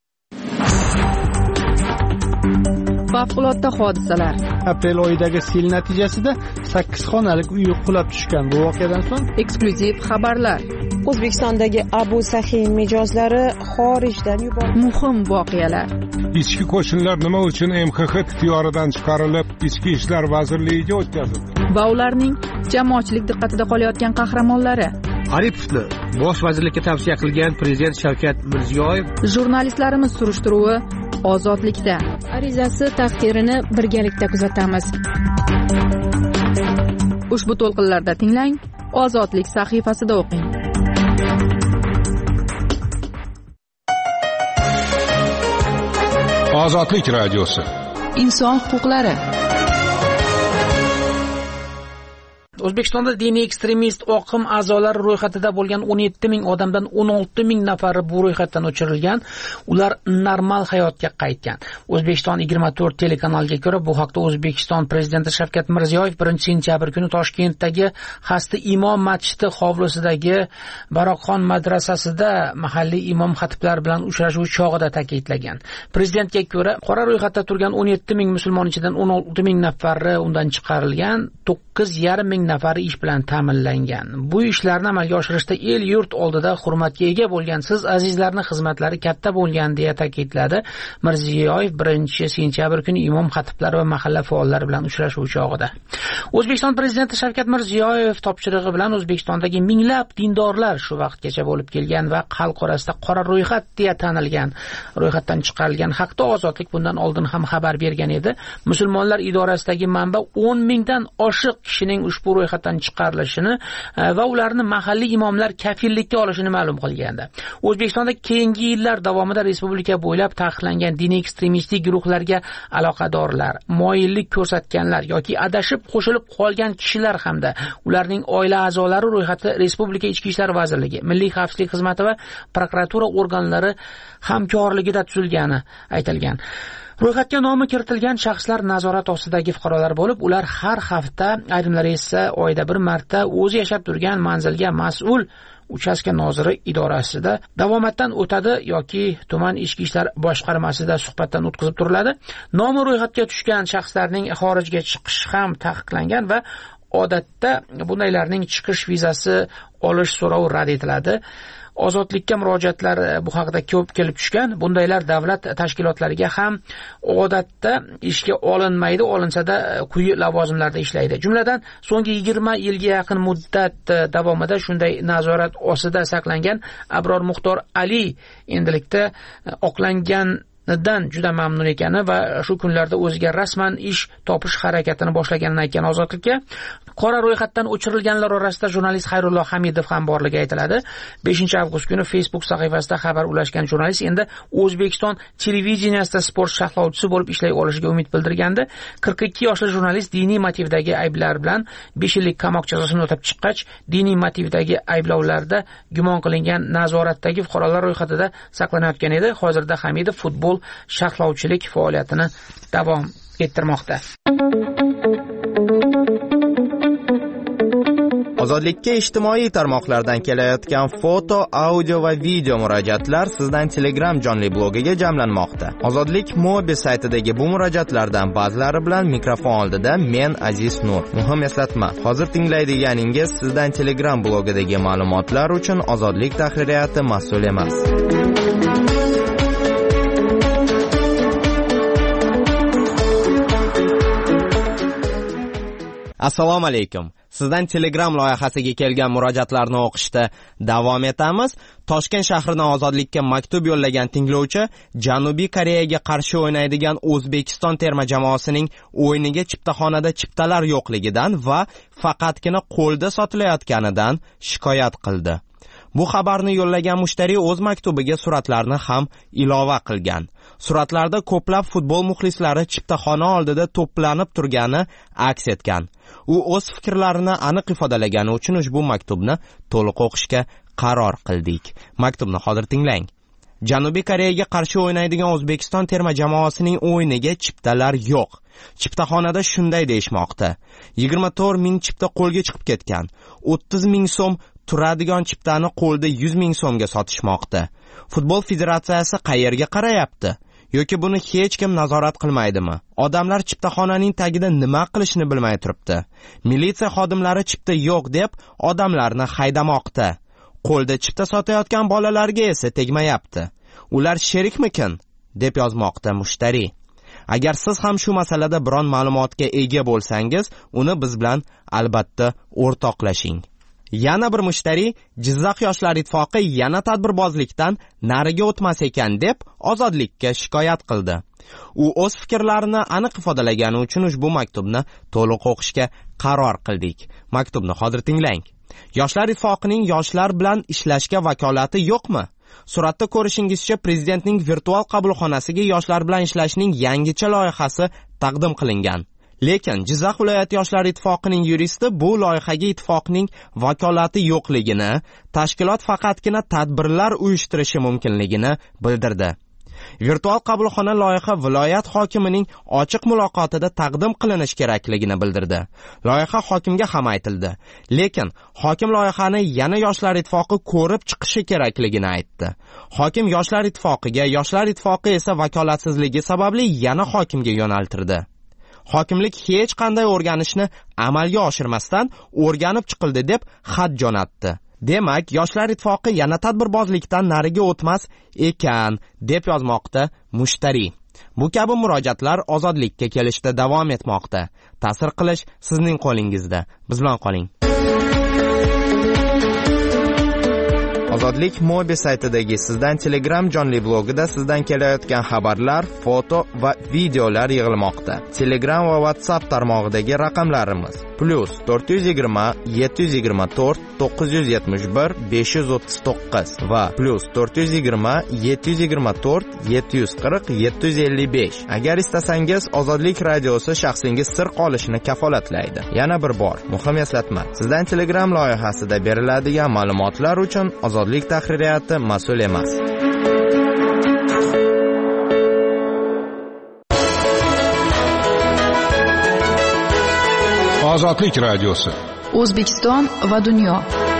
Favqulodda hodisalar. Aprel oyidagi sel natijasida sakkiz xonalik uy qulab tushgan. Bu voqeadan so'ng eksklyuziv xabarlar. O'zbekistondagi Abu Sahin mijozlari xorijdan yuborildi. Muhim voqealar. Ichki qo'shinlar nima uchun M X X ixtiyoridan chiqarilib, Ichki ishlar vazirligiga o'tkazildi? Va ularning jamoatchilik diqqatida qolayotgan qahramonlari. Aripovni bosh vazirlikka tavsiya qilgan prezident Shavkat Mirziyoyev. Jurnalistlarimiz surishtiruvi Ozodlikda. Arizasi taqdirini birgalikda kuzatamiz. Ushbu to'lqinlarda tinglang, Ozodlik sahifasida o'qing. Ozodlik radiosi. Inson huquqlari. O'zbekistonda diniy ekstremist oqim a'zolari ro'yxatida bo'lgan o'n yetti ming odamdan o'n olti ming nafari bu ro'yxatdan o'chirilgan. Ular normal hayotga qaytgan. O'zbekiston yigirma to'rt telekanaliga ko'ra, bu haqda O'zbekiston prezidenti Shavkat Mirziyoyev birinchi sentyabr kuni Toshkentdagi Hasti imom masjidi hovlisidagi Baroqxon madrasasida mahalliy imom xatiblar bilan uchrashuv chog'ida ta'kidlagan. Prezidentga ko'ra, qora ro'yxatda turgan o'n yetti ming musulmon ichidan o'n olti ming nafari undan chiqarilgan, to'qqiz yarim ming nafari ish bilan ta'minlangan. Bu ishlarni amalga oshirishda el yurt oldida hurmatga ega bo'lgan siz azizlarning xizmatlari katta bo'lgan deya ta'kidladi Mirziyoyev birinchi sentyabr kuni imom xatiblar va mahalla faollari bilan uchrashuv chog'ida. O'zbekiston prezidenti Shavkat Mirziyoyev topshirig'i bilan O'zbekistondagi minglab dindorlar shu vaqtgacha bo'lib kelgan va xalq orasida qora ro'yxat deya tanilgan, ro'yxatdan chiqarilgan haqda Ozodlik bundan oldin ham xabar bergan edi. Musulmonlar idorasidagi manba o'n mingdan oshiq kishining ushbu ro'yxatdan chiqarilishini va ularni mahalliy imomlar kafillikka olishini ma'lum qilgandi. O'zbekistonda keyingi yillar davomida respublika bo'ylab taqiqlangan diniy ekstremistik guruhlarga aloqadorlar, moyillik ko'rsatganlar yoki adashib qo'shilib qolgan kishilar hamda ularning oila a'zolari ro'yxati Respublika Ichki ishlar vazirligi, Milliy xavfsizlik xizmati va prokuratura organlari hamkorligida tuzilgani aytilgan. Ro'yxatga nomi kiritilgan shaxslar nazorat ostidagi fuqarolar bo'lib, ular har hafta, ayrimlari esa oyda bir marta o'zi yashab turgan manzilga mas'ul uchastka noziri idorasida davomatdan o'tadi yoki tuman ichki ishlar boshqarmasida suhbatdan o'tkazib turiladi. Nomi ro'yxatga tushgan shaxslarning xorijga chiqishi ham taqiqlangan va odatda bundaylarning chiqish vizasi olish so'rovi rad etiladi. Ozodlikka murojaatlar bu haqida ko'p kelib tushgan. Bundaylar davlat tashkilotlariga ham odatda ishga olinmaydi, olinsa-da quyi lavozimlarda ishlaydi. Jumladan, so'nggi yigirma yilga yaqin muddat davomida shunday nazorat ostida saqlangan Abror Muxtor Ali endilikda oqlangan dan juda mamnun ekani va shu kunlarda o'ziga rasman ish topish harakatini boshlaganini aytgan Ozodlikka. Qora ro'yxatdan o'chirilganlar orasida jurnalist Xayrulloh Hamidov ham borligi aytiladi. beshinchi avgust kuni Facebook sahifasida xabar ulashgan jurnalist endi O'zbekiston televideniyasida sport sharhlovchisi bo'lib ishlay olishiga umid bildirgandi. qirq ikki yoshli jurnalist diniy motivdagi ayblar bilan besh yillik qamoq jazosini o'tab chiqqach, diniy motivdagi ayblovlarda gumon qilingan nazoratdagi fuqarolar ro'yxatida saqlanayotgan edi. Hozirda Hamidov futbol sharhlovchilik faoliyatini davom ettirmoqda. Ozodlikka ijtimoiy tarmoqlardan kelayotgan foto, audio va video murojaatlar sizdan Telegram jonli blogiga jamlanmoqda. Ozodlik mobil saytidagi bu murojaatlardan ba'zilari bilan mikrofon oldida men Aziz Nur. Muhim eslatma, hozir tinglaydiganingiz sizdan Telegram blogidagi ma'lumotlar uchun Ozodlik tahririyati mas'ul emas. Assalomu alaykum. Sizdan Telegram loyihasiga kelgan murojaatlarni o'qishda davom etamiz. Toshkent shahridan Ozodlikka maktub yo'llagan tinglovchi Janubiy Koreyaga qarshi o'ynaydigan O'zbekiston terma jamoasining o'yiniga chiptaxonada chiptalar yo'qligidan va faqatgina qo'lda sotilayotganidan shikoyat qildi. Bu xabarni yo'llagan mushtari o'z maktubiga suratlarni ham ilova qilgan. Suratlarda ko'plab futbol muxlislari chiptaxona oldida to'planib turgani aks etgan. U o'z fikrlarini aniq ifodalagani uchun ushbu maktubni to'liq o'qishga qaror qildik. Maktubni hozir tinglang. Janubiy Koreyaga qarshi o'ynaydigan O'zbekiston terma jamoasining o'yiniga chiptalar yo'q. Chiptaxonada shunday deyishmoqda. yigirma to'rt ming chipta qo'lga chiqib ketgan. o'ttiz ming so'm turadigan chiptani qo'lda yuz ming so'mga sotishmoqda. Futbol federatsiyasi qayerga qarayapti? Yoki buni hech kim nazorat qilmaydimi? Odamlar chiptaxonaning tagida nima qilishni bilmay turibdi. Militsiya xodimlari chipta yo'q deb odamlarni haydamoqda. Qo'lda chipta sotayotgan bolalarga esa tegmayapti. Ular sherikmikin? deb yozmoqda mushtari. Agar siz ham shu masalada biron ma'lumotga ega bo'lsangiz, uni biz bilan albatta o'rtoqlashing. Yana bir mushtari Jizzax yoshlar ittifoqi yana tadbirbozlikdan nariga o'tmas ekan deb Ozodlikka shikoyat qildi. U o'z fikrlarini aniq ifodalagani uchun ushbu maktubni to'liq o'qishga qaror qildik. Maktubni hozir tinglang. Yoshlar ittifoqining yoshlar bilan ishlashga vakolati yo'qmi? Suratda ko'rishingizcha prezidentning virtual qabulxonasiga yoshlar bilan ishlashning yangicha loyihasi taqdim qilingan. Lekin Jizzax viloyati yoshlar ittifoqining yuristi bu loyihaga ittifoqning vakolati yo'qligini, tashkilot faqatgina tadbirlar uyushtirishi mumkinligini bildirdi. Virtual qabulxona loyiha viloyat hokimining ochiq muloqotida taqdim qilinish kerakligini bildirdi. Loyiha hokimga ham aytildi. Lekin hokim loyihani yana yoshlar ittifoqi ko'rib chiqishi kerakligini aytdi. Hokim yoshlar ittifoqiga, yoshlar ittifoqi esa vakolatsizligi sababli yana hokimga yo'naltirdi. hokimlik hech qanday o'rganishni amalga oshirmasdan o'rganib chiqildi deb xat jo'natdi. Demak, Yoshlar ittifoqi yana tadbirbozlikdan nariga o'tmas ekan, deb yozmoqda Mushtariy. Bu kabi murojaatlar ozodlikka kelishda davom etmoqda. Ta'sir qilish sizning qo'lingizda. Biz bilan qoling. Ozodlik Mobi saytidagi Sizdan Telegram jonli blogida sizdan kelayotgan xabarlar, foto va videolar yig'ilmoqda. Telegram va WhatsApp tarmog'idagi raqamlarimiz plus to'rt yuz yigirma yetti yuz yigirma to'rt to'qqiz yuz yetmish bir besh yuz o'ttiz to'qqiz va plus to'rt yuz yigirma yetti yuz yigirma to'rt yetti yuz qirq yetti yuz ellik besh. Agar istasangiz Ozodlik radiosi shaxsingiz sir qolishini kafolatlaydi. Yana bir bor muhim eslatma. Sizdan Telegram loyihasida beriladigan ma'lumotlar uchun Ozodlik tahririyati mas'ul emas. Ozodlik radiosi. O'zbekiston va dunyo.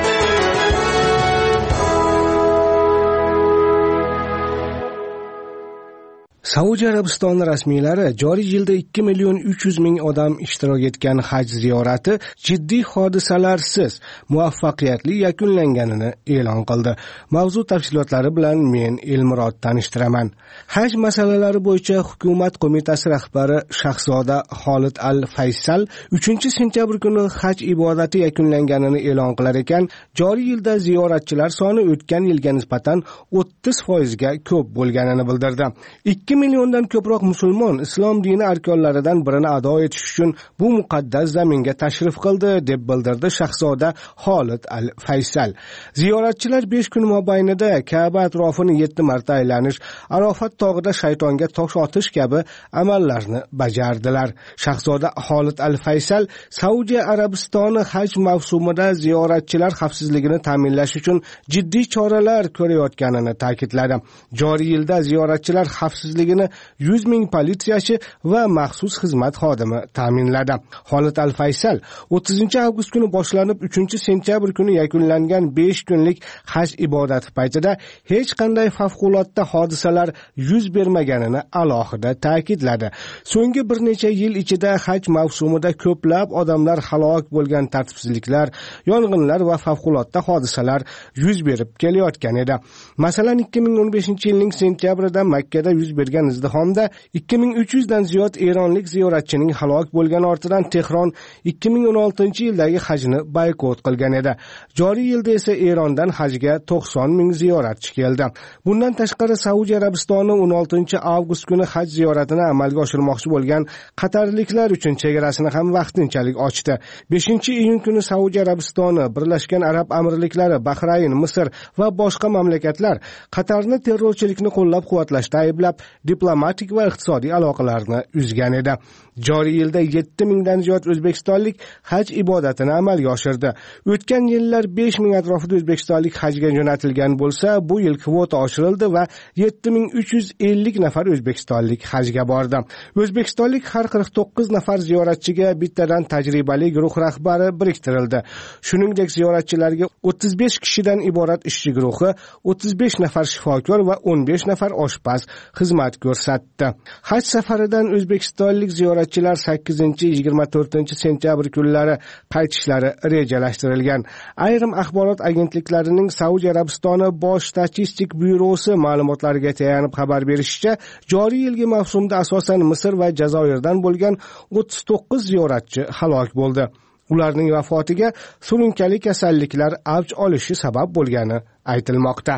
Saudiya Arabistoni rasmiylari joriy yilda ikki million uch yuz ming odam ishtirok etgan haj ziyorati jiddiy hodisalarsiz muvaffaqiyatli yakunlanganini e'lon qildi. Mavzu tafsilotlari bilan men Elmurod tanishtiraman. Haj masalalari bo'yicha hukumat qo'mitasi rahbari Shahzoda Xolid Al-Faysal uchinchi sentyabr kuni haj ibodati yakunlanganini e'lon qilar ekan, joriy yilda ziyoratchilar soni o'tgan yilga nisbatan o'ttiz foiz ga ko'p bo'lganini bildirdi. ikki milliondan ko'proq musulmon islom dini arkonlaridan birini ado etish uchun bu muqaddas zaminga tashrif qildi, deb bildirdi Shahzoda Xolid Al-Faysal. Ziyoratchilar besh kun mobaynida Ka'ba atrofini yetti marta aylanish, Arofat tog'ida shaytonga tosh otish kabi amallarni bajardilar. Shahzoda Xolid Al-Faysal Saudiya Arabistoni haj mavsumida ziyoratchilar xavfsizligini ta'minlash uchun jiddiy choralar ko'rayotganini ta'kidladi. Joriy yilda ziyoratchilar xavfsizligini yuz ming politsiyachi va maxsus xizmat xodimi ta'minladi. Xolid Al-Faysal o'ttizinchi avgust kuni boshlanib uchinchi sentyabr kuni yakunlangan besh kunlik haj ibodati paytida hech qanday favqulodda hodisalar yuz bermaganini alohida ta'kidladi. So'nggi bir necha yil ichida haj mavsumida ko'plab odamlar halok bo'lgan tartibsizliklar, yong'inlar va favqulodda hodisalar yuz berib kelayotgan edi. Masalan, ikki ming o'n beshinchi yilning sentyabrida Makka da yuz bergan izdihomda ikki ming uch yuz dan ziyod eronlik ziyoratchining halok bo'lgani ortidan Tehron ikki ming o'n oltinchi yildagi hajni boykot qilgan edi. Joriy yilda esa Erondan hajga to'qson ming ziyoratchi keldi. Bundan tashqari Saudiya Arabistoni o'n oltinchi avgust kuni haj ziyoratini amalga oshirmoqchi bo'lgan qatarliklar uchun chegarasini ham vaqtinchalik ochdi. beshinchi iyun kuni Saudiya Arabistoni, Birlashgan Arab Amirliklari, Bahrayn, Misr va boshqa mamlakatlar Qatarni terrorchilikni qo'llab-quvvatlashda ayblab, diplomatik va iqtisodiy aloqalarni uzgan edi. Joriy yilda yetti mingdan ziyod o'zbekistonlik haj ibodatini amalga oshirdi. O'tgan yillar besh ming atrofida o'zbekistonlik hajga jo'natilgan bo'lsa, bu yil kvota oshirildi va yetti ming uch yuz ellik nafar o'zbekistonlik hajga bordi. O'zbekistonlik har qirq to'qqiz nafar ziyoratchiga bittadan tajribali guruh rahbari biriktirildi. Shuningdek, ziyoratchilarga o'ttiz besh kishidan iborat ishchi guruhi, o'ttiz besh nafar shifokor va o'n besh nafar oshpaz xizmat ko'rsatdi. Haj safaridan o'zbekistonlik ziyoratchilar sakkizinchi yigirma to'rtinchi sentyabr kunlari qaytishlari rejalashtirilgan. Ayrim axborot agentliklarining Saudiya Arabistoni bosh statistik byurosi ma'lumotlariga tayanib xabar berishicha, joriy yilgi mavsumda asosan Misr va Jazoirdan bo'lgan o'ttiz to'qqiz ziyoratchi halok bo'ldi. Ularning vafotiga surunkali kasalliklar avj olishi sabab bo'lgani aytilmoqda.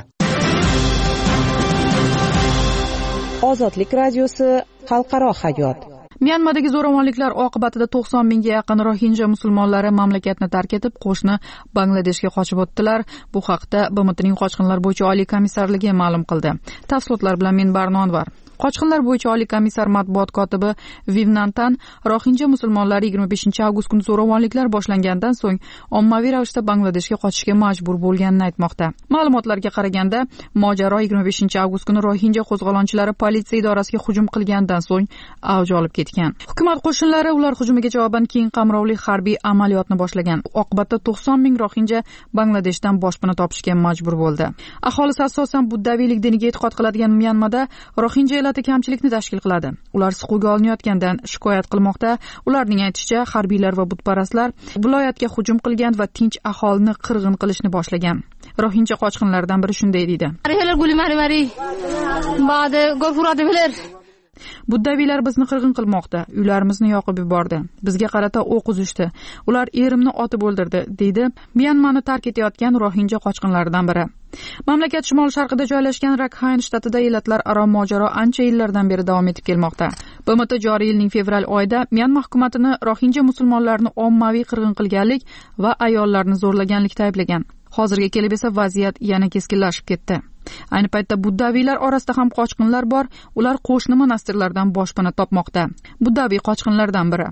Ozodlik radiosi xalqaro hayot. Myanmadagi zo'ravonliklar oqibatida to'qson mingga yaqin Rohinja musulmonlari mamlakatni tark etib, qo'shni Bangladeshga qochib o'tdilar. Bu haqda B M Tning qochqinlar bo'yicha oliy komissarligi ma'lum qildi. Tafsilotlar bilan men Barnon var. Qochqinlar bo'yicha oliy komissar matbuot kotibi Vivnantan Rohinja musulmonlari yigirma beshinchi avgust kuni zo'ravonliklar boshlangandan so'ng ommaviy ravishda Bangladeshga qochishga majbur bo'lganini aytmoqda. Ma'lumotlarga qaraganda, mojaro yigirma beshinchi avgust kuni Rohinja qo'zg'olonchilari politsiya idorasiga hujum qilgandan so'ng avj olib ketgan. Hukumat qo'shinlari ular hujumiga javoban keng qamrovli harbiy amaliyotni boshlagan. Oqibatda to'qson ming Rohinja Bangladeshdan boshpana topishga majbur bo'ldi. Aholisi asosan buddaviylik diniga e'tiqod qiladigan Myanmada Rohinja kalati kamchilikni tashkil qiladi. Ular siquvga olinayotgandan shikoyat qilmoqda. Ularning aytishicha, harbiylar va butparastlar viloyatga hujum qilgan va tinch aholini qirg'in qilishni boshlagan. Rohinja qochqinlaridan biri shunday deydi. Buddaviylar bizni qirg'in qilmoqda, uylarimizni yoqib yubordi. Bizga qarata o'q uzishdi. Ular erimni otib o'ldirdi, deydi Myanmani tark etayotgan Rohinja qochqinlaridan biri. Mamlakat shimol-sharqida joylashgan Rakhine shtatida elatlar aro mojaro ancha yillardan beri davom etib kelmoqda. B M T joriy yilning fevral oyida Myanma hukumatini Rohinja musulmonlarini ommaviy qirg'in qilganlik va ayollarni zo'rlaganlikda ayblagan. Hozirga kelib esa vaziyat yana keskinlashib ketdi. Ayni paytda buddaviylar orasida ham qochqinlar bor, ular qo'shni monastirlardan boshpana topmoqda. Buddaviy qochqinlardan biri.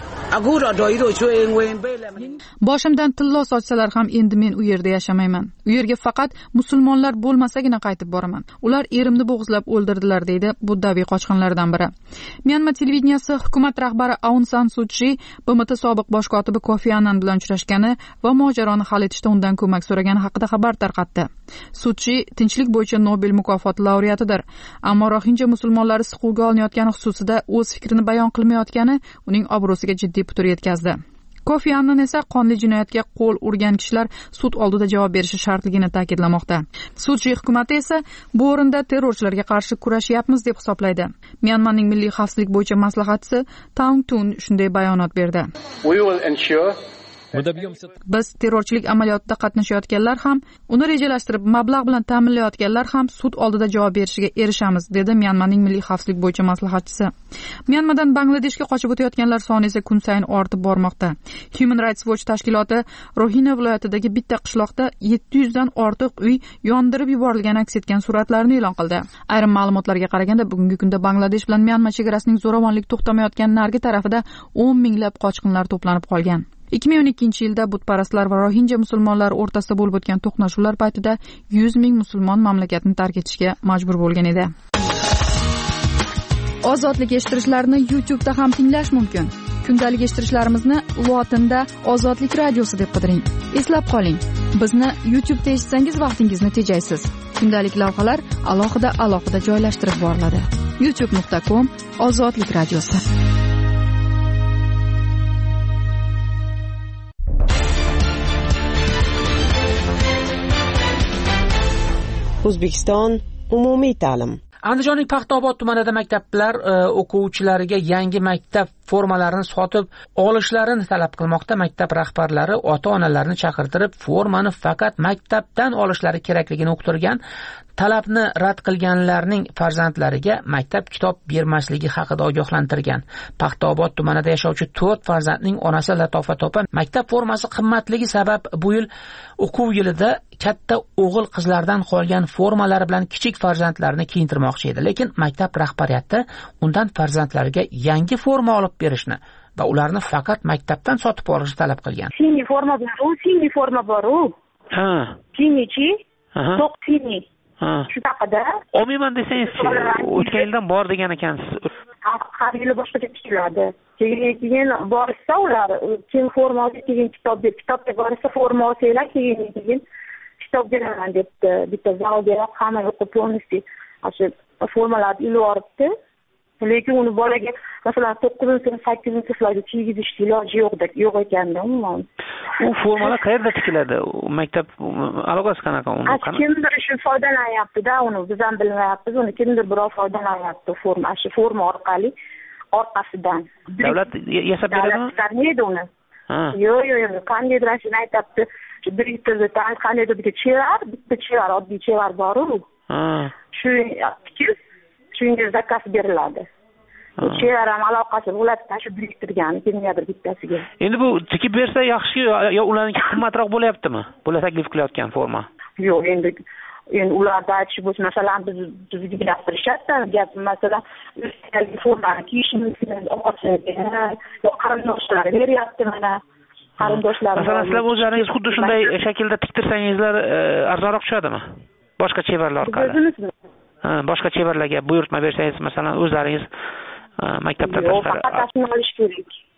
Boshimdan tillo sochsalar ham endi men u yerda yashamayman. U yerga faqat musulmonlar bo'lmasagina qaytib boraman. Ular erimni bo'g'izlab o'ldirdilar, deydi buddaviy qochqinlardan biri. Myanma televideniyasi hukumat rahbari Aung San Suu Kyi B M T sobiq bosh kotibi Kofi Annan bilan uchrashgani va mojaroni hal etishda undan ko'mak so'ragani haqida xabar tarqatdi. Suu Kyi tinchlik bo'yicha Nobel mukofoti laureatidir, ammo Rohinja musulmonlari siquvga olinayotgani xususida o'z fikrini bayon qilmayotgani uning obro'siga jiddiy putur yetkazdi. Kofi Annan esa qonli jinoyatga qo'l urgan kishilar sud oldida javob berishi shartligini ta'kidlamoqda. Suu Kyi hukumati esa bu o'rinda terrorchilarga qarshi kurashyapmiz deb hisoblaydi. Myanmaning milliy xavfsizlik bo'yicha maslahatchisi Taung Tun shunday bayonot berdi. Biz terrorchilik amaliyotida qatnashayotganlar ham, uni rejalashtirib mablag' bilan ta'minlayotganlar ham sud oldida javob berishiga erishamiz, dedi Myanmaning milliy xavfsizlik bo'yicha maslahatchisi. Myanmadan Bangladeshga qochib o'tayotganlar soni esa kun sayin ortib bormoqda. Human Rights Watch tashkiloti Rohina viloyatidagi bitta qishloqda yetti yuz dan ortiq uy yondirib yuborilgani aks etgan suratlarni e'lon qildi. Ayrim ma'lumotlarga qaraganda, bugungi kunda Bangladesh bilan Myanma chegarasining zo'ravonlik to'xtamayotgan nargi tarafida o'n minglab qochqinlar to'planib qolgan. ikki ming o'n ikkinchi yilda butparastlar va Rohinja musulmonlari o'rtasida bo'lib o'tgan to'qnashuvlar paytida yuz ming musulmon mamlakatni tark etishga majbur bo'lgan edi. Ozodlik eshittirishlarni YouTube da ham tinglash mumkin. Kundalik eshittirishlarimizni lotinda Ozodlik radiosi deb qidiring. Eslab qoling, bizni YouTube da eshitsangiz vaqtingizni tejaysiz. Kundalik lavhalar alohida alohida joylashtirib boriladi. youtube nuqta com Ozodlik radiosi. O'zbekiston umumiy ta'lim. Andijonning Paxtaobod tumanida maktablar e, o'quvchilariga yangi maktab formalarini sotib olishlarini talab qilmoqda. Maktab rahbarlari ota-onalarni chaqirtirib, formani faqat maktabdan olishlari kerakligini uqtirgan. Talabni rad qilganlarning farzandlariga maktab kitob bermasligi haqida ogohlantirgan. Paxtaobod tumanida yashovchi to'rt farzandning onasi Latofa opa maktab formasi qimmatligi sabab bu yil o'quv yilida katta o'g'il qizlardan qolgan formalari bilan kichik farzandlarini kiyintirmoqchi edi. Lekin maktab rahbariyati undan farzandlariga yangi forma olib berishni va ularni faqat maktabdan sotib olishni talab qilgan. Singi forma bor-u, singi forma bor-u. Ha. Singichi? To'q singi. Ha. Shu haqida. Olmayman desangiz-chi, o'tgan yildan bor degan ekansiz. Har yili boshqacha tikiladi. Keyin keyin borsa ular, keyin forma olib keyin kitob deb, kitobga borsa forma olsanglar, keyin keyin kitob beraman debdi. Bitta zalga hamma o'qib polnisti. Ashu formalarni ilib olibdi. Lekin uni bolaga masalan to'qqizinchi sinf, sakkizinchi sinflarga kiygizish iloji yo'q yo'q ekanda umuman. U formalar qayerda tikiladi? Maktab aloqasi qanaqa uni? Kimdir shu foydalanyapti-da, uni biz ham bilmayapmiz. Uni kimdir birov foydalanyapti forma, shu forma orqali orqasidan. Davlat yasab beradimi? Davlat uni. Yo'q, yo'q, yo'q. Qandaydir shuni aytibdi. Direktorda qandaydir bitta chevar, bitta chevar, oddiy chevar bor-ku. Ha. Shu tikil shunga zakaz beriladi. Chevar ham aloqasi bo'ladi, shu biriktirgan kimgadir bittasiga. Endi bu tikib bersa yaxshi yo ularniki qimmatroq bo'lyaptimi? Bular taklif qilayotgan forma. Yo'q, endi endi ularda aytish bo'lsa, masalan, biz bizga gapirishadi, gap masalan, o'zbek formani kiyishimiz oqasiga, yo qarindoshlari beryapti mana. Qarindoshlari. Masalan, sizlar o'zlaringiz xuddi shunday shaklda tiktirsangizlar arzonroq tushadimi? Boshqa chevarlar orqali. Ha, boshqa chevarlarga buyurtma bersangiz, masalan, o'zlaringiz maktabdan tashqari. Yo'q, faqat shuni olish kerak.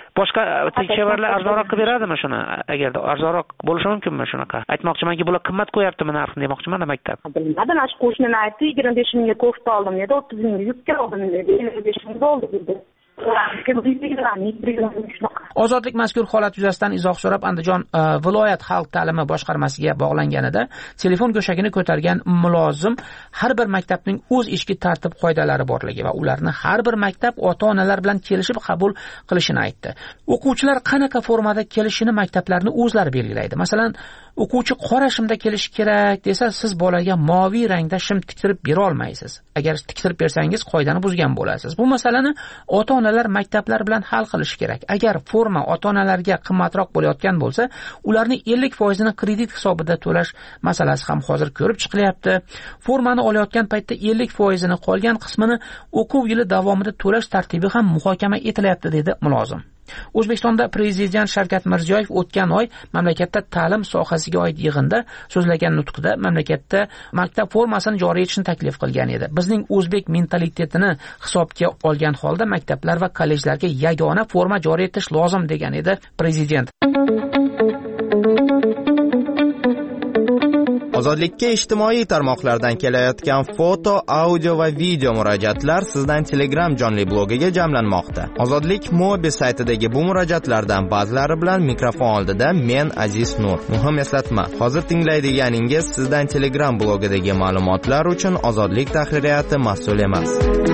boshqa tekshiravlar arzonroq qilib beradimi shuni? Agarda arzonroq bo'lishi mumkinmi shunaqa? Aytmoqchimanki, bular qimmat qo'yaptimi narxini demoqchiman maktab. Bilmadim, ash qo'shnini aytdi, yigirma besh mingga ko'ft oldim dedi, o'ttiz mingga yubka oldim dedi, ellik besh ming bo'ldi dedi. Ozodlik mazkur holat yuzasidan izoh so'rab Andijon viloyat xalq ta'limi boshqarmasiga bog'langanida telefon go'shagini ko'targan mulozim har bir maktabning o'z ichki tartib qoidalari borligi va ularni har bir maktab ota-onalar bilan kelishib qabul qilishini aytdi. O'quvchilar qanaqa formada kelishini maktablarni o'zlari belgilaydi. Masalan, o'quvchi qora shimda kelishi kerak desa, siz bolaga moviy rangda shim tiktirib bera olmaysiz. Agar tiktirib bersangiz, qoidani buzgan bo'lasiz. Bu masalani ota-onalar maktablar bilan hal qilish kerak. Agar forma ota-onalarga qimmatroq bo'layotgan bo'lsa, ularni ellik foiz ni kredit hisobida to'lash masalasi ham hozir ko'rib chiqilyapti. Formani olayotgan paytda ellik foiz ni qolgan qismini o'quv yili davomida to'lash tartibi ham muhokama etilyapti, dedi mulozim. O'zbekistonda Prezident Shavkat Mirziyoyev o'tgan oy mamlakatda ta'lim sohasiga oid yig'inda so'zlagan nutqida mamlakatda maktab formasini joriy etishni taklif qilgan edi. Bizning o'zbek mentalitetini hisobga olgan holda maktablar va kollejlarga yagona forma joriy etish lozim degan edi Prezident. Ozodlikka ijtimoiy tarmoqlardan kelayotgan foto, audio va video murojaatlar sizdan Telegram jonli blogiga jamlanmoqda. Ozodlik Mobi saytidagi bu murojaatlardan ba'zilari bilan mikrofon oldida men Aziz Nur. Muhim eslatma, hozir tinglaydiganingiz sizdan Telegram blogidagi ma'lumotlar uchun Ozodlik tahririyati mas'ul emas.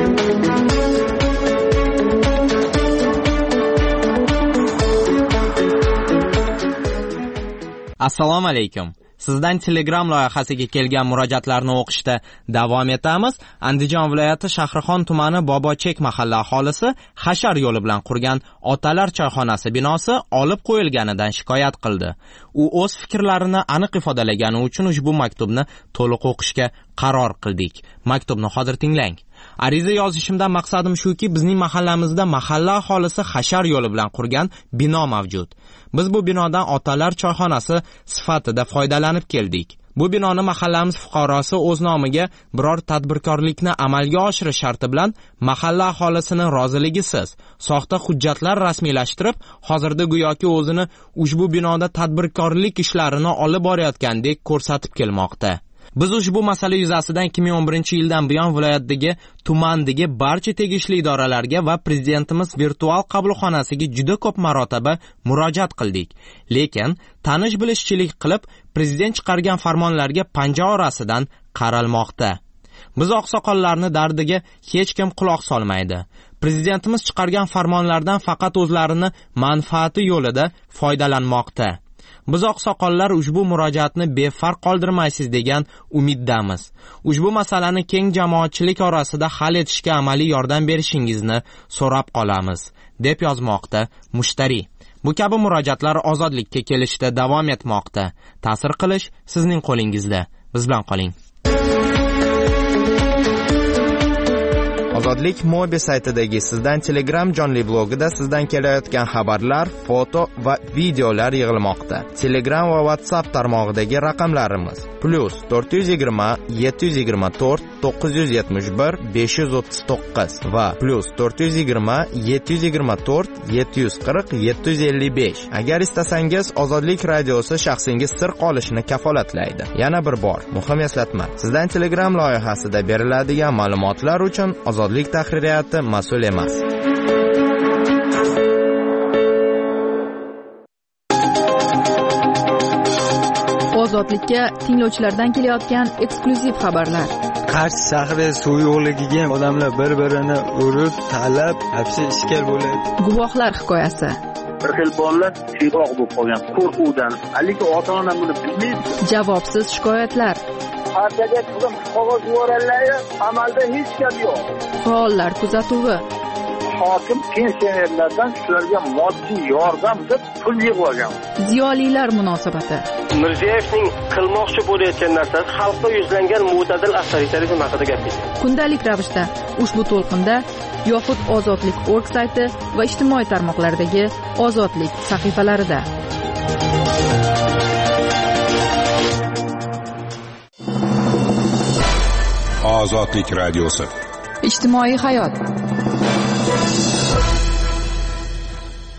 Assalomu alaykum. Sizdan Telegram loyihasiga kelgan murojaatlarni o'qishda davom etamiz. Andijon viloyati Shahrixon tumani Bobochek mahalla aholisi Hashar yo'li bilan qurgan Otalar choyxonasi binosi olib qo'yilganidan shikoyat qildi. U o'z fikrlarini aniq ifodalagani uchun ushbu maktubni to'liq o'qishga qaror qildik. Maktubni hozir tinglang. Ariza yozishimdan maqsadim shuki, bizning mahallamizda mahalla aholisi Hashar yo'li bilan qurgan bino mavjud. Biz bu binodan Otalar choyxonasi sifatida foydalanib keldik. Bu binoni mahallamiz fuqarosi o'z nomiga biror tadbirkorlikni amalga oshirish sharti bilan mahalla aholisini roziligisiz soxta hujjatlar rasmiylashtirib, hozirda go'yoki o'zini ushbu binoda tadbirkorlik ishlarini olib borayotgandek ko'rsatib kelmoqda. Biz ushbu masala yuzasidan ikki ming o'n birinchi yildan buyon viloyatdagi tumandagi barcha tegishli idoralarga va prezidentimiz virtual qabulxonasiga juda ko'p marotaba murojaat qildik. Lekin tanish bilishchilik qilib, prezident chiqargan farmonlarga panja orasidan qaralmoqda. Biz oqsoqollarni dardiga hech kim quloq solmaydi. Prezidentimiz chiqargan farmonlardan faqat o'zlarini manfaati yo'lida foydalanmoqda. Biz oqsoqollar ushbu murojaatni befarq qoldirmaysiz degan umiddamiz. Ushbu masalani keng jamoatchilik orasida hal etishga amaliy yordam berishingizni so'rab qolamiz, deb yozmoqda mushtari. Bu kabi murojaatlar ozodlikka kelishda davom etmoqda. Ta'sir qilish sizning qo'lingizda. Biz bilan qoling. Ozodlik Mobi saytidagi sizdan Telegram jonli blogida sizdan kelayotgan xabarlar, foto va videolar yig'ilmoqda. Telegram va WhatsApp tarmog'idagi raqamlarimiz plus to'rt yuz yigirma yetti yuz yigirma to'rt to'qqiz yuz yetmish bir besh yuz o'ttiz to'qqiz va plus to'rt yuz yigirma yetti yuz yigirma to'rt yetti yuz qirq yetti yuz ellik besh. Agar istasangiz Ozodlik radiosi shaxsingiz sir qolishini kafolatlaydi. Yana bir bor muhim eslatma, sizdan Telegram loyihasida beriladigan ma'lumotlar uchun Ozodlik tahririyati mas'ul emas. Ozodlikka tinglovchilardan kelayotgan eksklyuziv xabarlar. Qarshi shahri suv yo'qligiga odamlar bir-birini urib, talab, hapsi ishkal bo'ladi. Guvohlar hikoyasi. Bir xil bolalar siyroq bo'lib qolgan qo'rquvdan. Haligi ota-ona buni bilmaydi. Javobsiz shikoyatlar. Partiyaga qizim qog'oz yuborganlar, amalda hech gap yo'q. Faollar kuzatuvi. Hokim pensionerlardan shularga moddiy yordam deb pul yig'ib olgan. Ziyolilar munosabati. Mirziyoyevning qilmoqchi bo'layotgan narsasi xalqqa yuzlangan mo'tadil avtoritarizm haqida gapirdi. Kundalik ravishda ushbu to'lqinda yoxud ozodlik to'rt org sayti va ijtimoiy tarmoqlardagi Ozodlik sahifalarida. Ozodlik radiosi. Ijtimoiy hayot.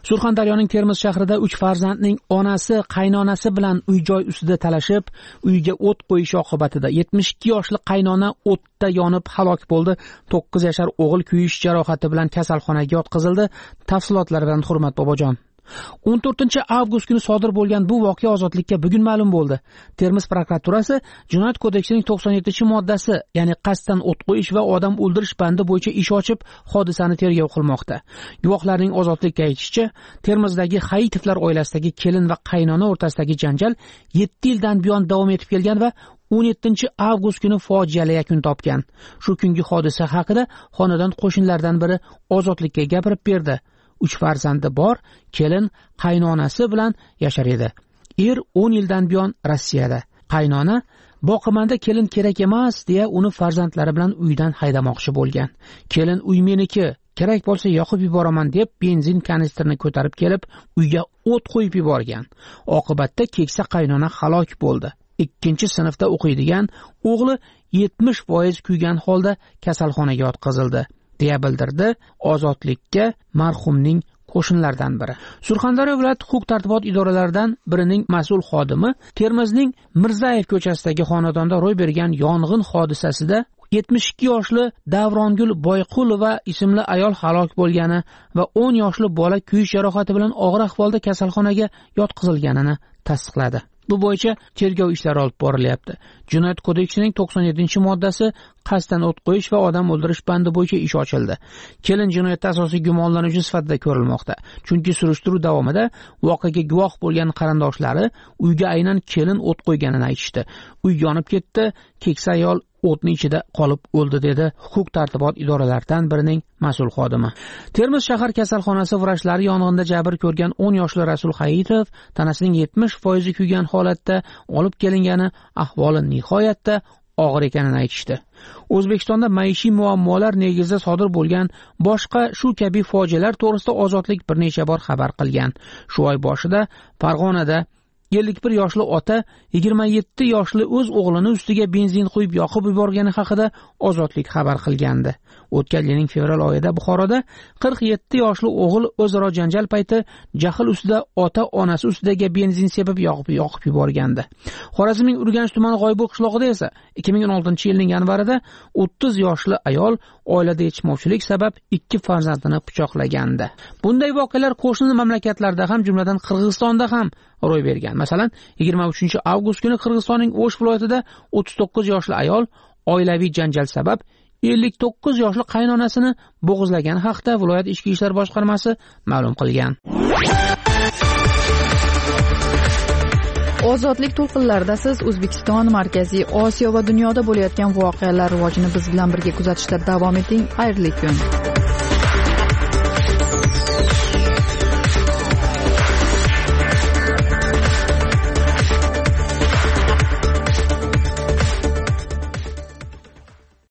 Surxondaryoning Termiz shahrida uch farzandning onasi qaynonasi bilan uy-joy ustida talashib, uyga o't qo'yish oqibatida yetmish ikki yoshli qaynona o'tda yonib halok bo'ldi. to'qqiz yashar o'g'il kuyish jarohati bilan kasalxonaga yotqizildi. Tafsilotlaridan Hurmat Bobojon. o'n to'rtinchi avgust kuni sodir bo'lgan bu voqea ozodlikka bugun ma'lum bo'ldi. Termiz prokuraturasi Jinoyat kodeksining to'qson yettinchi moddasi, ya'ni qasddan o't qo'yish va odam o'ldirish bandi bo'yicha ish ochib, hodisani tergov qilmoqda. Guvohlarning ozodlikka aytishicha, Termizdagi Hayitovlar oilasidagi kelin va qaynona o'rtasidagi janjal yetti yildan buyon davom etib kelgan va o'n yettinchi avgust kuni fojiali yakun topgan. Shu kungi hodisa haqida xonadon qo'shnilaridan biri ozodlikka gapirib berdi. Uch farzandi bor, kelin qaynonasi bilan yashar edi. Er o'n yildan buyon Rossiyada. Qaynona boqimanda kelin kerak emas deya uni farzandlari bilan uydan haydamoqchi bo'lgan. Kelin uy meniki, kerak bo'lsa yoqib yuboraman deb benzin kanistrini ko'tarib kelib, uyga o't qo'yib yuborgan. Oqibatda keksa qaynona halok bo'ldi. ikkinchi sinfda o'qiydigan o'g'li yetmish foiz kuygan holda kasalxonaga yotqizildi, deya bildirdi ozodlikka marhumning qo'shnilaridan biri. Surxondaryo viloyat huquq-tartibot idoralaridan birining mas'ul xodimi Termizning Mirzayev ko'chasidagi xonadonda ro'y bergan yong'in hodisasida yetmish ikki yoshli Davrongul Boyqulova ismli ayol halok bo'lgani va o'n yoshli bola kuyish jarohati bilan og'ir ahvolda kasalxonaga yotqizilganini tasdiqladi. Bu bo'yicha tergov ishlari olib borilyapti. Jinoyat kodeksining to'qson yettinchi moddasi qasddan o't qo'yish va odam o'ldirish bandi bo'yicha ish ochildi. Kelin jinoyatda asosiy gumonlanuvchi sifatida ko'rilmoqda. Chunki surishtiruv davomida voqeaga guvoh bo'lgan qarindoshlari uyga aynan kelin o't qo'yganini aytishdi. Uy yonib ketdi, keksa ayol o'tning ichida qolib o'ldi, dedi huquq-tartibot idoralaridan birining mas'ul xodimi. Termiz shahar kasalxonasi vrachlari yong'inda jabr ko'rgan o'n yoshli Rasul Hayitov tanasining yetmish foizi kuygan holatda olib kelingani, ahvoli nihoyatda og'ir ekanini aytishdi. O'zbekistonda maishiy muammolar negizida sodir bo'lgan boshqa shu kabi fojialar to'g'risida Ozodlik bir necha bor xabar qilgan. Shu oy boshida Farg'onada ellik bir yoshli ota yigirma yetti yoshli o'z o'g'lini ustiga benzin quyib yoqib yuborgani haqida Ozodlik xabar qilgandi. O'tgan yilning fevral oyida Buxoroda qirq yetti yoshli o'g'il o'zaro janjal payti jahl ustida ota onasi ustiga benzin sepib yoqib yoqib yuborgandi. Xorazmning Urganch tumani G'oybo qishlog'ida esa ikki ming o'n oltinchi yilning yanvarida o'ttiz yoshli ayol oilada yetishmovchilik sabab ikki farzandini pichoqlagandi. Bunday voqealar qo'shni mamlakatlarda ham, jumladan Qirg'izistonda ham ro'y bergan. Masalan, yigirma uchinchi avgust kuni Qirg'izistonning O'sh viloyatida o'ttiz to'qqiz yoshli ayol oilaviy janjal sabab ellik to'qqiz yoshli qaynonasini bo'g'izlagani haqida viloyat ichki ishlar boshqarmasi ma'lum qilgan. Ozodlik to'lqinlarida siz O'zbekiston, Markaziy Osiyo va dunyoda bo'layotgan voqealar rivojini biz bilan birga kuzatishda davom eting. Xayrli kun.